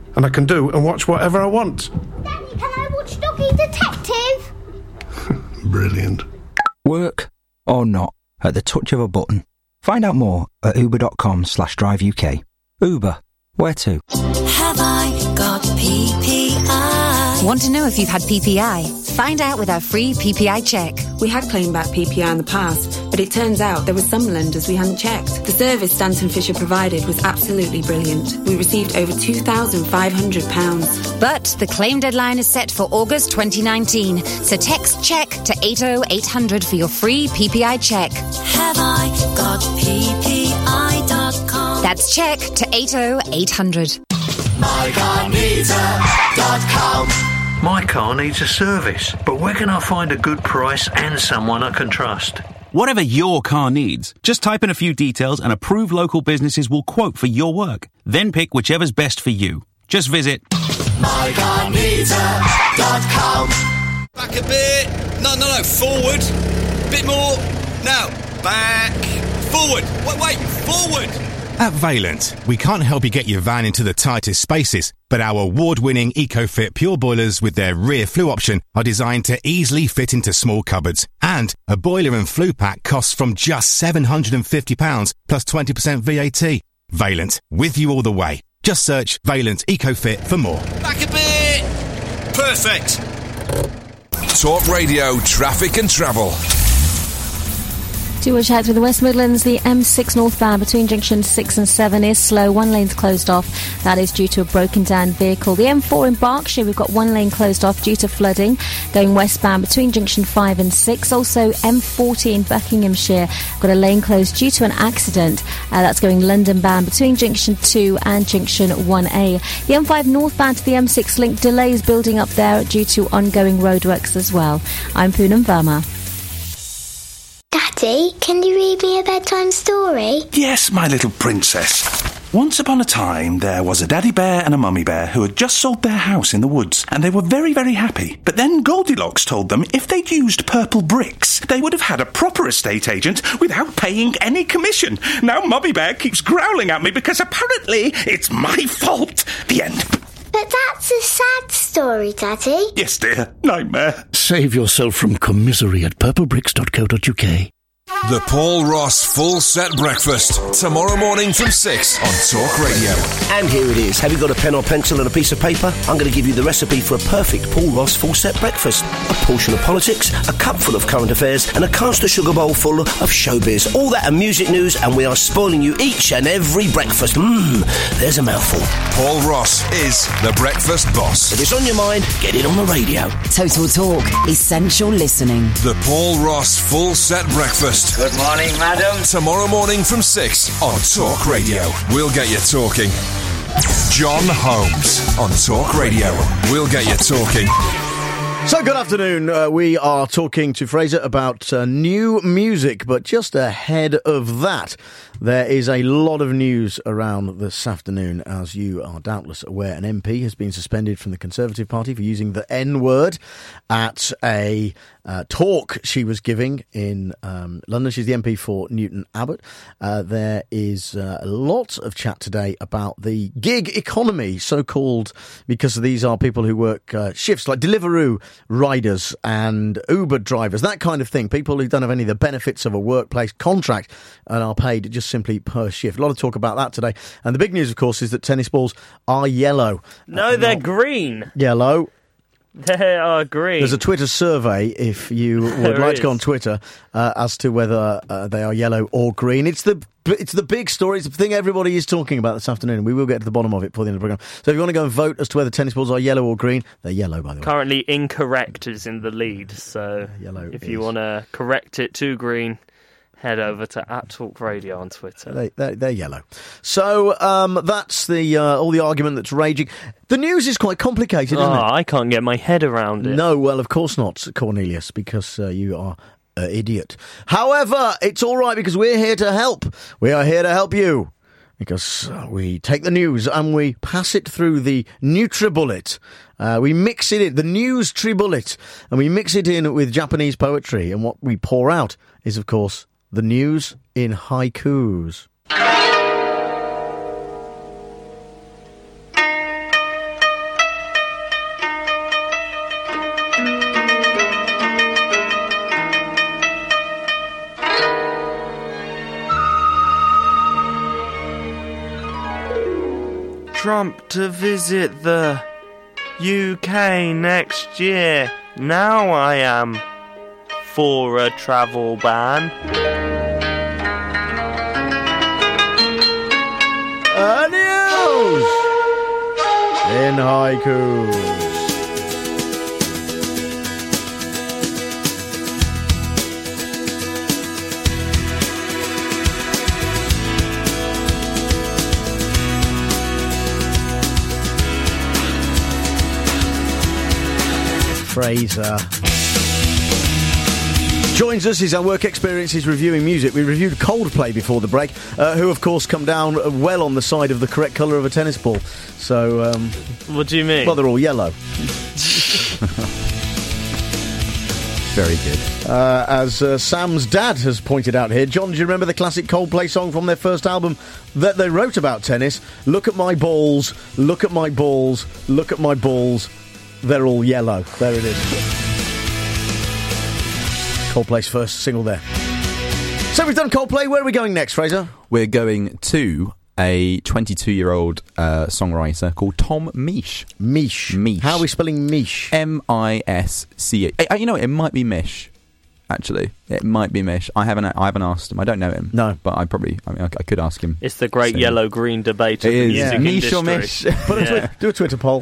and I can do and watch whatever I want. Daddy, can I watch Doggy Detective? Brilliant. Work or not, at the touch of a button. Find out more at uber.com slash drive UK. Uber, where to? Have I got P P I? Want to know if you've had P P I? Find out with our free P P I check. We had claimed back P P I in the past, but it turns out there were some lenders we hadn't checked. The service Stanton Fisher provided was absolutely brilliant. We received over two thousand five hundred pounds. But the claim deadline is set for August twenty nineteen, so text check to eight oh eight hundred for your free P P I check. Have I got P P I dot com? That's check to eight oh eight hundred. my car needs a dot com. My car needs a service, but where can I find a good price and someone I can trust? Whatever your car needs, just type in a few details and approved local businesses will quote for your work. Then pick whichever's best for you. Just visit my car needs a dot com. Back a bit. No, no, no. Forward. Bit more. Now, back. Forward. Wait, wait. Forward. At Valent, we can't help you get your van into the tightest spaces, but our award-winning EcoFit Pure Boilers with their rear flue option are designed to easily fit into small cupboards. And a boiler and flue pack costs from just seven hundred fifty pounds plus twenty percent V A T. Valent, with you all the way. Just search Valent EcoFit for more. Back a bit. Perfect. Talk Radio Traffic and Travel. To watch out through the West Midlands, the M six northbound between junction six and seven is slow. One lane's closed off. That is due to a broken down vehicle. The M four in Berkshire, we've got one lane closed off due to flooding. Going westbound between junction five and six. Also M forty in Buckinghamshire, got a lane closed due to an accident. Uh, that's going London bound between junction two and junction one A. The M five northbound to the M six link, delays building up there due to ongoing roadworks as well. I'm Poonam Verma. Daddy, can you read me a bedtime story? Yes, my little princess. Once upon a time, there was a daddy bear and a mummy bear who had just sold their house in the woods, and they were very, very happy. But then Goldilocks told them if they'd used purple bricks, they would have had a proper estate agent without paying any commission. Now Mummy Bear keeps growling at me because apparently it's my fault. The end. But that's a sad story, Daddy. Yes, dear. Nightmare. Save yourself from commisery at purple bricks dot co dot uk. The Paul Ross Full Set Breakfast, tomorrow morning from six on Talk Radio. And here it is. Have you got a pen or pencil and a piece of paper? I'm going to give you the recipe for a perfect Paul Ross Full Set Breakfast. A portion of politics, a cupful of current affairs, and a caster sugar bowl full of showbiz. All that and music news, and we are spoiling you each and every breakfast. Mmm, there's a mouthful. Paul Ross is the breakfast boss. If it's on your mind, get it on the radio. Total Talk, essential listening. The Paul Ross Full Set Breakfast. Good morning, madam. Tomorrow morning from six on Talk Radio. We'll get you talking. John Holmes on Talk Radio. We'll get you talking. So, good afternoon. Uh, we are talking to Fraser about uh, new music, but just ahead of that, there is a lot of news around this afternoon. As you are doubtless aware, an M P has been suspended from the Conservative Party for using the N-word at a uh, talk she was giving in um, London. She's the M P for Newton Abbot. Uh, there is uh, a lot of chat today about the gig economy, so-called, because these are people who work uh, shifts like Deliveroo riders and Uber drivers, that kind of thing. People who don't have any of the benefits of a workplace contract and are paid just simply per shift. A lot of talk about that today. And the big news, of course, is that tennis balls are yellow. No, uh, they're not green. Yellow. They are green. There's a Twitter survey, if you would There like is. to go on Twitter, uh, as to whether uh, they are yellow or green. It's the it's the big story. It's the thing everybody is talking about this afternoon. We will get to the bottom of it before the end of the programme. So if you want to go and vote as to whether tennis balls are yellow or green, they're yellow, by the way. Currently incorrect is in the lead, so yellow if you is. want to correct it to green, head over to at Talk Radio on Twitter. They, they're, they're yellow. So um, that's the uh, all the argument that's raging. The news is quite complicated, isn't oh, it? I can't get my head around it. No, well, of course not, Cornelius, because uh, you are an idiot. However, it's all right because we're here to help. We are here to help you. Because uh, we take the news and we pass it through the NutriBullet. Uh, we mix it in, the news tribullet, and we mix it in with Japanese poetry. And what we pour out is, of course, the news in haikus. Trump to visit the U K next year. Now I am for a travel ban. Uh, news in haiku. Fraser joins us. His work experience is reviewing music. We reviewed Coldplay before the break, uh, who of course come down well on the side of the correct colour of a tennis ball. So, um, what do you mean? Well, they're all yellow. Very good. Uh, as uh, Sam's dad has pointed out here, John, do you remember the classic Coldplay song from their first album that they wrote about tennis? Look at my balls, look at my balls, look at my balls. They're all yellow. There it is. Coldplay's first single there. So we've done Coldplay. Where are we going next, Fraser? We're going to a twenty-two-year-old uh, songwriter called Tom Misch. Misch. Misch. How are we spelling Misch? M I S C H. You know, it might be Misch. Actually, it might be Misch. I haven't. I haven't asked him. I don't know him. No, but I probably. I mean, I, I could ask him. It's the great so. yellow-green debate of it the is. music Yeah. industry. Misch or Misch? Put a yeah. twi- do a Twitter poll.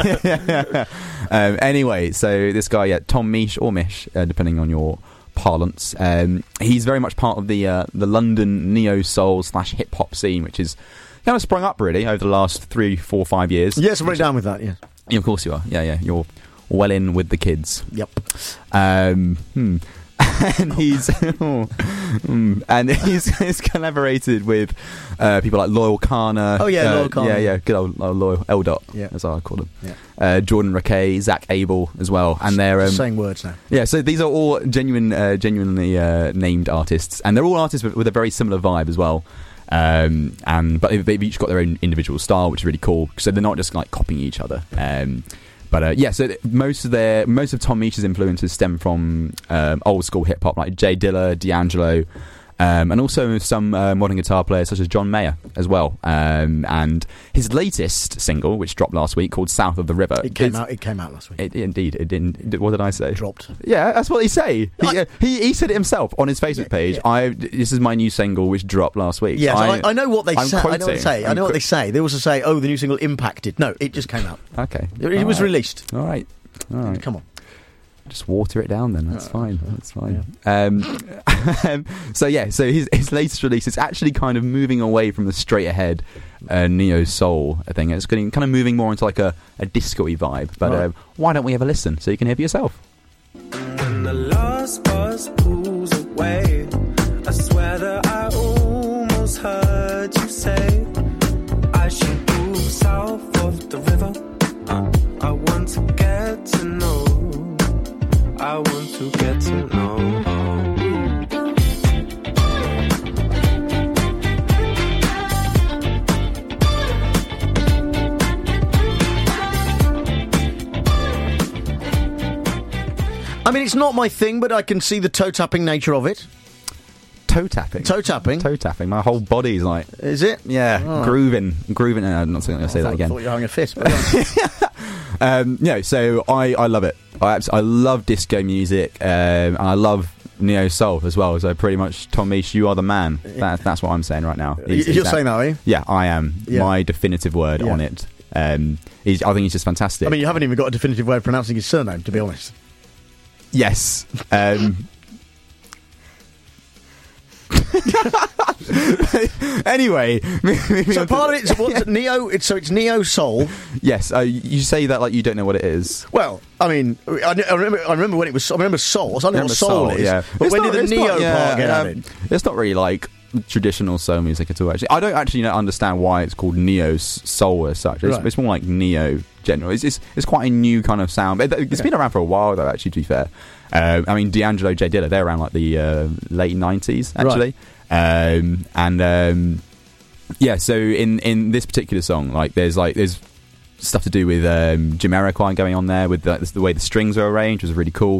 um, anyway, so this guy, yeah, Tom Misch or Misch, uh, depending on your parlance. Um, he's very much part of the uh, the London neo soul slash hip hop scene, which is kind of sprung up really over the last three, four, five years. Yes, I'm very down with that. Yeah, yeah, of course you are. Yeah, yeah, you're well in with the kids. Yep. Um, hmm. And he's mm, and he's, he's collaborated with uh, people like Loyal Kana. Oh yeah, uh, Loyal Kana. Yeah, yeah, good old uh, Loyal L Dot. Yeah, that's how I call him. Yeah. Uh, Jordan Rakei, Zach Abel as well, and they're um, saying words now. Yeah, so these are all genuine, uh, genuinely uh, named artists, and they're all artists with, with a very similar vibe as well. Um, and but they've each got their own individual style, which is really cool. So they're not just like copying each other. Um, But uh, yeah, so th- most of their most of Tom Misch's influences stem from um, old school hip hop like Jay Dilla, D'Angelo, um, and also some uh, modern guitar players such as John Mayer as well. Um, and his latest single, which dropped last week, called "South of the River," it came out. It came out last week. It, indeed, it didn't. What did I say? Dropped. Yeah, that's what he say. He, I, uh, he he said it himself on his Facebook yeah, page. Yeah. I this is my new single which dropped last week. Yes, I, I, I know what they I'm say. Quoting. I know what they say. I know what they say. They also say, "Oh, the new single impacted." No, it just came out. Okay, it, it was right. released. All right. All right. Come on. Just water it down then. That's oh, fine. That's fine. Yeah. Um, so yeah. So his his latest release is actually kind of moving away from the straight ahead uh, neo soul thing. It's getting kind of moving more into like a, a disco-y vibe. But right. uh, why don't we have a listen so you can hear for yourself? When the last bus pulls away, I swear that I almost heard you say I should move south of the river. Uh, I want to get to know. I want to get to know. I mean, it's not my thing, but I can see the toe tapping nature of it. Toe tapping? Toe tapping? Toe tapping. My whole body's like... Is it? Yeah, oh. grooving. Grooving. No, I'm not going to say thought, that again. I thought you were having a fit. But um, no, so I, I love it. I, abs- I love disco music, um, and I love neo soul as well. So pretty much, Tom Misch, you are the man. That, that's what I'm saying right now. He's, You're that, saying that, are you? Yeah, I am. Yeah. My definitive word yeah. on it. Um, he's, I think he's just fantastic. I mean, you haven't even got a definitive way of pronouncing his surname, to be honest. Yes. Um, anyway, so part of it's what's it, neo. It's, so it's neo soul. Yes, uh, you say that like you don't know what it is. Well, I mean, I, I remember. I remember when it was. I remember soul. I don't know what soul, soul is. Yeah. It's But when not, did the neo not, yeah, part get um, added? It's not really like traditional soul music at all. Actually, I don't actually know, understand why it's called neo soul as such. It's, right. it's more like neo general. It's, it's it's quite a new kind of sound. It, it's okay. been around for a while though. Actually, to be fair, uh, I mean, D'Angelo, Jay Dilla, they're around like the uh, late nineties actually. Right. Um, and um, yeah, so in, in this particular song, like there's like there's stuff to do with um, Jamiroquai going on there with the, the way the strings are arranged was really cool.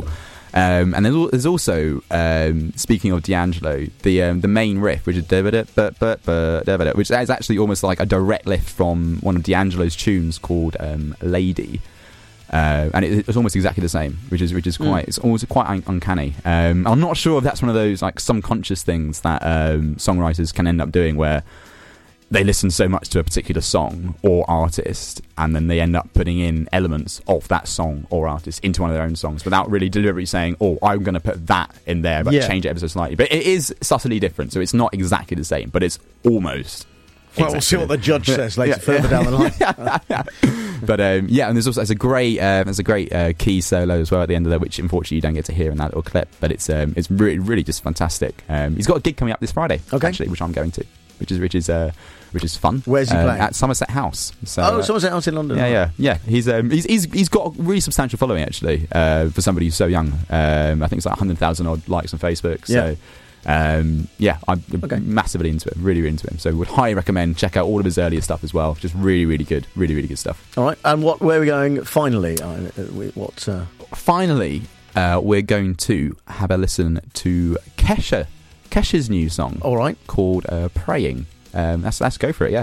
Um, and there's, al- there's also, um, speaking of D'Angelo, the um, the main riff, which is but but but but which is actually almost like a direct lift from one of D'Angelo's tunes called um, "Lady," uh, and it, it's almost exactly the same, which is which is quite mm. it's almost quite un- uncanny. Um, I'm not sure if that's one of those like subconscious things that um, songwriters can end up doing, where they listen so much to a particular song or artist, and then they end up putting in elements of that song or artist into one of their own songs without really deliberately saying, oh, I'm going to put that in there, but Yeah. change it ever so slightly. But it is subtly different, so it's not exactly the same, but it's almost. Well, we'll see what the judge says later, Yeah. further down the line. But um, yeah, and there's also there's a great uh, there's a great uh, key solo as well at the end of there, which unfortunately you don't get to hear in that little clip. But it's um, it's really really just fantastic. Um, he's got a gig coming up this Friday, Okay. actually, which I'm going to, which is which is uh, which is fun. Where's he Uh, playing? At Somerset House. So, oh, uh, Somerset House in London. yeah, yeah, yeah. He's um, he's he's he's got a really substantial following actually uh, for somebody who's so young. Um, I think it's like one hundred thousand odd likes on Facebook. So. Yeah. Um, yeah, I'm massively into it, really, really into him. So would highly recommend check out all of his earlier stuff as well. Just really, really good, really, really good stuff. All right, and what? Where are we going finally? Uh, we- what? Uh... Finally, uh, we're going to have a listen to Kesha, Kesha's new song. All right, called uh, "Praying." Um, let's let's go for it. Yeah.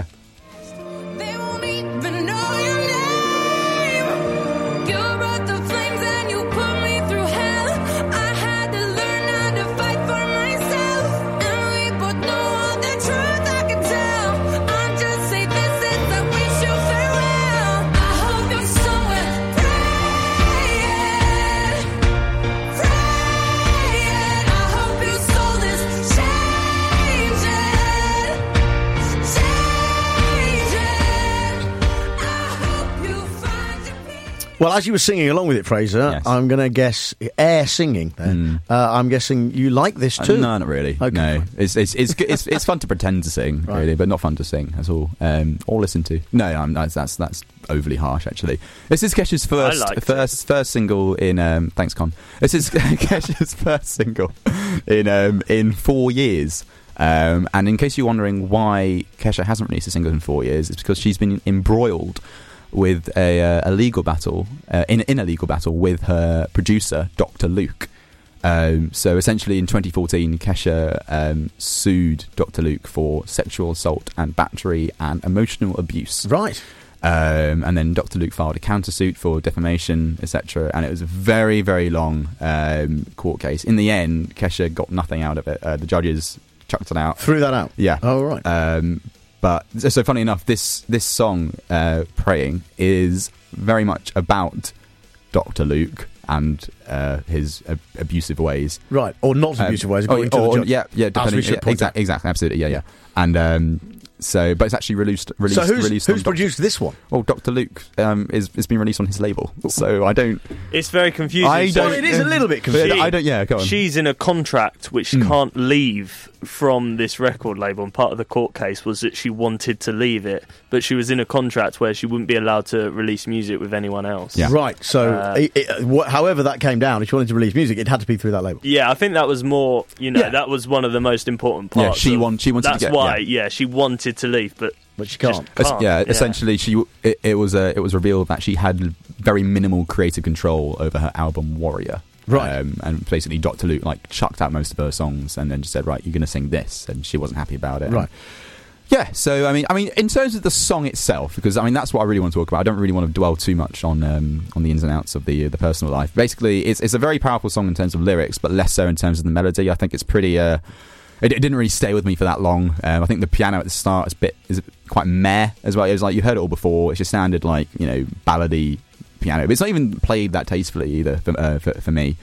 Well, as you were singing along with it, Fraser, Yes. I'm going to guess air singing. There, Mm. uh, I'm guessing you like this too. Uh, no, not really. Okay. No, it's it's it's good- it's, it's fun to pretend to sing, Right. really, but not fun to sing. That's all. Um, or listen to. No, I'm, that's that's that's overly harsh. Actually, this is Kesha's first liked first first single in. Um, thanks, Con. This is Kesha's first single in um, in four years. Um, and in case you're wondering why Kesha hasn't released a single in four years, it's because she's been embroiled with a, uh, a legal battle uh, in, in a legal battle with her producer, Doctor Luke. Um, so essentially, in twenty fourteen, Kesha um, sued Doctor Luke for sexual assault and battery and emotional abuse. Right. Um, and then Doctor Luke filed a countersuit for defamation, et cetera. And it was a very, very long um, court case. In the end, Kesha got nothing out of it. Uh, the judges chucked it out. Threw that out? Yeah. Oh, right. Um, but so, so funny enough, this this song, uh, "Praying," is very much about Doctor Luke and uh, his ab- abusive ways. Right, or not Um, abusive ways, oh, according to or- the judge. Yeah, yeah, As depending. we should Yeah, point exactly, exactly, absolutely, yeah, yeah. And um, so, but it's actually released. released So who's, released who's on Doctor produced this one? Well, Doctor Luke um, is has been released on his label. So I don't. It's very confusing. I So- don't. Well, it is a little bit confusing. I don't. Yeah, go on. She's in a contract which she Mm. can't leave from this record label, and part of the court case was that she wanted to leave it, but she was in a contract where she wouldn't be allowed to release music with anyone else. Yeah. Right, so Uh, it, it, wh- however that came down, if she wanted to release music, it had to be through that label. Yeah, I think that was more, you know, Yeah. that was one of the most important Yeah, parts. she of- want- she wanted to That's get- why, yeah. yeah. she wanted to leave, but But she just can't. Es- can't. yeah, essentially, she it, it was uh, it was revealed that she had very minimal creative control over her album Warrior. Right. Um, and basically, Doctor Luke like chucked out most of her songs and then just said, "Right, you're going to sing this," and she wasn't happy about it. Right. Yeah, so I mean, I mean, in terms of the song itself, because I mean that's what I really want to talk about. I don't really want to dwell too much on um, on the ins and outs of the the personal life. Basically, it's it's a very powerful song in terms of lyrics, but less so in terms of the melody. I think it's pretty. Uh, it, it didn't really stay with me for that long. Um, I think the piano at the start is a bit is quite meh as well. It was like you heard it all before. It just sounded like, you know, ballady piano, but it's not even played that tastefully either for uh, for, for me.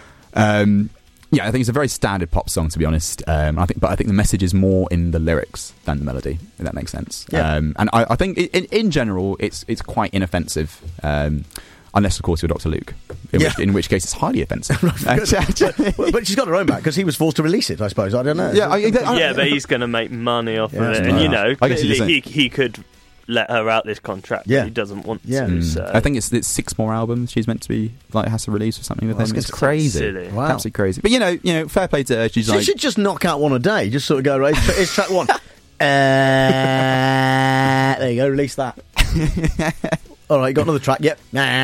Um, yeah, I think it's a very standard pop song, to be honest. Um, I think, but I think the message is more in the lyrics than the melody, if that makes sense. Yeah. Um, and I, I think in, in general, it's it's quite inoffensive, um, unless of course you're Doctor Luke, in, Yeah. which, in which case it's highly offensive. but, but she's got her own back because he was forced to release it, I suppose. I don't know. Yeah, I, I, yeah, but he's going to make money off Yeah, of it, that's and right. you know, I guess he clearly he, doesn't- he could let her out this contract, Yeah. but he doesn't want Yeah. to. Mm. So. I think it's it's six more albums she's meant to be like has to release or something with Well, him. that's It's crazy, silly. Wow. absolutely crazy. But you know, you know, fair play to her. She's She like, should just knock out one a day. Just sort of go, right, it's track one. uh, there you go, release that. All right, got another track. Yep.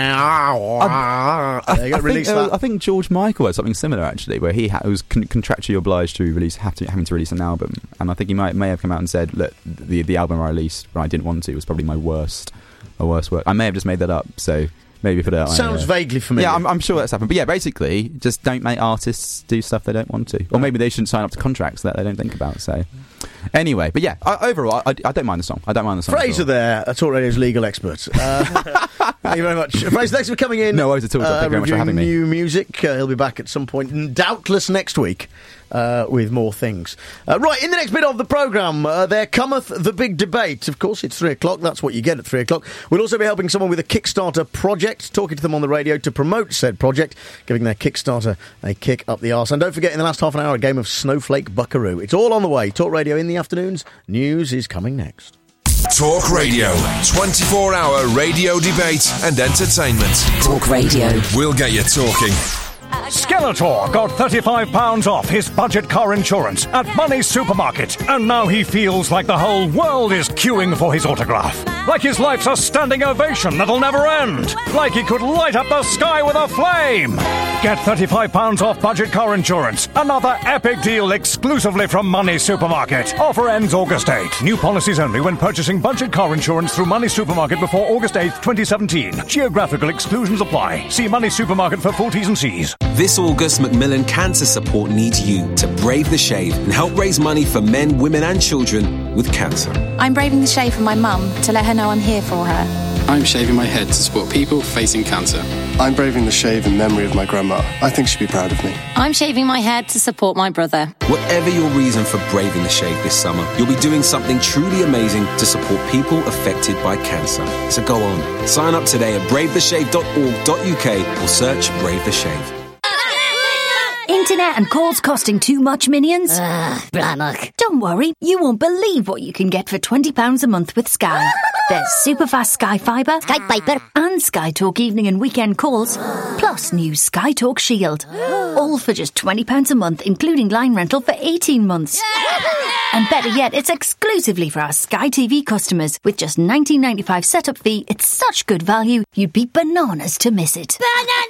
I, There you go, I, release think, uh, that. I think George Michael had something similar actually, where he ha- was con- contractually obliged to release, have to, having to release an album, and I think he might may have come out and said, "Look, the the album I released when I didn't want to was probably my worst, my worst work." I may have just made that up, so maybe put it out. Sounds uh, vaguely familiar. Yeah, I'm, I'm sure that's happened. But yeah, basically, just don't make artists do stuff they don't want to, or maybe they shouldn't sign up to contracts that they don't think about. So. Anyway, but yeah, I, overall, I, I don't mind the song. I don't mind the song. Fraser there, a Talk Radio's legal expert. Uh, thank you very much. Fraser, thanks for coming in. No worries at all. Uh, Thank you very much for having me. New music. Uh, he'll be back at some point, doubtless next week, uh, with more things. Uh, right, in the next bit of the programme, uh, there cometh the big debate. Of course, it's three o'clock. That's what you get at three o'clock. We'll also be helping someone with a Kickstarter project, talking to them on the radio to promote said project, giving their Kickstarter a kick up the arse. And don't forget, in the last half an hour, a game of Snowflake Buckaroo. It's all on the way. Talk Radio in the afternoons. News is coming next. Talk Radio. twenty-four hour radio debate and entertainment. Talk Radio. We'll get you talking. Skeletor got thirty-five pounds off his budget car insurance at Money Supermarket, and now he feels like the whole world is queuing for his autograph. Like his life's a standing ovation that'll never end. Like he could light up the sky with a flame. Get thirty-five pounds off budget car insurance. Another epic deal exclusively from Money Supermarket. Offer ends August eighth. New policies only when purchasing budget car insurance through Money Supermarket before August eighth, twenty seventeen. Geographical exclusions apply. See Money Supermarket for full T's and C's. This August, Macmillan Cancer Support needs you to brave the shave and help raise money for men, women and children with cancer. I'm braving the shave for my mum to let her know I'm here for her. I'm shaving my head to support people facing cancer. I'm braving the shave in memory of my grandma. I think she'd be proud of me. I'm shaving my head to support my brother. Whatever your reason for braving the shave this summer, you'll be doing something truly amazing to support people affected by cancer. So go on, sign up today at brave the shave dot org dot U K or search Brave the Shave. Internet and calls costing too much, minions? Ugh, Brannock. Don't worry, you won't believe what you can get for twenty pounds a month with Sky. There's superfast Sky Fibre, Sky Piper, and Sky Talk evening and weekend calls, plus new Sky Talk Shield. All for just twenty pounds a month, including line rental for eighteen months. And better yet, it's exclusively for our Sky T V customers. With just nineteen ninety-five setup fee, it's such good value, you'd be bananas to miss it.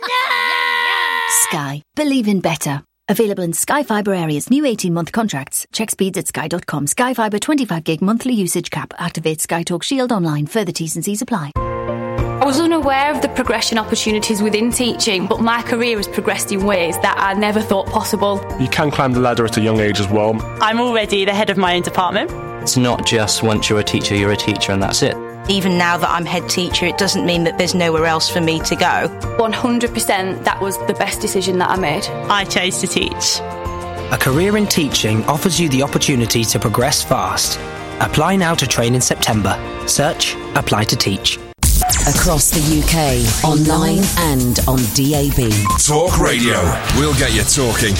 Sky. Believe in better. Available in Sky Fibre areas. New eighteen-month contracts. Check speeds at sky dot com. Sky Fibre twenty-five gig monthly usage cap. Activate Sky Talk Shield online. Further T's and C's apply. I was unaware of the progression opportunities within teaching, but my career has progressed in ways that I never thought possible. You can climb the ladder at a young age as well. I'm already the head of my own department. It's not just once you're a teacher, you're a teacher and that's it. Even now that I'm head teacher, it doesn't mean that there's nowhere else for me to go. one hundred percent that was the best decision that I made. I chose to teach. A career in teaching offers you the opportunity to progress fast. Apply now to train in September. Search Apply to Teach. Across the U K, online and on D A B. Talk Radio. We'll get you talking.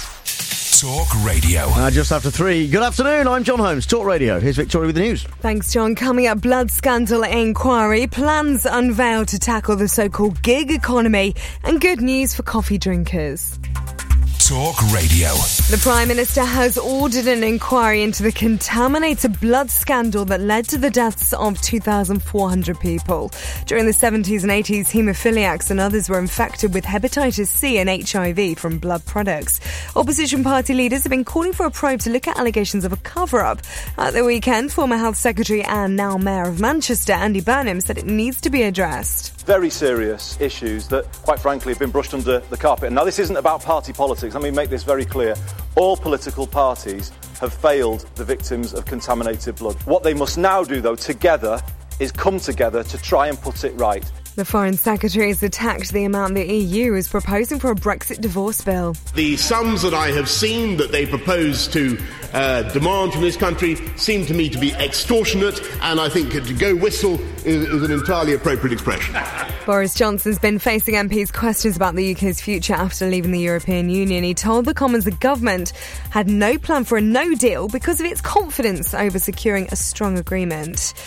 Talk Radio. Uh, just after three. Good afternoon, I'm John Holmes. Talk Radio. Here's Victoria with the news. Thanks, John. Coming up, blood scandal inquiry, plans unveiled to tackle the so-called gig economy, and good news for coffee drinkers. Talk Radio. The Prime Minister has ordered an inquiry into the contaminated blood scandal that led to the deaths of two thousand four hundred people. During the seventies and eighties, haemophiliacs and others were infected with hepatitis C and H I V from blood products. Opposition party leaders have been calling for a probe to look at allegations of a cover-up. At the weekend, former Health Secretary and now Mayor of Manchester, Andy Burnham, said it needs to be addressed. Very serious issues that, quite frankly, have been brushed under the carpet. Now, this isn't about party politics. Let me make this very clear. All political parties have failed the victims of contaminated blood. What they must now do, though, together, is come together to try and put it right. The Foreign Secretary has attacked the amount the E U is proposing for a Brexit divorce bill. The sums that I have seen that they propose to uh, demand from this country seem to me to be extortionate, and I think to go whistle is, is an entirely appropriate expression. Boris Johnson's been facing M Ps questions about the U K's future after leaving the European Union. He told the Commons the government had no plan for a no deal because of its confidence over securing a strong agreement.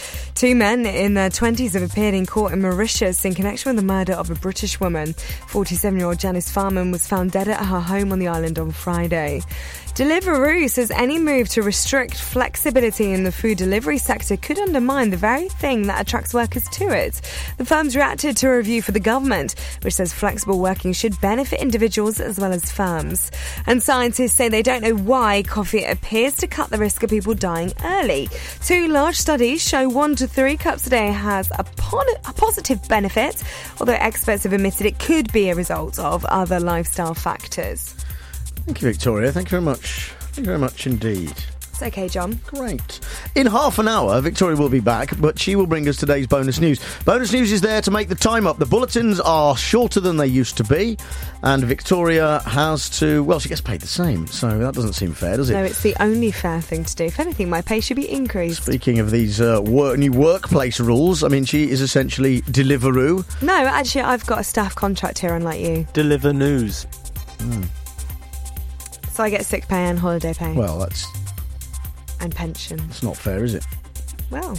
Two men in their twenties have appeared in court in Mauritius in connection with the murder of a British woman. forty-seven-year-old Janice Farman was found dead at her home on the island on Friday. Deliveroo says any move to restrict flexibility in the food delivery sector could undermine the very thing that attracts workers to it. The firm's reacted to a review for the government, which says flexible working should benefit individuals as well as firms. And scientists say they don't know why coffee appears to cut the risk of people dying early. Two large studies show one to three cups a day has a, pon- a positive benefit, although experts have admitted it could be a result of other lifestyle factors. Thank you, Victoria. Thank you very much. Thank you very much indeed. It's okay, John. Great. In half an hour, Victoria will be back, but she will bring us today's bonus news. Bonus news is there to make the time up. The bulletins are shorter than they used to be, and Victoria has to, well, she gets paid the same, so that doesn't seem fair, does it? No, it's the only fair thing to do. If anything, my pay should be increased. Speaking of these uh, work, new workplace rules, I mean, she is essentially Deliveroo. No, actually, I've got a staff contract here, unlike you. Deliver news. Mm. So I get sick pay and holiday pay. Well, that's... And pension. It's not fair, is it? Well,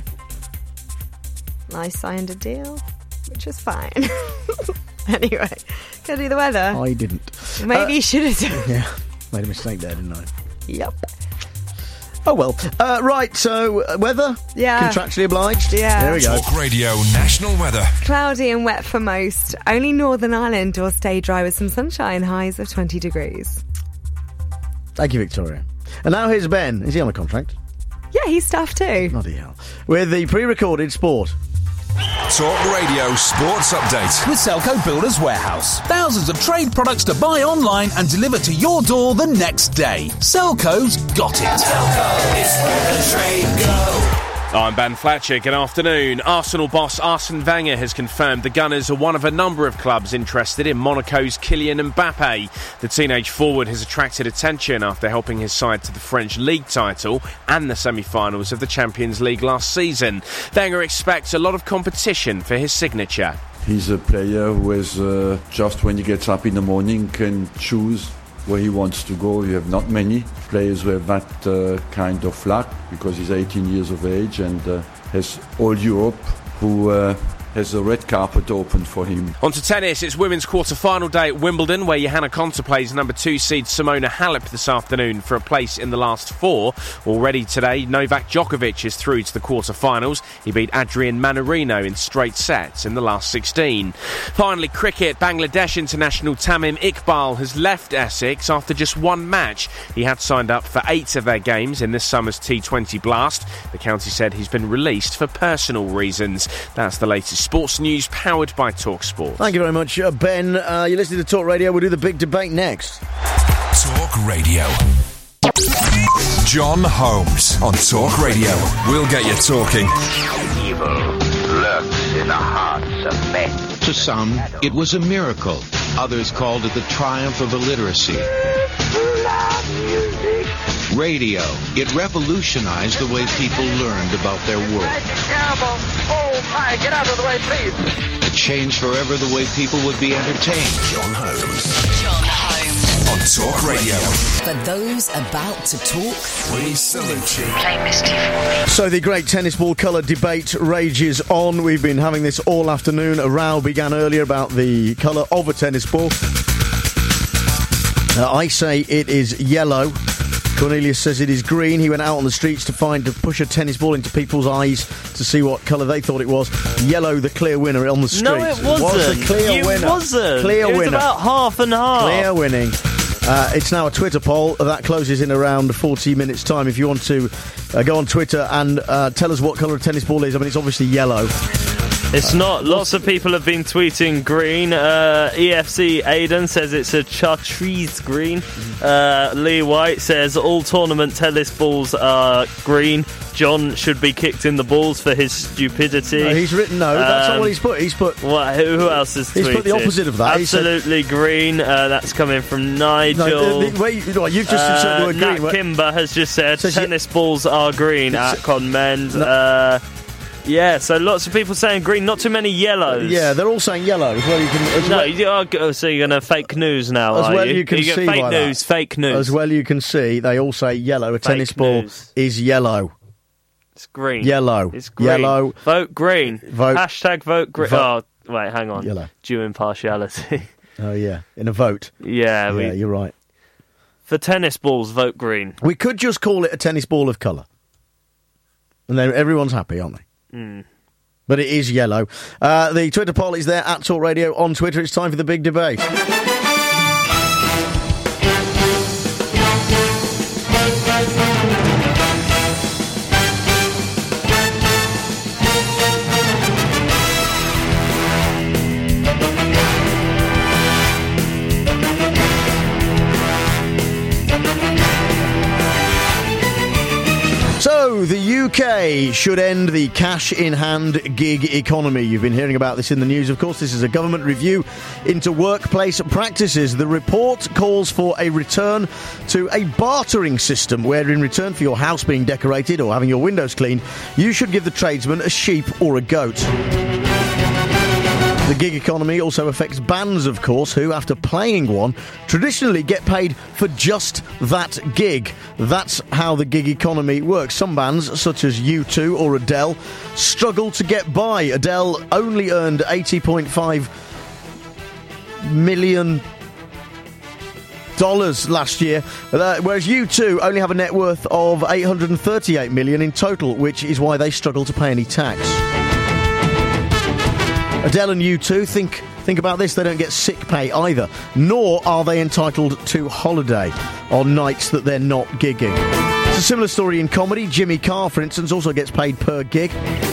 I signed a deal, which was fine. Anyway, can I do the weather? I didn't. Maybe uh, you should have done. Yeah, made a mistake there, didn't I? Yep. Oh, well. Uh, right, so uh, weather? Yeah. Contractually obliged? Yeah. There we go. Talk Radio National Weather. Cloudy and wet for most. Only Northern Ireland will stay dry with some sunshine, highs of twenty degrees. Thank you, Victoria. And now here's Ben. Is he on a contract? Yeah, he's staff too. Bloody hell. With the pre-recorded sport. Talk Radio Sports Update. With Selco Builders Warehouse. Thousands of trade products to buy online and deliver to your door the next day. Selco's got it. Selco is where the trade go. I'm Ben Fletcher. Good afternoon. Arsenal boss Arsene Wenger has confirmed the Gunners are one of a number of clubs interested in Monaco's Kylian Mbappe. The teenage forward has attracted attention after helping his side to the French league title and the semi-finals of the Champions League last season. Wenger expects a lot of competition for his signature. He's a player who is uh, just when he gets up in the morning can choose where he wants to go. You have not many players who have that uh, kind of luck, because he's eighteen years of age and uh, has all Europe who uh, has a red carpet open for him. On to tennis. It's women's quarter-final day at Wimbledon, where Johanna Konta plays number two seed Simona Halep this afternoon for a place in the last four. Already today, Novak Djokovic is through to the quarter-finals. He beat Adrian Manarino in straight sets in the last sixteen. Finally, cricket. Bangladesh international Tamim Iqbal has left Essex after just one match. He had signed up for eight of their games in this summer's T twenty Blast. The county said he's been released for personal reasons. That's the latest sports news powered by TalkSport. Thank you very much, uh, Ben. Uh, you're listening to Talk Radio. We'll do the big debate next. Talk Radio. John Holmes on Talk Radio. We'll get you talking. Evil lurks in the hearts of men. To some, it was a miracle. Others called it the triumph of illiteracy. Radio. It revolutionized the way people learned about their world. Oh my, get out of the way, please. It changed forever the way people would be entertained. John Holmes. John Holmes. On Talk Radio. For those about to talk, we salute you. Play Misty for me. So the great tennis ball colour debate rages on. We've been having this all afternoon. A row began earlier about the colour of a tennis ball. Uh, I say it is yellow. Cornelius says it is green. He went out on the streets to find to push a tennis ball into people's eyes to see what colour they thought it was. Yellow, the clear winner on the streets. No, it wasn't. It was a clear it winner. wasn't. Clear it was winner. about half and half. Clear winning. Uh, it's now a Twitter poll that closes in around forty minutes' time. If you want to uh, go on Twitter and uh, tell us what colour a tennis ball is, I mean, it's obviously yellow. It's not. Lots of people have been tweeting green. Uh, E F C Aiden says it's a chartreuse green. Uh, Lee White says all tournament tennis balls are green. John should be kicked in the balls for his stupidity. No, he's written no. That's Um, not what he's put. He's put. What, who, who else has tweeted? He's put the opposite of that. He said- Absolutely green. Uh, that's coming from Nigel. No, the, the, wait, you know, you've just Uh, said the word Nat green. Wait. Kimber has just said Says tennis balls are green at Conmend. No. Uh, yeah, so lots of people saying green, not too many yellows. Yeah, they're all saying yellow. As well, you can. As No, well, you are, oh, so you're going to fake news now, as are well you? you can you get see fake by news, that. fake news. As well you can see, they all say yellow. A tennis Fake ball news. is yellow. It's green. Yellow. It's green. Yellow. Vote green. Vote. Hashtag vote green. Vote. Oh, wait, hang on. Yellow. Due impartiality. Oh, yeah. In a vote. Yeah, Yeah, we, you're right. for tennis balls, vote green. We could just call it a tennis ball of colour. And then everyone's happy, aren't they? Mm. But it is yellow. Uh, the Twitter poll is there, at Talk Radio on Twitter. It's time for the big debate. So, the U K should end the cash-in-hand gig economy. You've been hearing about this in the news. Of course, this is a government review into workplace practices. The report calls for a return to a bartering system where, in return for your house being decorated or having your windows cleaned, you should give the tradesman a sheep or a goat. The gig economy also affects bands, of course, who, after playing one, traditionally get paid for just that gig. That's how the gig economy works. Some bands, such as U two or Adele, struggle to get by. Adele only earned eighty point five million dollars last year, uh, whereas U two only have a net worth of eight hundred thirty-eight million dollars in total, which is why they struggle to pay any tax. Adele and U two, think think about this, they don't get sick pay either, nor are they entitled to holiday on nights that they're not gigging. It's a similar story in comedy. Jimmy Carr, for instance, also gets paid per gig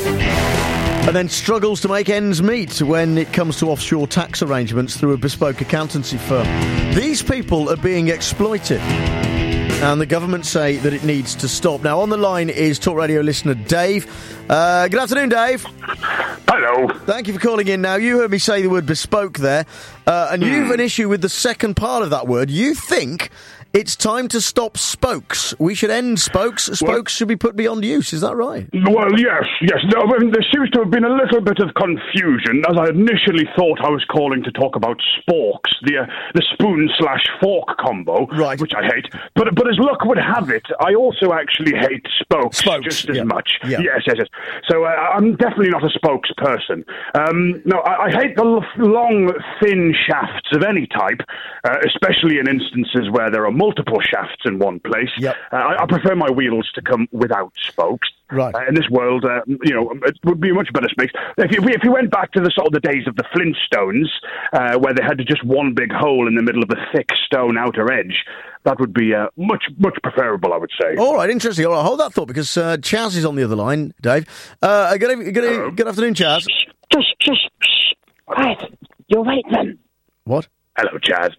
and then struggles to make ends meet when it comes to offshore tax arrangements through a bespoke accountancy firm. These people are being exploited, and the government say that it needs to stop. Now, on the line is Talk Radio listener Dave. Uh, good afternoon, Dave. Hello. Thank you for calling in. Now, you heard me say the word bespoke there, uh, and you've mm. an issue with the second part of that word. You think it's time to stop spokes. We should end spokes. Spokes well, should be put beyond use. Is that right? Well, yes, yes. No, I mean, there seems to have been a little bit of confusion, as I initially thought I was calling to talk about sporks, the uh, the spoon slash fork combo, right. which I hate. But but as luck would have it, I also actually hate spokes, spokes just as yeah. much. Yeah. Yes, yes, yes. So uh, I'm definitely not a spokesperson. Um, no, I, I hate the l- long, thin shafts of any type, uh, especially in instances where there are multiple shafts in one place. Yep. Uh, I, I prefer my wheels to come without spokes. Right. Uh, in this world, uh, you know, it would be a much better space. If you, if you went back to the sort of the days of the Flintstones, uh, where they had just one big hole in the middle of a thick stone outer edge, that would be uh, much, much preferable, I would say. All right, interesting. All right, hold that thought, because uh, Chaz is on the other line, Dave. Uh, good, good, good afternoon, Chaz. Just, just, quiet. You're right, then. What? Hello, Chaz.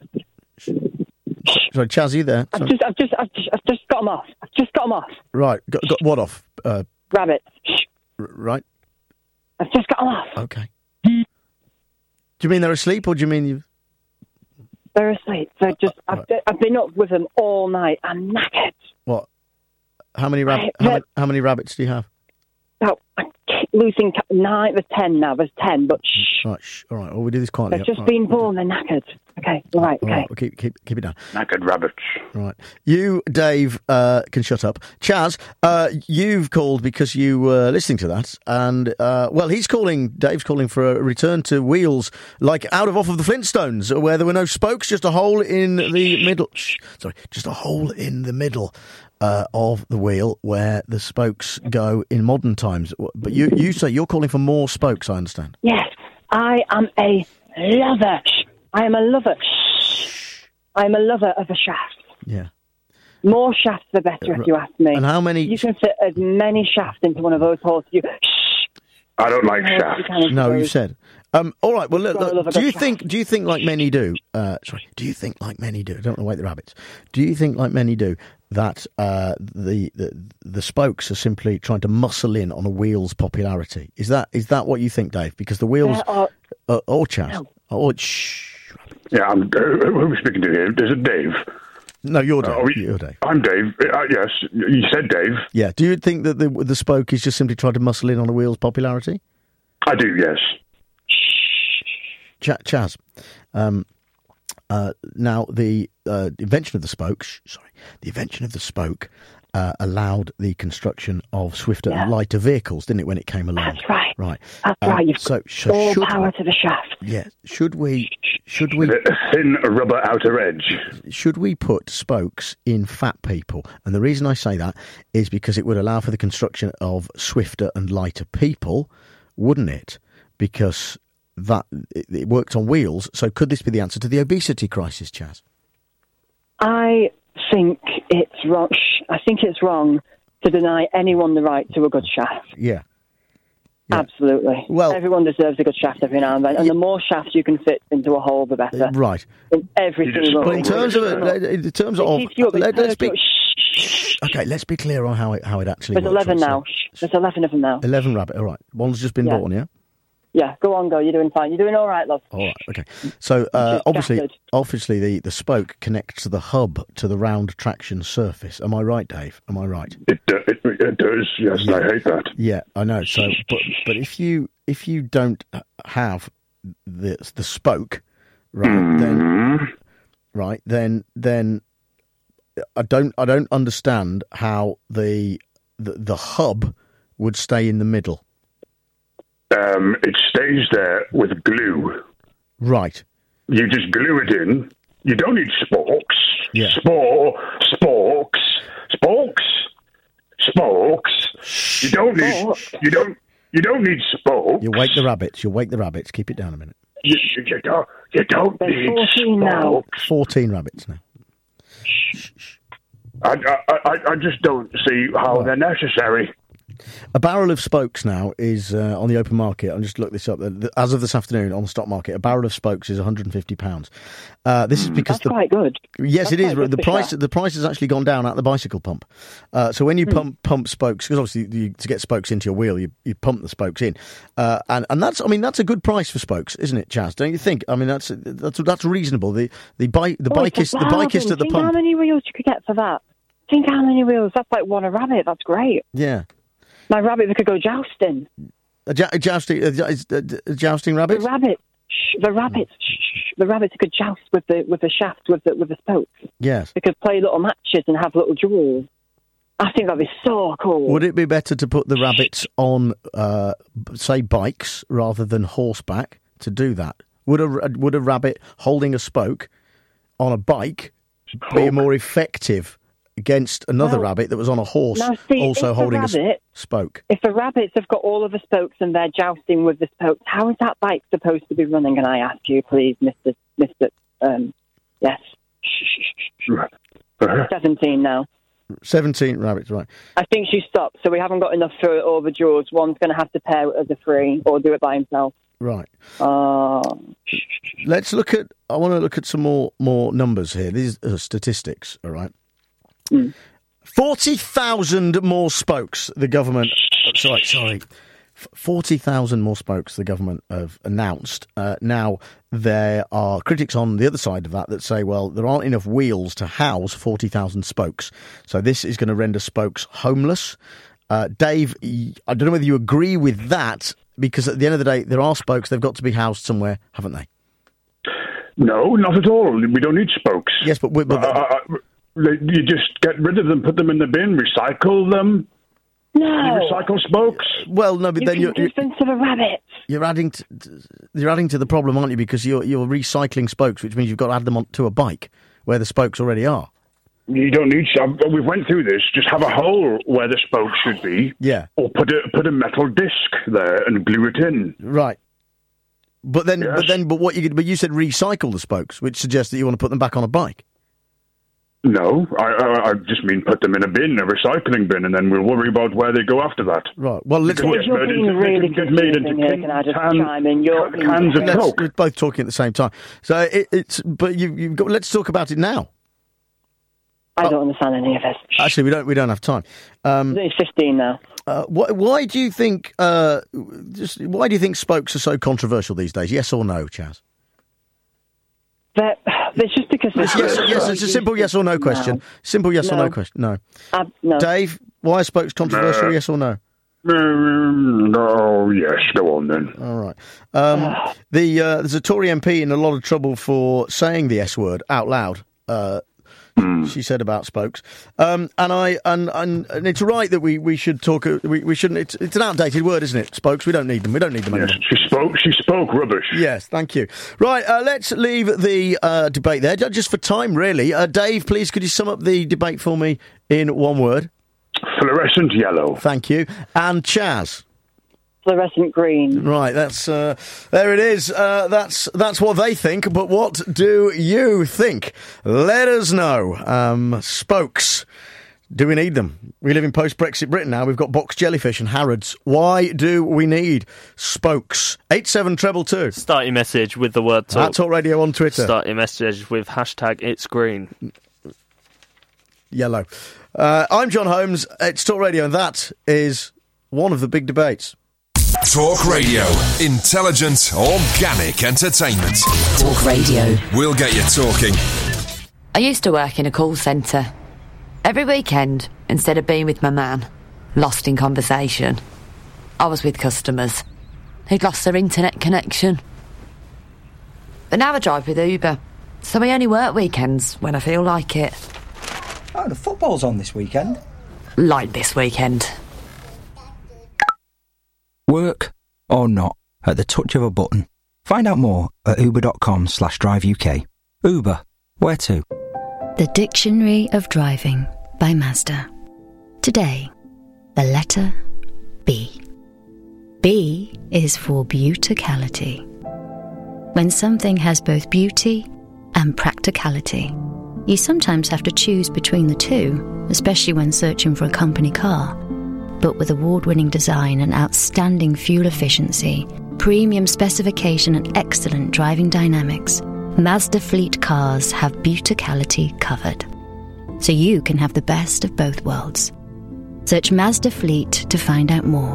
Sorry, Chaz, are you there? I've just, I've just, I've just, I've just got them off. I've just got them off. Right, got, got what off? Uh, Rabbit. R- right. I've just got them off. Okay. Do you mean they're asleep, or do you mean you? They're asleep. They're just. I've, right. I've been up with them all night. I'm knackered. What? How many rabbits? How, many, how many rabbits do you have? Oh, I keep losing c- nine. There's ten now. There's ten, but shh. Right, shh. All right. Well, we do this quietly. They've just right. been born. They're knackered. Okay. All right. Okay. All right, well, keep keep keep it down. Knackered rabbits. Right. You, Dave, uh, can shut up. Chaz, uh, you've called because you were listening to that, and uh, well, he's calling. Dave's calling for a return to wheels like out of off of the Flintstones, where there were no spokes, just a hole in the middle. Shh, sorry, just a hole in the middle. Uh, of the wheel where the spokes go in modern times. But you, you say you're calling for more spokes, I understand. Yes, I am a lover. I am a lover. I am a lover of a shaft. Yeah. More shafts the better, if you ask me. And how many? You can fit as many shafts into one of those holes. You. I don't like shafts. No, you said. Um, all right. Well, look, look, do you think? Do you think like many do? Uh, sorry. Do you think like many do? I don't want to wake the rabbits. Do you think like many do that uh, the, the the spokes are simply trying to muscle in on a wheel's popularity? Is that is that what you think, Dave? Because the wheels, are, uh, or Chaz, no. or shh. Yeah, I'm. Uh, who are we speaking to here? Is it Dave? No, you're Dave. Uh, we, you're Dave. I'm Dave. Uh, yes, you said Dave. Yeah. Do you think that the the spoke is just simply trying to muscle in on a wheel's popularity? I do. Yes. Ch- Chaz, um, Uh, now, the uh, invention of the spoke, sh- sorry, the invention of the spoke uh, allowed the construction of swifter Yeah. and lighter vehicles, didn't it, when it came along? That's right. Right. That's Um, right. You've so, got so all should power we, to the shaft. yeah, should we, should we, A thin rubber outer edge. should we put spokes in fat people? And the reason I say that is because it would allow for the construction of swifter and lighter people, wouldn't it? Because that it, it worked on wheels. So could this be the answer to the obesity crisis, Chaz? I think it's wrong. Shh, I think it's wrong to deny anyone the right to a good shaft. Yeah. Absolutely. Well- everyone deserves a good shaft every now and then, and the more shafts you can fit into a hole, the better. Right. In every single. But in terms of in terms It of keeps you up. let, us be Shh. okay. Let's be clear on how it how it actually There's works. eleven right? now. Shh. There's eleven of them now. So, eleven rabbit. All right. One's just been Yeah. born. Yeah. Yeah, go on, go. You're doing fine. You're doing all right, love. All right. Okay. So uh, Just obviously, scattered. obviously, the, the spoke connects the hub to the round traction surface. Am I right, Dave? Am I right? It, uh, it, it does, yes, and I hate that. Yeah, I know. So, but but if you if you don't have the the spoke, right, then right, then then I don't I don't understand how the the, the hub would stay in the middle. Um, it stays there with glue. Right. You just glue it in. You don't need spokes. Yeah. Spore, spokes, spokes, spokes. You don't need. You don't. You don't need spokes. You wake the rabbits. You wake the rabbits. Keep it down a minute. You, you, you don't. You don't There's need fourteen now. spokes. Fourteen rabbits now. I, I, I, I just don't see how they're necessary. A barrel of spokes now is uh, on the open market. I'm just looked this up. As of this afternoon on the stock market, a barrel of spokes is one hundred fifty pounds. Uh, this is because That's the, quite good. Yes, That's it is. quite good The for price sure. the price has actually gone down at the bicycle pump. Uh, so when you Hmm. pump pump spokes, because obviously you, to get spokes into your wheel, you, you pump the spokes in, uh, and and that's I mean that's a good price for spokes, isn't it, Chaz? Don't you think? I mean that's that's that's reasonable. The the bike the Oh, it's bikeist a the bikeist bargain. at the Think how pump. many wheels you could get for that? Think how many wheels. That's like one a rabbit. That's great. Yeah, My rabbit, we could go jousting. a, jou- a jousting a, jou- a, a jousting rabbit. The rabbit, shh, the rabbits, shh, the rabbits could joust with the with the shaft with the with the spokes. Yes. They could play little matches and have little duels. I think that'd be so cool. Would it be better to put the rabbits on, uh, b- say, bikes rather than horseback to do that? Would a would a rabbit holding a spoke on a bike be more effective against another Well, rabbit that was on a horse, now see, also if holding a a s- rabbit, spoke? If the rabbits have got all of the spokes and they're jousting with the spokes, how is that bike supposed to be running? And I ask you, please, Mister Mister Um, yes, seventeen now. Seventeen rabbits, right? I think she stopped, so we haven't got enough for all the jaws. One's going to have to pair it as a free or do it by himself. Right. Uh, Let's look at. I want to look at some more more numbers here. These are statistics. All right. Forty thousand more spokes. The government. Sorry, sorry. Forty thousand more spokes. The government have announced. Uh, now there are critics on the other side of that that say, well, there aren't enough wheels to house forty thousand spokes. So this is going to render spokes homeless. Uh, Dave, I don't know whether you agree with that, because at the end of the day, there are spokes. They've got to be housed somewhere, haven't they? No, not at all. We don't need spokes. Yes, but, we, but uh, uh, you just get rid of them, put them in the bin, recycle them. No. You recycle spokes. Well, no, but you then can you're give them to the rabbits. you're adding to, you're adding to the problem, aren't you? Because you're you're recycling spokes, which means you've got to add them onto a bike where the spokes already are. You don't need. We went through this. Just have a hole where the spokes should be. Yeah. Or put a put a metal disc there and glue it in. Right. But then, Yes. but then, but what you but you said recycle the spokes, which suggests that you want to put them back on a bike. No, I, I, I just mean put them in a bin, a recycling bin, and then we'll worry about where they go after that. Right. Well, let's. They can get You're made being into- they really can get made into confusing here. can- Can I just can- chime in? You're being cans of Let's, Coke. we're both talking at the same time. So it, it's. But you, you've got. Let's talk about it now. I don't understand any of this. Actually, we don't. We don't have time. Um, He's fifteen now. Uh, why, why do you think? Uh, just why do you think spokes are so controversial these days? Yes or no, Chaz? But it's just because Yes, yes, yes, it's a simple yes or no question. No. Simple yes or No. no question. No. Uh, no. Dave, why are spokes controversial? No. Yes or no? Mm, oh, yes, go on then. All right. Um, the uh, there's a Tory M P in a lot of trouble for saying the S word out loud. Uh, mm. She said about spokes, um, and I and, and and it's right that we, we should talk. Uh, we we shouldn't. It's, it's an outdated word, isn't it? Spokes. We don't need them. We don't need them yes, anymore. She spoke. She spoke rubbish. Yes, thank you. Right. Uh, let's leave the uh, debate there, just for time, really. Uh, Dave, please, could you sum up the debate for me in one word? Fluorescent yellow. Thank you. And Chaz? Fluorescent green. Right, that's uh, there it is. Uh, that's that's what they think. But what do you think? Let us know. Um, spokes. Do we need them? We live in post-Brexit Britain now. We've got box jellyfish and Harrods. Why do we need spokes? eight seven two two. Start your message with the word talk. At Talk Radio on Twitter. Start your message with hashtag It's Green. Yellow. Uh, I'm John Holmes. It's Talk Radio, and that is one of the big debates. Talk Radio. Intelligent, organic entertainment. Talk Radio. We'll get you talking. I used to work in a call centre. Every weekend, instead of being with my man, lost in conversation, I was with customers who'd lost their internet connection. But now I drive with Uber, so I only work weekends when I feel like it. Oh, the football's on this weekend. Like this weekend. Work or not, at the touch of a button. Find out more at uber.com slash drive UK. Uber, where to? The Dictionary of Driving by Mazda. Today, the letter B. B is for beauticality. When something has both beauty and practicality, you sometimes have to choose between the two, especially when searching for a company car. But with award-winning design and outstanding fuel efficiency, premium specification and excellent driving dynamics, Mazda Fleet cars have beauticality covered. So you can have the best of both worlds. Search Mazda Fleet to find out more.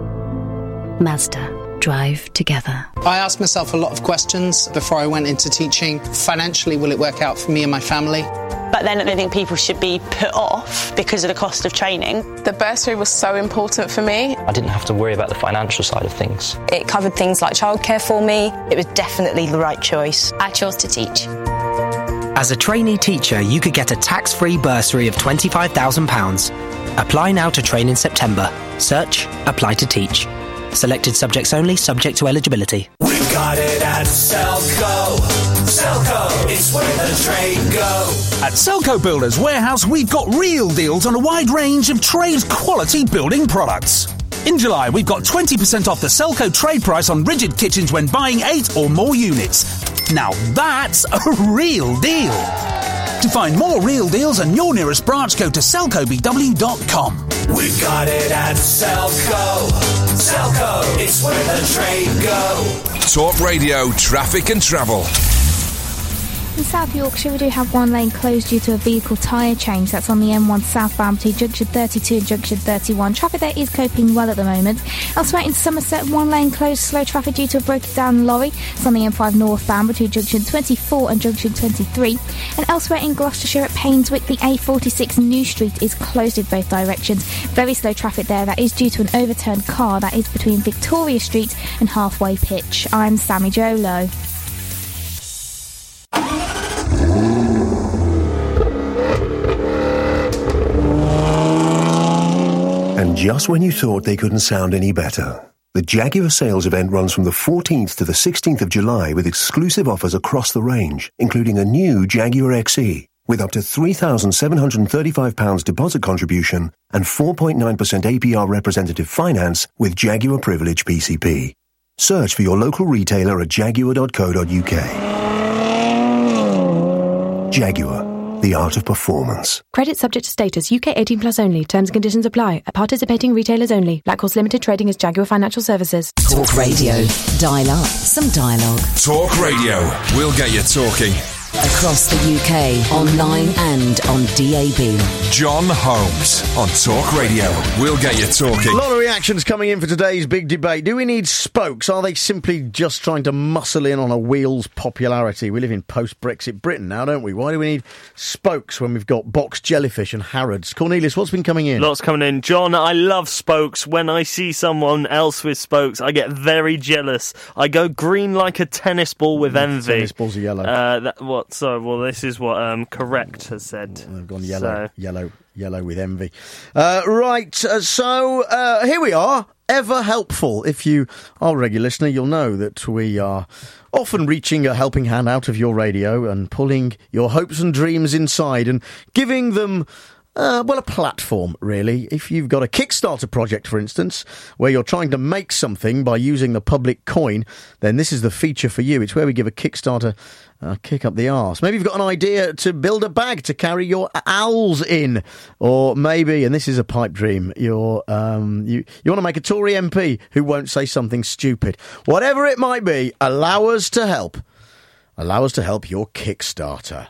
Mazda. Drive together. I asked myself a lot of questions before I went into teaching. Financially, will it work out for me and my family? But then I don't think people should be put off because of the cost of training. The bursary was so important for me. I didn't have to worry about the financial side of things. It covered things like childcare for me. It was definitely the right choice. I chose to teach. As a trainee teacher, you could get a tax-free bursary of twenty-five thousand pounds. Apply now to train in September. Search Apply to Teach. Selected subjects only, subject to eligibility. We've got it at Selco. Selco, it's where the trade go. At Selco Builders Warehouse, we've got real deals on a wide range of trade quality building products. In July, we've got twenty percent off the Selco trade price on rigid kitchens when buying eight or more units. Now that's a real deal. To find more real deals and your nearest branch, go to selco b w dot com. We've got it at Selco. Selco, it's where the trade go. Talk Radio, traffic and travel. In South Yorkshire, we do have one lane closed due to a vehicle tyre change. That's on the M one southbound between junction thirty-two and junction thirty-one. Traffic there is coping well at the moment. Elsewhere in Somerset, one lane closed, slow traffic due to a broken down lorry. It's on the M five northbound between junction twenty-four and junction twenty-three. And elsewhere in Gloucestershire at Painswick, the A forty-six New Street is closed in both directions. Very slow traffic there. That is due to an overturned car. That is between Victoria Street and Halfway Pitch. I'm Sammy Jolo. And just when you thought they couldn't sound any better, the Jaguar sales event runs from the fourteenth to the sixteenth of July with exclusive offers across the range, including a new Jaguar X E with up to three thousand seven hundred thirty-five pounds deposit contribution and four point nine percent A P R representative finance with Jaguar Privilege P C P. Search for your local retailer at jaguar dot co dot uk. Jaguar, the art of performance. Credit subject to status. U K eighteen plus only. Terms and conditions apply. At participating retailers only. Black Horse Limited Trading as Jaguar Financial Services. Talk Radio. Dial up some dialogue. Talk Radio. We'll get you talking. Across the U K, online and on D A B. John Holmes on Talk Radio. We'll get you talking. A lot of reactions coming in for today's big debate. Do we need spokes? Are they simply just trying to muscle in on a wheel's popularity? We live in post-Brexit Britain now, don't we? Why do we need spokes when we've got box jellyfish and Harrods? Cornelius, what's been coming in? Lots coming in. John, I love spokes. When I see someone else with spokes, I get very jealous. I go green like a tennis ball with envy. Tennis balls are yellow. Uh, that, what? So, well, this is what um, Correct has said. They've gone yellow, So. yellow, yellow with envy. Uh, right, uh, so uh, here we are. Ever helpful. If you are a regular listener, you'll know that we are often reaching a helping hand out of your radio and pulling your hopes and dreams inside and giving them Uh, well, a platform, really. If you've got a Kickstarter project, for instance, where you're trying to make something by using the public coin, then this is the feature for you. It's where we give a Kickstarter a kick up the arse. Maybe you've got an idea to build a bag to carry your owls in. Or maybe, and this is a pipe dream, you're, um, you, you want to make a Tory M P who won't say something stupid. Whatever it might be, allow us to help. Allow us to help your Kickstarter.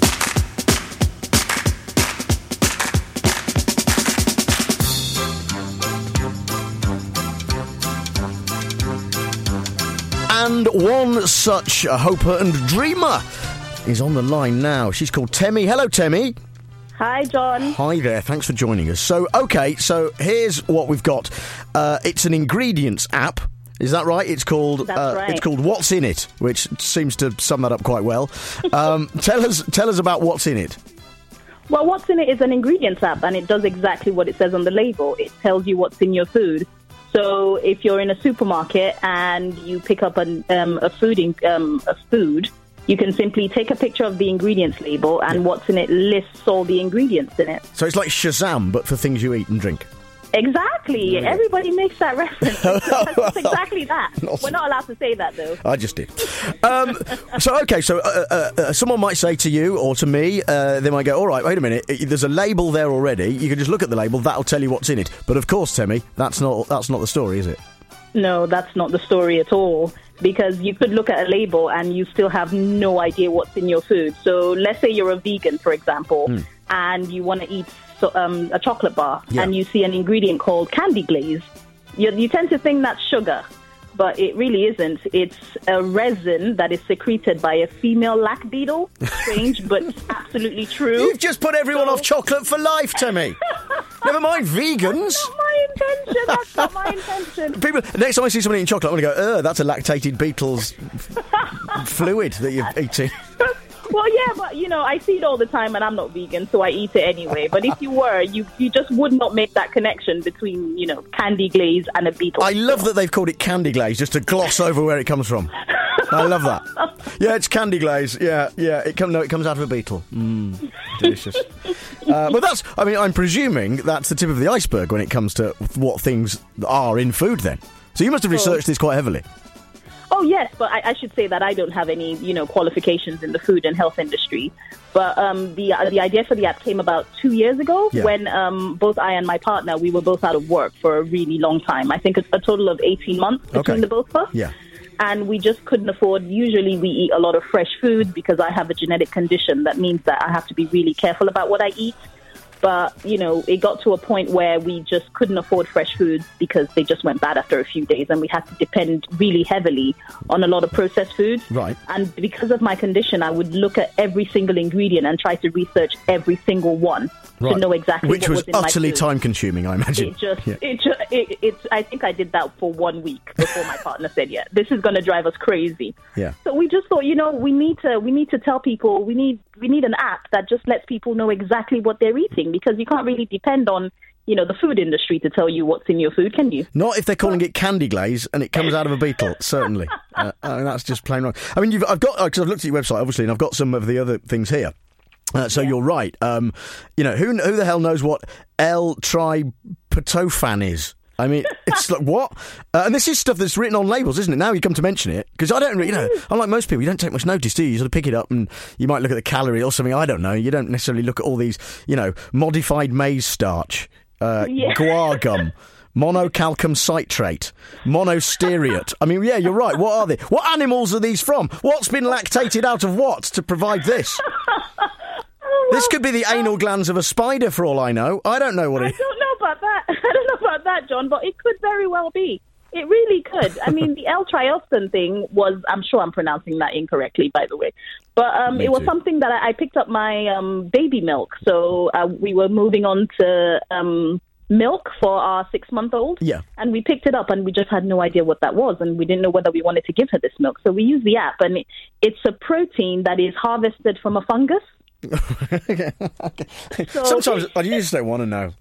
And one such hoper and dreamer is on the line now. She's called Temi. Hello, Temi. Hi, John. Hi there. Thanks for joining us. So, OK, so here's what we've got. Uh, it's an ingredients app. Is that right? It's called That's uh, right. It's called What's in It, which seems to sum that up quite well. Um, tell us, tell us about what's in it. Well, What's in It is an ingredients app, and it does exactly what it says on the label. It tells you what's in your food. So if you're in a supermarket and you pick up an, um, a food, in, um, a food, you can simply take a picture of the ingredients label, and What's in It lists all the ingredients in it. So it's like Shazam, but for things you eat and drink. Exactly. Yeah. Everybody makes that reference. It's exactly that. Not- We're not allowed to say that, though. I just did. Um, so, OK, so uh, uh, uh, someone might say to you or to me, uh, they might go, all right, wait a minute, there's a label there already. You can just look at the label, that'll tell you what's in it. But of course, Temi, that's not that's not the story, is it? No, that's not the story at all. Because you could look at a label and you still have no idea what's in your food. So let's say you're a vegan, for example, mm. and you want to eat so, um, a chocolate bar, yeah. and you see an ingredient called candy glaze. You, you tend to think that's sugar, but it really isn't. It's a resin that is secreted by a female lac beetle. Strange, but absolutely true. You've just put everyone so... off chocolate for life, Temi. Never mind vegans. That's not my intention. That's not my intention. People, next time I see someone eating chocolate, I'm going to go, "Ugh, that's a lactated beetle's fluid that you're eating." Well, yeah, but, you know, I see it all the time, and I'm not vegan, so I eat it anyway. But if you were, you, you just would not make that connection between, you know, candy glaze and a beetle. I love that they've called it candy glaze, just to gloss over where it comes from. I love that. Yeah, it's candy glaze. Yeah, yeah. It come, no, it comes out of a beetle. Mmm, delicious. Uh, but that's, I mean, I'm presuming that's the tip of the iceberg when it comes to what things are in food then. So you must have researched this quite heavily. Oh, yes, but I, I should say that I don't have any, you know, qualifications in the food and health industry. But um, the uh, the idea for the app came about two years ago yeah. when um, both I and my partner, we were both out of work for a really long time. I think a, a total of eighteen months between okay. the both of us. Yeah. And we just couldn't afford, usually we eat a lot of fresh food because I have a genetic condition that means that I have to be really careful about what I eat. But, you know, it got to a point where we just couldn't afford fresh foods because they just went bad after a few days, and we had to depend really heavily on a lot of processed foods. Right. And because of my condition, I would look at every single ingredient and try to research every single one right. to know exactly Which what was, was in my food. Which was utterly time-consuming, I imagine. It just, yeah. it just, it, it's. I think I did that for one week before my partner said, "Yeah, this is going to drive us crazy." Yeah. So we just thought, you know, we need to, we need to tell people, we need, we need an app that just lets people know exactly what they're eating, because you can't really depend on, you know, the food industry to tell you what's in your food, can you? Not if they're calling it candy glaze and it comes out of a beetle, certainly. Uh, I mean, that's just plain wrong. I mean, you've, I've got, because I've looked at your website, obviously, and I've got some of the other things here. Uh, so yeah. You're right. Um, you know, who who the hell knows what L-tryptophan is? I mean, it's like, what? Uh, and this is stuff that's written on labels, isn't it? Now you come to mention it. Because I don't, you know, unlike most people, you don't take much notice, do you? You sort of pick it up and you might look at the calorie or something. I don't know. You don't necessarily look at all these, you know, modified maize starch, uh, Yeah. guar gum, monocalcium citrate, monosteariate. I mean, yeah, you're right. What are they? What animals are these from? What's been lactated out of what to provide this? This could be the anal glands of a spider, for all I know. I don't know what it I don't know about that. I don't know about that, John, but it could very well be. It really could. I mean, the L-triostin thing was, I'm sure I'm pronouncing that incorrectly, by the way, but um, it was too. something that I, I picked up my um, baby milk. So uh, we were moving on to um, milk for our six-month-old. Yeah. And we picked it up, and we just had no idea what that was, and we didn't know whether we wanted to give her this milk. So we used the app, and it, it's a protein that is harvested from a fungus. okay. Okay. So- Sometimes I just don't want to know.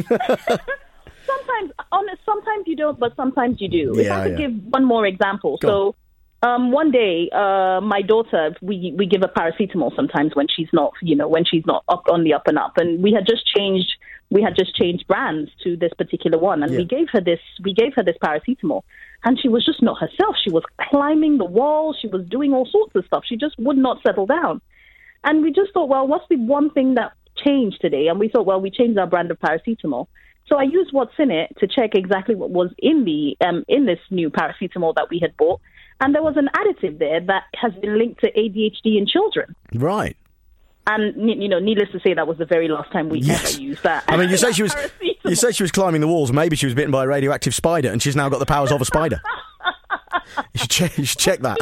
Sometimes, honest, sometimes you don't, but sometimes you do. if Yeah, I could yeah. give one more example. Go so, um, one day, uh, my daughter, we we give her paracetamol sometimes when she's not, you know, when she's not up on the up and up. And we had just changed, we had just changed brands to this particular one, and Yeah. we gave her this, we gave her this paracetamol, and she was just not herself. She was climbing the wall. She was doing all sorts of stuff. She just would not settle down. And we just thought, well, what's the one thing that changed today? And we thought, well, we changed our brand of paracetamol. So I used What's In It to check exactly what was in the um, in this new paracetamol that we had bought, and there was an additive there that has been linked to A D H D in children. Right. And you know, needless to say, that was the very last time we Yes. ever used that. I mean, you say she was Paracetamol. you say she was climbing the walls. Maybe she was bitten by a radioactive spider, and she's now got the powers of a spider. You should check, you should check that.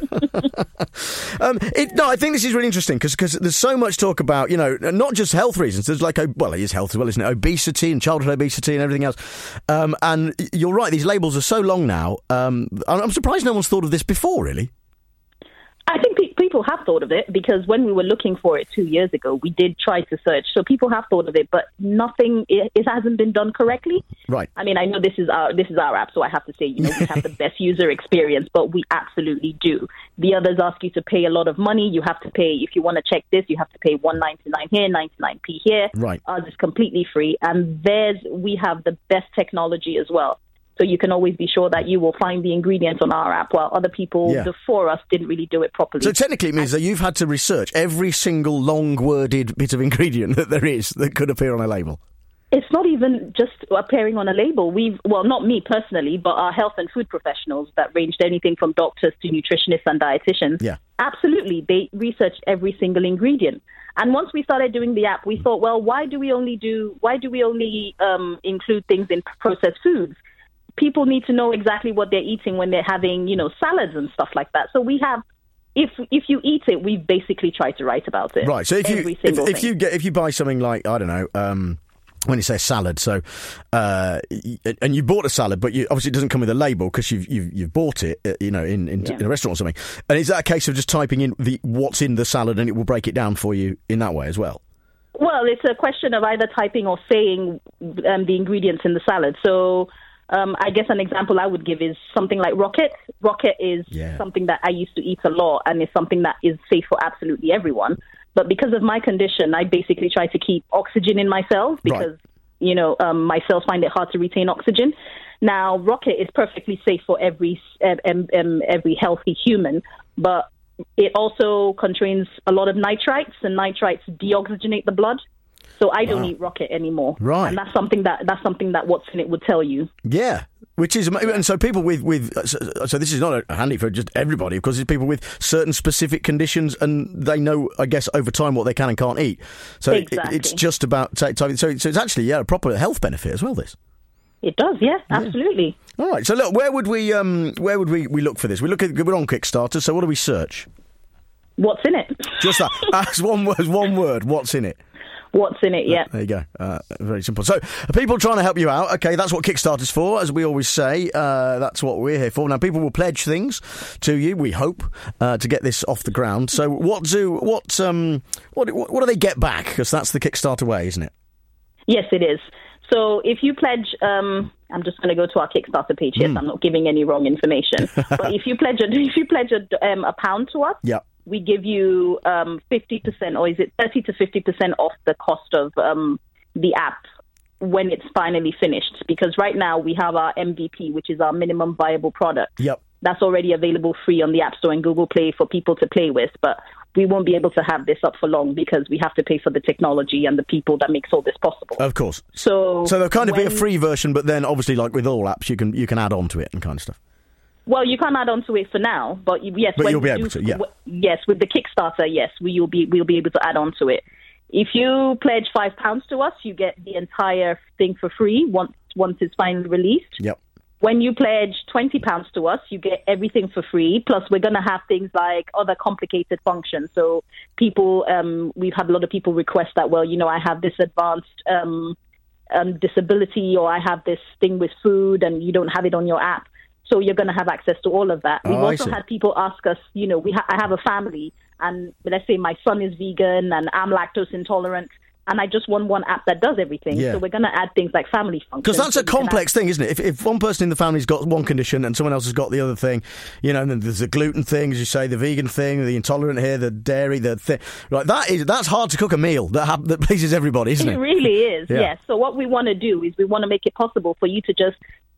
um, it, no, I think this is really interesting because there's so much talk about, you know, not just health reasons. There's like, oh, well, it is health as well, isn't it? Obesity and childhood obesity and everything else. Um, and you're right, these labels are so long now. Um, I'm I'm surprised no one's thought of this before, really. I think pe- people have thought of it because when we were looking for it two years ago, we did try to search. So people have thought of it, but nothing, it, it hasn't been done correctly. Right. I mean, I know this is our this is our app, so I have to say, you know, we have the best user experience, but we absolutely do. The others ask you to pay a lot of money. You have to pay, if you want to check this, you have to pay one ninety-nine here, ninety-nine p here. Right. Ours is completely free. And there's, we have the best technology as well. So you can always be sure that you will find the ingredients on our app, while other people Yeah. before us didn't really do it properly. So technically it means that you've had to research every single long-worded bit of ingredient that there is that could appear on a label. It's not even just appearing on a label. We've, well, not me personally, but our health and food professionals that ranged anything from doctors to nutritionists and dietitians. Yeah. Absolutely. They researched every single ingredient. And once we started doing the app, we thought, well, why do we only do, why do we only um, include things in processed foods? People need to know exactly what they're eating when they're having, you know, salads and stuff like that. So we have, if if you eat it, we've basically tried to write about it. Right. So if you Every if, single if thing. you get if you buy something like, I don't know, um, when you say salad, so uh, y- and you bought a salad, but you, obviously it doesn't come with a label because you've you've you've bought it, uh, you know, in in, Yeah. in a restaurant or something. And is that a case of just typing in the what's in the salad and it will break it down for you in that way as well? Well, it's a question of either typing or saying um, the ingredients in the salad. So um, I guess an example I would give is something like rocket. Rocket is Yeah. something that I used to eat a lot, and it's something that is safe for absolutely everyone. But because of my condition, I basically try to keep oxygen in my cells because, you know, um, my cells find it hard to retain oxygen. Now, rocket is perfectly safe for every um, um, every healthy human, but it also contains a lot of nitrites, and nitrites deoxygenate the blood. So I don't Wow. eat rocket anymore. Right. And that's something that that's something that What's In It would tell you. Yeah, which is ama- and so people with with so, so this is not handy for just everybody because it's people with certain specific conditions and they know, I guess, over time what they can and can't eat. So it- Exactly. it's just about ta- ta- so so it's actually yeah a proper health benefit as well. This. It does, yeah, absolutely. All right. So look, where would we um where would we, we look for this? We look at we're on Kickstarter. So what do we search? What's in it? Just that. As one word. One word. What's in it? What's in it? Yeah. There you go. Uh, very simple. So, people trying to help you out. Okay, that's what Kickstarter's for, as we always say. Uh, that's what we're here for. Now, people will pledge things to you. We hope uh, to get this off the ground. So, what do what um what what do they get back? Because that's the Kickstarter way, isn't it? Yes, it is. So if you pledge, um, I'm just going to go to our Kickstarter page here. Mm. So I'm not giving any wrong information. But if you pledge a, if you pledge a, um, a pound to us, Yeah. we give you um, fifty percent, or is it thirty to fifty percent off the cost of um, the app when it's finally finished? Because right now we have our M V P, which is our minimum viable product. Yep. that's already available free on the App Store and Google Play for people to play with. But we won't be able to have this up for long because we have to pay for the technology and the people that makes all this possible. Of course. So, so there'll kind of when, be a free version, but then obviously, like with all apps, you can you can add on to it and kind of stuff. Well, you can't add on to it for now, but you, yes, But when you'll be we able do, to, yeah. w- yes, with the Kickstarter, yes, we will be we'll be able to add on to it. If you pledge five pounds to us, you get the entire thing for free once once it's finally released. Yep. When you pledge twenty pounds to us, you get everything for free. Plus, we're going to have things like other complicated functions. So people, um, we've had a lot of people request that, well, you know, I have this advanced um, um, disability, or I have this thing with food and you don't have it on your app. So you're going to have access to all of that. We've Oh, I also see. had people ask us, you know, we ha- I have a family and let's say my son is vegan and I'm lactose intolerant. And I just want one app that does everything. Yeah. So we're going to add things like family functions. Because that's so a we can complex thing, isn't it? If, if one person in the family's got one condition and someone else has got the other thing, you know, and then there's the gluten thing, as you say, the vegan thing, the intolerant here, the dairy, the thing. Right, that is, that's hard to cook a meal that, ha- that pleases everybody, isn't it? It really is, Yeah. yes. So what we want to do is we want to make it possible for you to just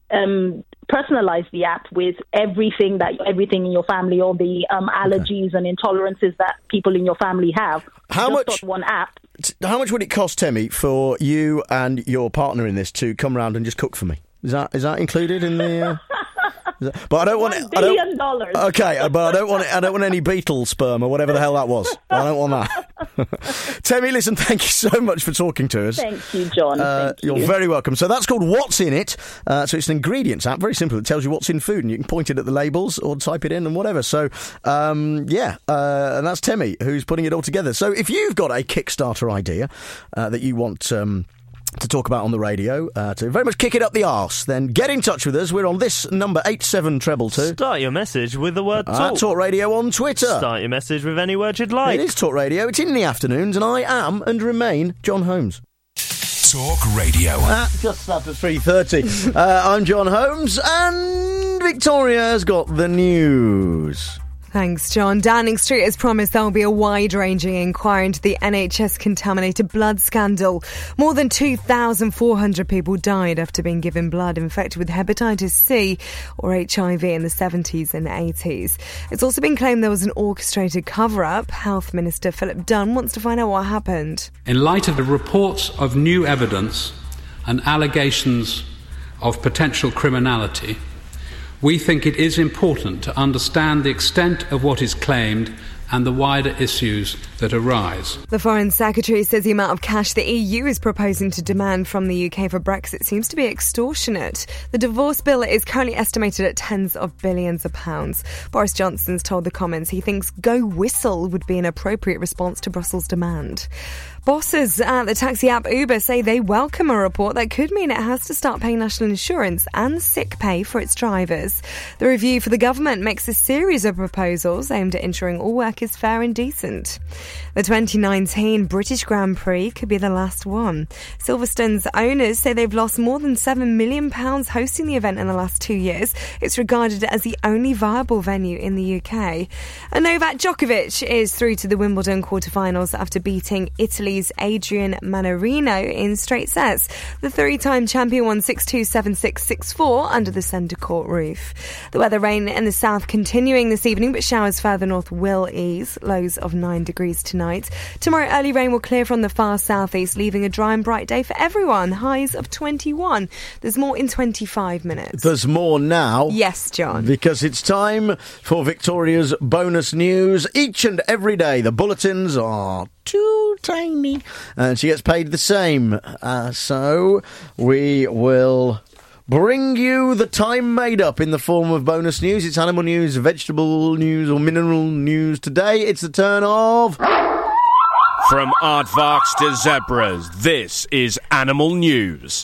um, personalize the app with everything that everything in your family, all the um, allergies and intolerances that people in your family have. How just much- on one app. How much would it cost, Temi, for you and your partner in this to come round and just cook for me? Is that is that included in the? Uh, is that, but I don't want it. I don't, Billion dollars. Okay, but I don't want it. I don't want any beetle sperm or whatever the hell that was. I don't want that. Temi, listen, thank you so much for talking to us. Thank you, John. Uh, Thank you. You're very welcome. So that's called What's In It. Uh, so it's an ingredients app, very simple. It tells you what's in food, and you can point it at the labels or type it in and whatever. So um, yeah, uh, and that's Temi who's putting it all together. So if you've got a Kickstarter idea uh, that you want Um, to talk about on the radio, uh, to very much kick it up the arse, then get in touch with us. We're on this number eight seven treble two. Start your message with the word Uh, talk. Talk Radio on Twitter. Start your message with any word you'd like. It is Talk Radio. It's in the afternoons, and I am and remain John Holmes. Talk Radio. Uh, just after three thirty. uh, I'm John Holmes, and Victoria has got the news. Thanks, John. Downing Street has promised there will be a wide-ranging inquiry into the N H S-contaminated blood scandal. More than two thousand four hundred people died after being given blood infected with hepatitis C or H I V in the seventies and eighties. It's also been claimed there was an orchestrated cover-up. Health Minister Philip Dunn wants to find out what happened. In light of the reports of new evidence and allegations of potential criminality, we think it is important to understand the extent of what is claimed and the wider issues that arise. The Foreign Secretary says the amount of cash the E U is proposing to demand from the U K for Brexit seems to be extortionate. The divorce bill is currently estimated at tens of billions of pounds. Boris Johnson's told the Commons he thinks go whistle would be an appropriate response to Brussels' demand. Bosses at the taxi app Uber say they welcome a report that could mean it has to start paying national insurance and sick pay for its drivers. The review for the government makes a series of proposals aimed at ensuring all work is fair and decent. The twenty nineteen British Grand Prix could be the last one. Silverstone's owners say they've lost more than seven million pounds hosting the event in the last two years. It's regarded as the only viable venue in the U K. And Novak Djokovic is through to the Wimbledon quarterfinals after beating Italy's Adrian Mannarino in straight sets. The three-time champion won six two, seven six, six four under the centre court roof. The weather, rain in the south continuing this evening, but showers further north will ease. Lows of nine degrees tonight. Tomorrow, early rain will clear from the far southeast, leaving a dry and bright day for everyone. Highs of twenty-one. There's more in twenty-five minutes. There's more now. Yes, John. Because it's time for Victoria's bonus news. Each and every day, the bulletins are too tiny, and she gets paid the same. Uh, so we will bring you the time made up in the form of bonus news. It's animal news, vegetable news, or mineral news. Today, it's the turn of... From aardvarks to zebras, this is Animal News.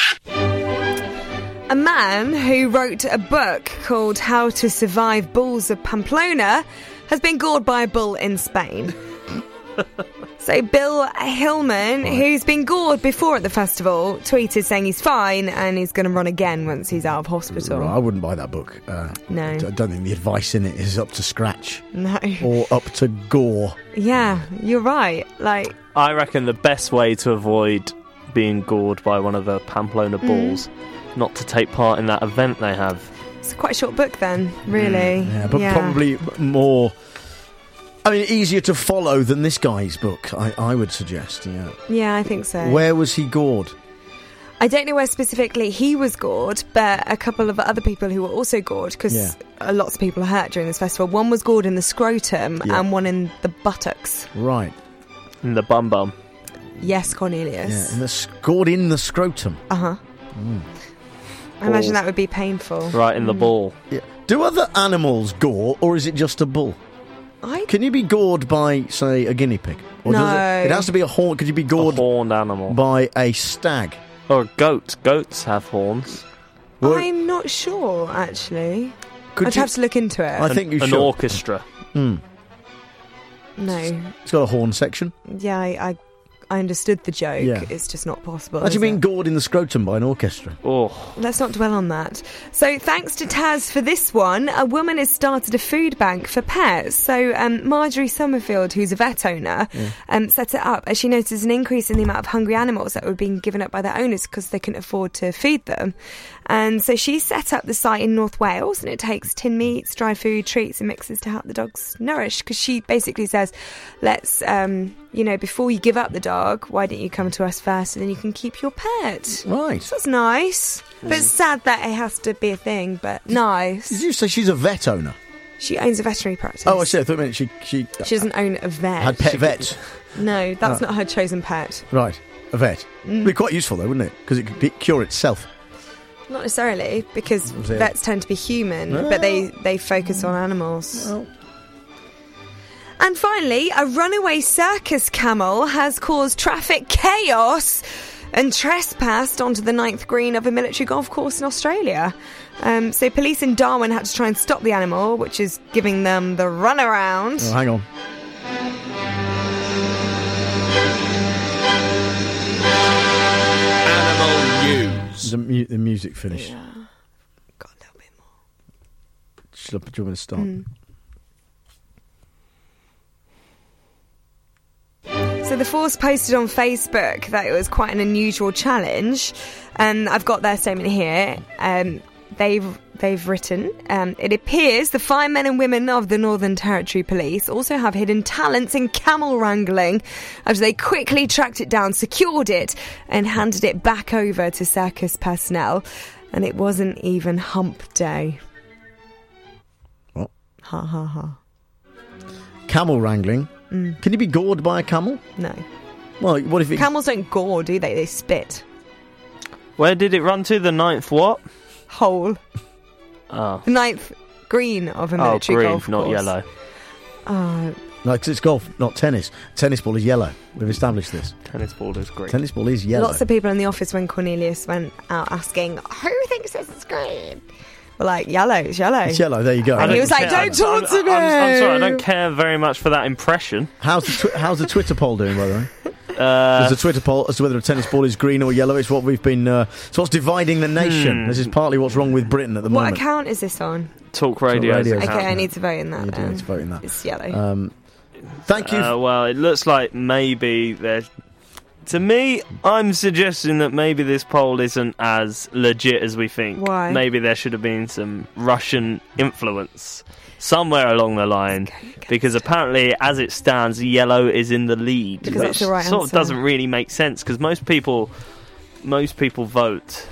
A man who wrote a book called How to Survive Bulls of Pamplona has been gored by a bull in Spain. So Bill Hillman, right. who's been gored before at the festival, tweeted saying he's fine and he's going to run again once he's out of hospital. Right, I wouldn't buy that book. Uh, no. I don't think the advice in it is up to scratch. No. Or up to gore. Yeah, you're right. Like, I reckon the best way to avoid being gored by one of the Pamplona bulls, mm. not to take part in that event they have. It's quite a short book then, really. Mm, yeah, but probably more... I mean, easier to follow than this guy's book, I, I would suggest, yeah. Yeah, I think so. Where was he gored? I don't know where specifically he was gored, but a couple of other people who were also gored, because Yeah. lots of people are hurt during this festival. One was gored in the scrotum Yeah. and one in the buttocks. Right. In the bum bum. Yes, Cornelius. Yeah, and the sc- gored in the scrotum. Uh-huh. Mm. I imagine that would be painful. Right in the Mm. ball. Yeah. Do other animals gore, or is it just a bull? I... Can you be gored by, say, a guinea pig? Or No. Does it, it has to be a horn. Could you be gored A horned animal. by a stag? Or a goat. Goats have horns. Well, I'm not sure, actually. Could I'd you- have to look into it. I think you An should. orchestra. Hmm. No. It's got a horn section. Yeah, I, I, I understood the joke. Yeah. It's just not possible. Imagine is being it? gored in the scrotum by an orchestra. Oh. Let's not dwell on that. So thanks to Taz for this one. A woman has started a food bank for pets. So um, Marjorie Summerfield, who's a vet owner, Yeah. um, set it up as she noticed an increase in the amount of hungry animals that were being given up by their owners because they couldn't afford to feed them. And so she set up the site in North Wales, and it takes tin meats, dry food, treats and mixes to help the dogs nourish, because she basically says, let's, um, you know, before you give up the dog, why don't you come to us first and then you can keep your pet? Right. So that's nice. But it's sad that it has to be a thing, but nice. Did you say she's a vet owner? She owns a veterinary practice. Oh, I see. I thought you meant she... She, She doesn't own a vet. had pet She- vets. No, that's Oh. not her chosen pet. Right. A vet. Mm. It'd be quite useful, though, wouldn't it? Because it could be- cure itself. Not necessarily, because Was it- vets tend to be human, Oh. but they, they focus on animals. And finally, a runaway circus camel has caused traffic chaos and trespassed onto the ninth green of a military golf course in Australia. Um, so police in Darwin had to try and stop the animal, which is giving them the runaround. Oh, hang on. Animal News. The, mu- the music finish. Yeah. Got a little bit more. Should I, do you want me to start? Mm. So the Force posted on Facebook that it was quite an unusual challenge, and I've got their statement here. Um, they've they've written, um, it appears the firemen and women of the Northern Territory Police also have hidden talents in camel wrangling, as they quickly tracked it down, secured it, and handed it back over to circus personnel. And it wasn't even hump day. What? Ha ha ha. Camel wrangling. Mm. Can you be gored by a camel? No. Well, what if it... Camels don't gore, do they? They spit. Where did it run to? The ninth what? Hole. Oh. The ninth green of a Oh, military green, golf not course. yellow. Uh, No, 'cause it's golf, not tennis. Tennis ball is yellow. We've established this. Tennis ball is green. Tennis ball is yellow. Lots of people in the office when Cornelius went out asking, who thinks this is green? We're like, yellow, it's yellow. It's yellow, there you go. And he was like, care. don't talk I'm, to me! I'm, I'm sorry, I don't care very much for that impression. How's the, twi- how's the Twitter poll doing, by the way? Uh, There's a Twitter poll as to whether a tennis ball is green or yellow. It's what we've been... Uh, it's what's dividing the nation. Hmm. This is partly what's wrong with Britain at the What moment. account is this on? Talk radio. radio. Okay, account. I need to vote in that You do then. need to vote in that. It's yellow. Um, thank you. Uh, well, it looks like maybe there's... To me, I'm suggesting that maybe this poll isn't as legit as we think. Why? Maybe there should have been some Russian influence somewhere along the line, because apparently, as it stands, yellow is in the lead, Because which that's the right sort answer. of doesn't really make sense. Because most people, most people vote.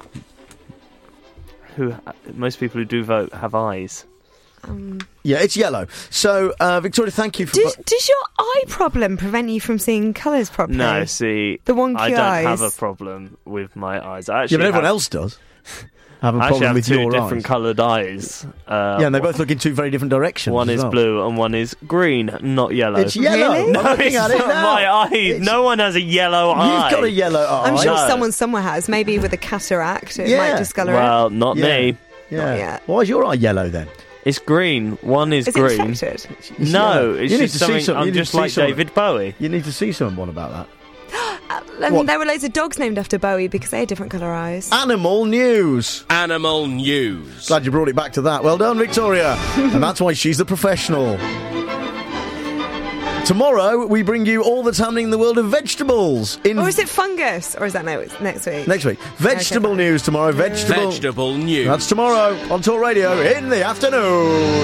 Who most people who do vote have eyes. Um, Yeah, it's yellow. So, uh, Victoria, thank you for... does, does your eye problem prevent you from seeing colours properly? No, see, The wonky I don't eyes. have a problem with my eyes. I yeah, actually but everyone have, else does have a I actually problem have with two your different eyes. coloured eyes. Uh, Yeah, and they both look in two very different directions. One as is well. blue and one is green, not yellow. It's yellow. Really? I'm No, looking it's at it not now. my eye. It's- No one has a yellow eye. You've got a yellow eye. I'm sure No. someone somewhere has. Maybe with a cataract, it Yeah. might discolour Well, it. not Yeah. me. Yeah. Not yet. Why is your eye yellow then? It's green. One is, Is green. it infected? It's No, yellow. it's You need just to see something. some- you I'm need to just see like some- David Bowie. You need to see someone about that. And What? there were loads of dogs named after Bowie because they had different colour eyes. Animal news. Animal News. Glad you brought it back to that. Well done, Victoria. And that's why she's the professional. Tomorrow, we bring you all that's happening in the world of vegetables. In Or is it fungus? Or is that no, next week? Next week. Vegetable Okay. news tomorrow. Vegetable. Vegetable news. That's tomorrow on Talk Radio in the afternoon.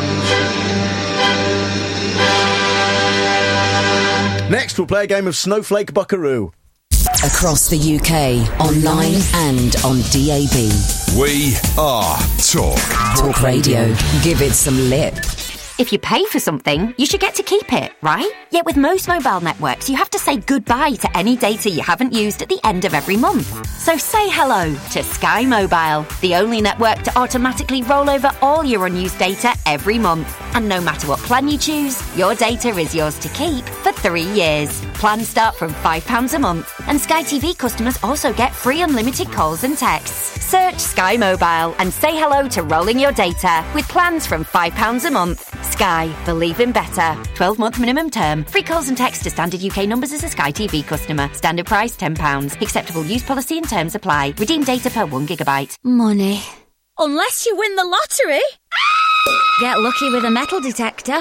Next, we'll play a game of Snowflake Buckaroo. Across the U K, online and on D A B. We are Talk. Talk Radio. Give it some lip. If you pay for something, you should get to keep it, right? Yet with most mobile networks, you have to say goodbye to any data you haven't used at the end of every month. So say hello to Sky Mobile, the only network to automatically roll over all your unused data every month. And no matter what plan you choose, your data is yours to keep for three years. Plans start from five pounds a month. And Sky T V customers also get free unlimited calls and texts. Search Sky Mobile and say hello to rolling your data with plans from five pounds a month. Sky, believe in better. twelve-month minimum term. Free calls and texts to standard U K numbers as a Sky T V customer. Standard price ten pounds. Acceptable use policy and terms apply. Redeem data per one gigabyte. Money. Unless you win the lottery. Get lucky with a metal detector.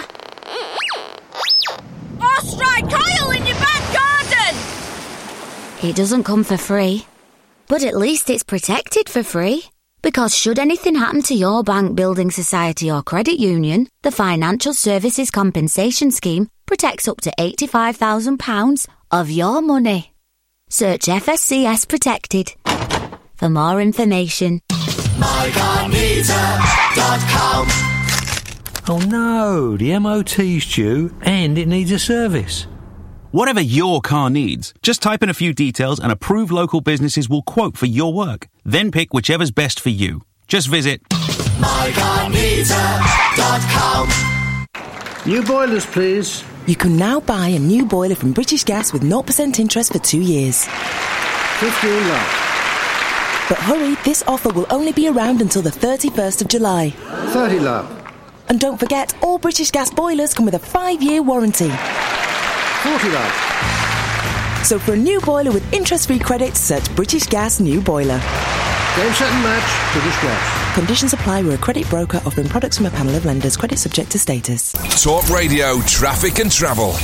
Or strike Kyle in your back garden. It doesn't come for free. But at least it's protected for free. Because should anything happen to your bank, building society or credit union, the Financial Services Compensation Scheme protects up to eighty-five thousand pounds of your money. Search F S C S Protected for more information. my car meter dot com. Oh no, the M O T's due and it needs a service. Whatever your car needs, just type in a few details and approved local businesses will quote for your work. Then pick whichever's best for you. Just visit my car meter dot com. New boilers, please. You can now buy a new boiler from British Gas with zero percent interest for two years. fifteen love. But hurry, this offer will only be around until the thirty-first of July. thirty love. And don't forget, all British Gas boilers come with a five-year warranty. forty love. So for a new boiler with interest-free credit, search British Gas New Boiler. Game, set and match, British Gas. Conditions apply. We're a credit broker offering products from a panel of lenders. Credit subject to status. Talk Radio, traffic and travel.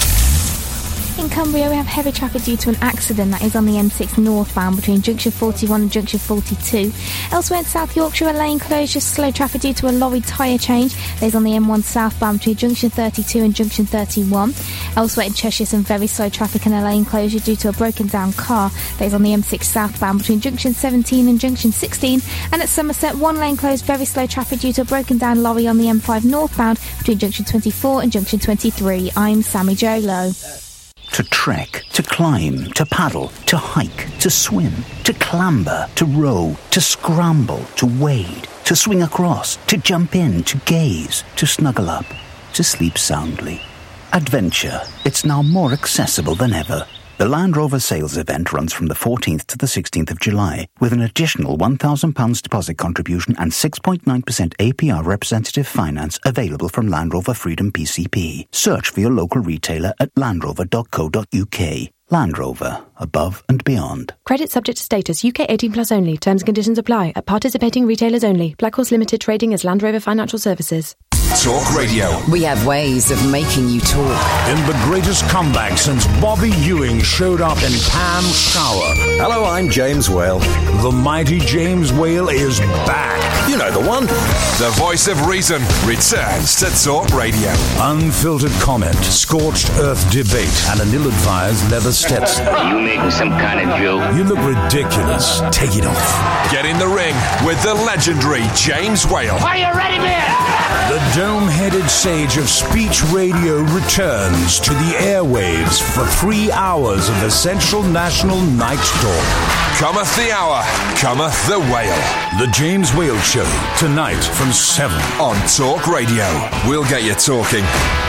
In Cumbria, we have heavy traffic due to an accident that is on the M six northbound between junction forty-one and junction forty-two. Elsewhere in South Yorkshire, a lane closure, slow traffic due to a lorry tyre change. There's on the M one southbound between junction thirty-two and junction thirty-one. Elsewhere in Cheshire, some very slow traffic and a lane closure due to a broken down car. There's on the M six southbound between junction seventeen and junction sixteen. And at Somerset, one lane closed, very slow traffic due to a broken down lorry on the M five northbound between junction twenty-four and junction twenty-three. I'm Sammy Jolo. To trek, to climb, to paddle, to hike, to swim, to clamber, to row, to scramble, to wade, to swing across, to jump in, to gaze, to snuggle up, to sleep soundly. Adventure, it's now more accessible than ever. The Land Rover sales event runs from the fourteenth to the sixteenth of July, with an additional one thousand pounds deposit contribution and six point nine percent A P R representative finance available from Land Rover Freedom P C P. Search for your local retailer at land rover dot co dot U K. Land Rover, above and beyond. Credit subject to status. U K eighteen plus only. Terms and conditions apply. At participating retailers only. Black Horse Limited trading as Land Rover Financial Services. Talk Radio. We have ways of making you talk. In the greatest comeback since Bobby Ewing showed up in Pam Shower. Hello, I'm James Whale. The mighty James Whale is back. You know the one. The voice of reason returns to Talk Radio. Unfiltered comment, scorched earth debate, and an ill-advised leather Stetson. Are you making some kind of joke? You look ridiculous. Take it off. Get in the ring with the legendary James Whale. Are you ready, man? The dome-headed sage of speech radio returns to the airwaves for three hours of essential national night talk. Cometh the hour, cometh the Whale. The James Whale Show, tonight from seven. On Talk Radio. We'll get you talking.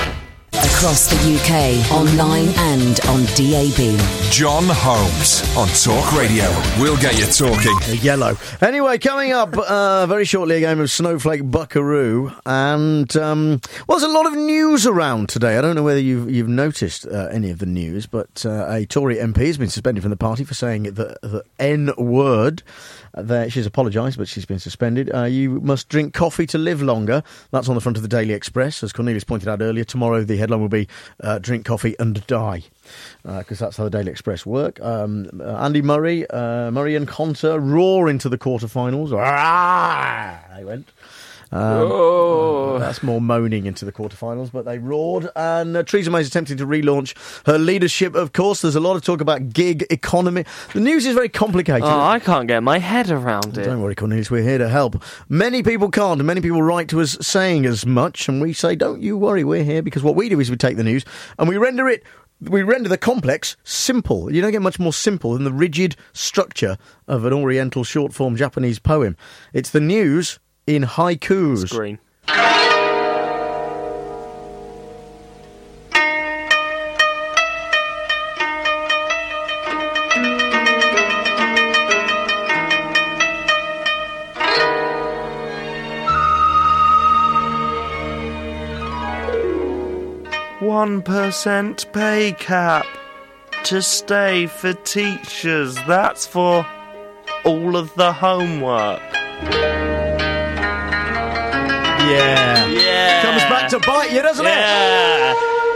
Across the U K, online and on D A B. John Holmes on Talk Radio. We'll get you talking. Yellow. Anyway, coming up uh, very shortly, a game of Snowflake Buckaroo. And, um, well, there's a lot of news around today. I don't know whether you've, you've noticed uh, any of the news, but uh, a Tory M P has been suspended from the party for saying the, the N word. There, she's apologised, but she's been suspended. Uh, you must drink coffee to live longer. That's on the front of the Daily Express. As Cornelius pointed out earlier, tomorrow the headline will will be uh, drink coffee and die. Because uh, that's how the Daily Express work. Um, uh, Andy Murray, uh, Murray and Conter roar into the quarterfinals. Ah, they went. Um, oh. uh, that's more moaning into the quarterfinals, but they roared. And uh, Theresa May is attempting to relaunch her leadership. Of course, there's a lot of talk about gig economy. The news is very complicated. Oh, I can't get my head around it. Don't worry, Cornelius, we're here to help. Many people can't, and many people write to us saying as much, and we say, don't you worry, we're here, because what we do is we take the news and we render it We render the complex simple. You don't get much more simple than the rigid structure of an Oriental short-form Japanese poem. It's the news in haikus. Screen. One percent pay cap to stay for teachers. That's for all of the homework. Yeah. Yeah. Comes back to bite you, doesn't yeah.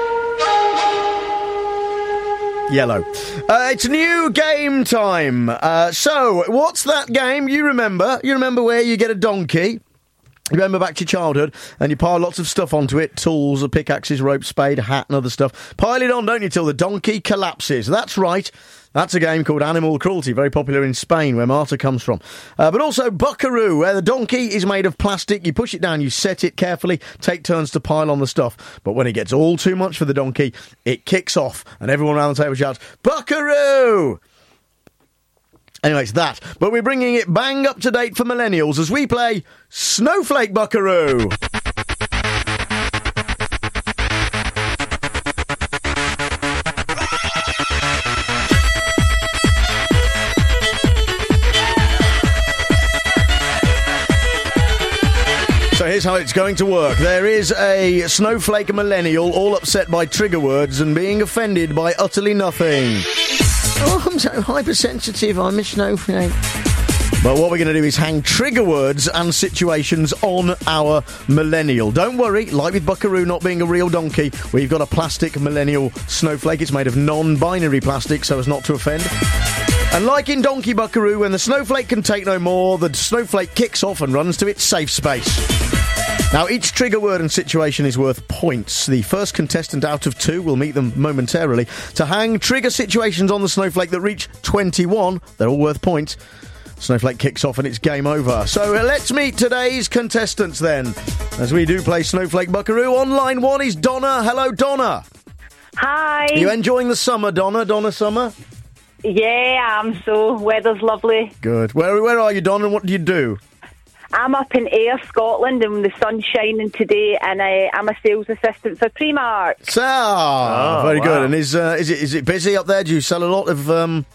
it? Yellow. Uh, it's new game time. Uh, so, what's that game you remember? You remember where you get a donkey? You remember back to your childhood, and you pile lots of stuff onto it, tools, pickaxes, rope, spade, hat and other stuff. Pile it on, don't you, till the donkey collapses. That's right. That's a game called Animal Cruelty, very popular in Spain, where Marta comes from. Uh, but also Buckaroo, where the donkey is made of plastic. You push it down, you set it carefully, take turns to pile on the stuff. But when it gets all too much for the donkey, it kicks off, and everyone around the table shouts, Buckaroo! Anyway, it's that. But we're bringing it bang up to date for millennials as we play Snowflake Buckaroo. So here's how it's going to work. There is a snowflake millennial all upset by trigger words and being offended by utterly nothing. Oh, I'm so hypersensitive, I'm a snowflake. But what we're going to do is hang trigger words and situations on our millennial. Don't worry, like with Buckaroo not being a real donkey, we've got a plastic millennial snowflake. It's made of non-binary plastic so as not to offend. And like in Donkey Buckaroo, when the snowflake can take no more, the snowflake kicks off and runs to its safe space. Now, each trigger word and situation is worth points. The first contestant out of two, we'll meet them momentarily, to hang trigger situations on the snowflake that reach twenty-one. They're all worth points. Snowflake kicks off and it's game over. So uh, let's meet today's contestants then. As we do play Snowflake Buckaroo, on line one is Donna. Hello, Donna. Hi. Are you enjoying the summer, Donna? Donna Summer? Yeah, I'm so. Weather's lovely. Good. Where, where are you, Donna, and what do you do? I'm up in Ayr, Scotland, and the sun's shining today, and I, I'm a sales assistant for Primark. So, oh, very wow. good. And is uh, is it is it busy up there? Do you sell a lot of um,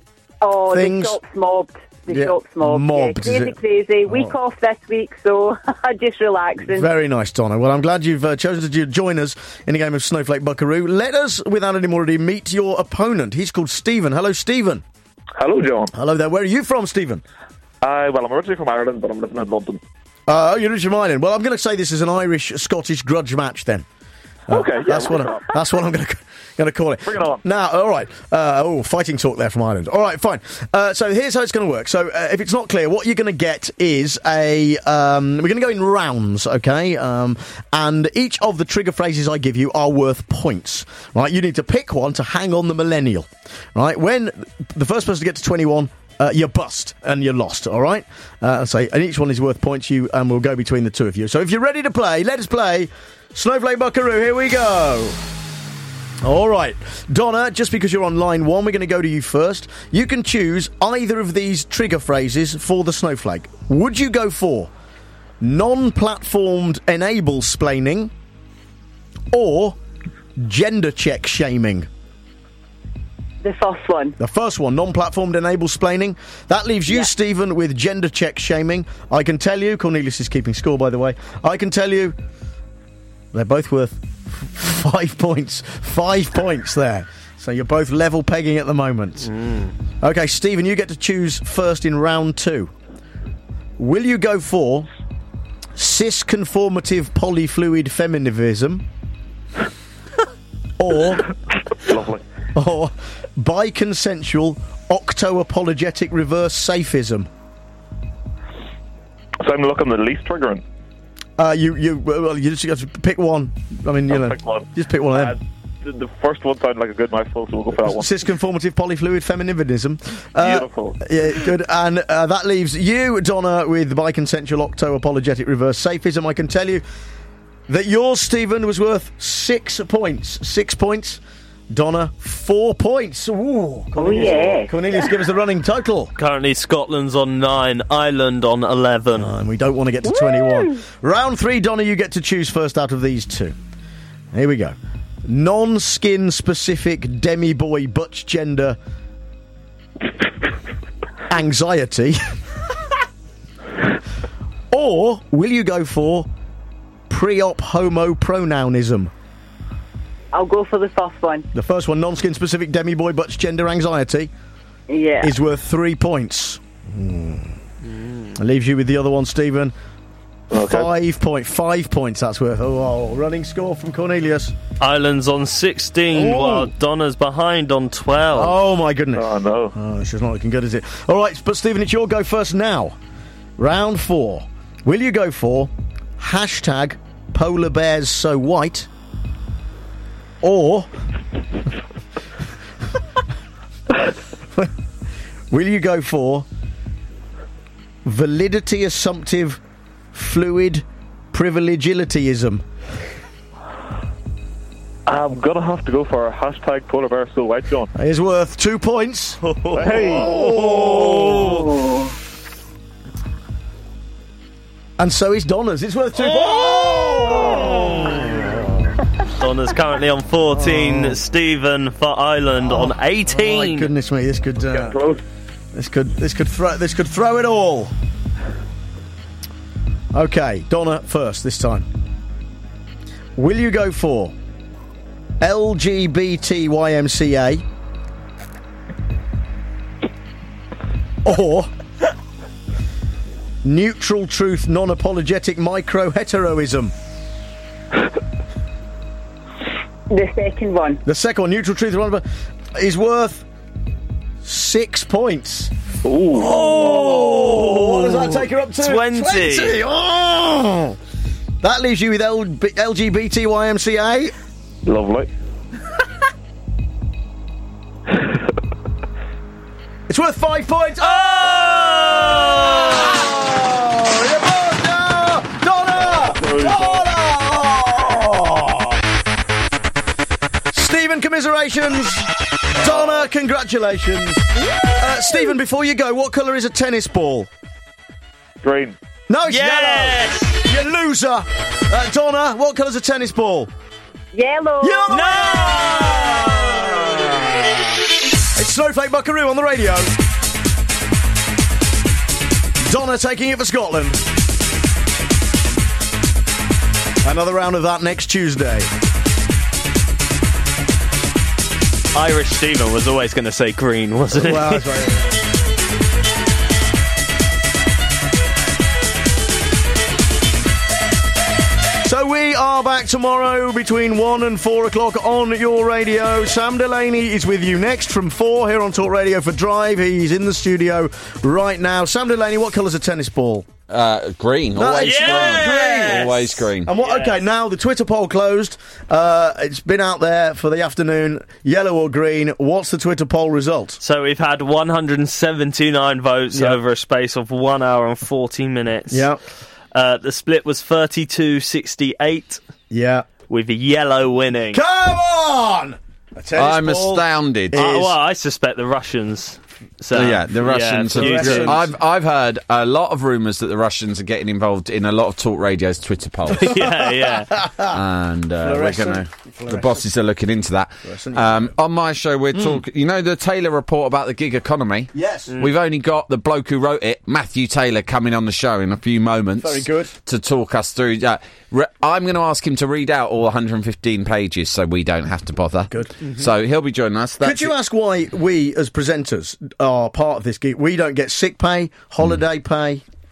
oh, things? the shop's mobbed. The yeah. shop's mobbed. Mobbed, yeah, is crazy, it? crazy. Week oh. off this week, so just relaxing. Very nice, Donna. Well, I'm glad you've uh, chosen to join us in a game of Snowflake Buckaroo. Let us, without any more ado, meet your opponent. He's called Stephen. Hello, Stephen. Hello, John. Hello there. Where are you from, Stephen? Uh, well, I'm originally from Ireland, but I'm living in London. Uh, you're originally from Ireland. Well, I'm going to say this is an Irish-Scottish grudge match, then. Uh, okay, yeah. That's what, I, that's what I'm going to going to call it. Bring it on. Now, all right. Uh, oh, fighting talk there from Ireland. All right, fine. Uh, so here's how it's going to work. So uh, if it's not clear, what you're going to get is a... Um, we're going to go in rounds, okay? Um, and each of the trigger phrases I give you are worth points, right? You need to pick one to hang on the millennial, right? When the first person to get to twenty-one... Uh, you're bust and you're lost, all right? Uh, so, and each one is worth points, you, and we'll go between the two of you. So if you're ready to play, let us play Snowflake Buckaroo. Here we go. All right. Donna, just because you're on line one, we're going to go to you first. You can choose either of these trigger phrases for the snowflake. Would you go for non-platformed enable-splaining or gender check shaming? The first one. The first one, non-platformed enable-splaining. That leaves you, yeah. Stephen, with gender check shaming. I can tell you, Cornelius is keeping score, by the way. I can tell you, they're both worth five points. Five points there. So you're both level pegging at the moment. Mm. Okay, Stephen, you get to choose first in round two. Will you go for cis-conformative polyfluid feminism or Lovely. or biconsensual octo-apologetic reverse safism. So I'm looking the least triggering. Uh, you you well, you just got to pick one. I mean, you I'll know, pick one. just pick one of them. Uh, the, the first one sounded like a good mouthful, so we'll go for that one. Cis-conformative polyfluid feminism. Uh, Beautiful. Yeah, good. And uh, that leaves you, Donna, with the biconsensual octo-apologetic reverse safism. I can tell you that yours, Stephen, was worth six points. Six points. Donna, four points. Ooh, Oh, yeah. Cornelius, give us the running total. Currently, Scotland's on nine, Ireland on eleven. Uh, and we don't want to get to twenty-one. Round three, Donna, you get to choose first out of these two. Here we go. Non-skin specific demi-boy butch gender anxiety. Or will you go for pre-op homo pronounism? I'll go for the first one. The first one, non-skin specific demi-boy butch gender anxiety, Yeah. is worth three points. Mm. That leaves you with the other one, Stephen. Okay. Five point five points. That's worth. Oh, oh, running score from Cornelius. Ireland's on sixteen, Oh. while Donna's behind on twelve. Oh my goodness. Oh, no. Oh, this is not looking good, is it? All right, but Stephen, it's your go first now. Round four. Will you go for hashtag polar bears so white, or will you go for validity assumptive fluid privilegiilityism? I'm going to have to go for a hashtag polar bear so white, John. It is worth two points. Hey! Oh. And so is Donna's. It's worth two points. Oh. Donna's currently on fourteen, Oh. Stephen for Ireland on eighteen. Oh my goodness me, this could uh, this could this could throw this could throw it all. Okay, Donna first this time. Will you go for L G B T Y M C A or neutral truth non-apologetic micro-heteroism? The second one. The second one, neutral truth non- is worth six points. Ooh. Oh, what does that take her up to? twenty. twenty. Oh. That leaves you with L- B- L G B T Y M C A. Lovely. It's worth five points. Oh! oh! Donna! Donna! Oh! Stephen, commiserations. Donna, congratulations. Uh, Stephen, before you go, what colour is a tennis ball? Green. No, it's Yes! yellow. You loser. Uh, Donna, what colour's a tennis ball? Yellow. Yellow. No! It's Snowflake Buckaroo on the radio. Donna taking it for Scotland. Another round of that next Tuesday. Irish Stephen was always going to say green, wasn't he? Well, that's right. So we are back tomorrow between one and four o'clock on your radio. Sam Delaney is with you next from four here on Talk Radio for Drive. He's in the studio right now. Sam Delaney, what colour's a tennis ball? Uh, green. No, Always yes! green. Always green. And what? Yes. Okay, now the Twitter poll closed. Uh, it's been out there for the afternoon. Yellow or green? What's the Twitter poll result? So we've had one hundred seventy-nine votes Yeah. over a space of one hour and forty minutes. Yeah. Uh, the split was thirty-two sixty-eight, Yeah. with yellow winning. Come on! A tennis I'm ball astounded. is- Uh, well, I suspect the Russians. So, yeah, the Russians. Yeah, have, Russians. I've I've heard a lot of rumours that the Russians are getting involved in a lot of Talk Radio's Twitter polls, yeah, yeah. and uh, we're Fluorescent. going to. The Fluorescent. bosses are looking into that. Fluorescent, Um, on my show, we're talking. You know the Taylor report about the gig economy. Yes. Mm. We've only got the bloke who wrote it, Matthew Taylor, coming on the show in a few moments. Very good. To talk us through. Uh, re- I'm going to ask him to read out all one hundred fifteen pages, so we don't have to bother. Good. Mm-hmm. So he'll be joining us. That's Could you ask why we, as presenters, are part of this gig? We don't get sick pay, holiday pay.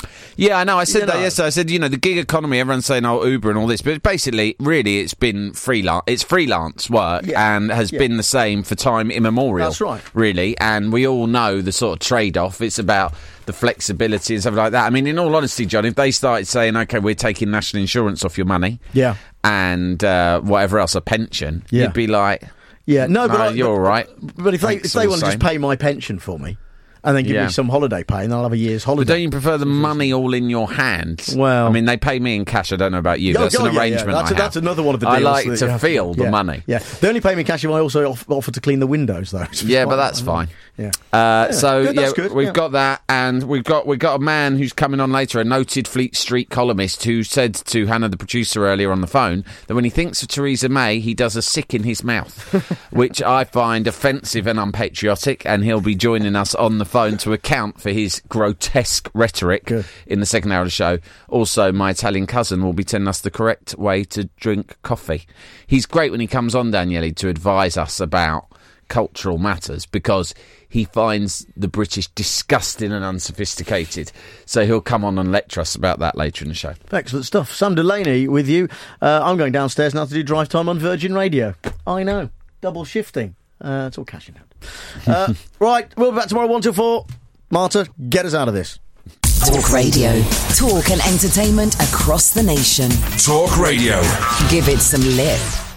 Yeah, I know. I said You that know. yesterday. I said, you know, the gig economy, everyone's saying, oh, Uber and all this. But basically, really, it's been freelance. It's freelance work Yeah. and has Yeah. been the same for time immemorial. That's right. Really. And we all know the sort of trade-off. It's about the flexibility and stuff like that. I mean, in all honesty, John, if they started saying, OK, we're taking national insurance off your money Yeah. and uh, whatever else, a pension, Yeah. you'd be like, Yeah, no, but "No, I- you're but- all right. But if they Thanks if they all want the to just same." pay my pension for me, and then give Yeah. me some holiday pay, and I'll have a year's But holiday. don't you prefer the money all in your hand? Well- I mean, they pay me in cash. I don't know about you. Oh, That's oh, an yeah, yeah. arrangement That's, I have. that's another one of the I deals. like that to you have feel the yeah, money. Yeah, they only pay me cash if I also off, offer to clean the windows, though. Yeah, but that's fine. Yeah. Uh, Yeah, so good, yeah, that's good, we've yeah. got that, and we've got we've got a man who's coming on later, a noted Fleet Street columnist, who said to Hannah, the producer, earlier on the phone, that when he thinks of Theresa May, he does a sick in his mouth, which I find offensive and unpatriotic. And he'll be joining us on the phone to account for his grotesque rhetoric Good. in the second hour of the show. Also, my Italian cousin will be telling us the correct way to drink coffee. He's great when he comes on, Daniele, to advise us about cultural matters, because he finds the British disgusting and unsophisticated. So he'll come on and lecture us about that later in the show. Excellent stuff. Sam Delaney with you. Uh, I'm going downstairs now to do drive time on Virgin Radio. I know. Double shifting. Uh, it's all cashing out. Uh, right, we'll be back tomorrow, one till four. Marta, get us out of this. Talk Radio. Talk and entertainment across the nation. Talk Radio. Give it some lip.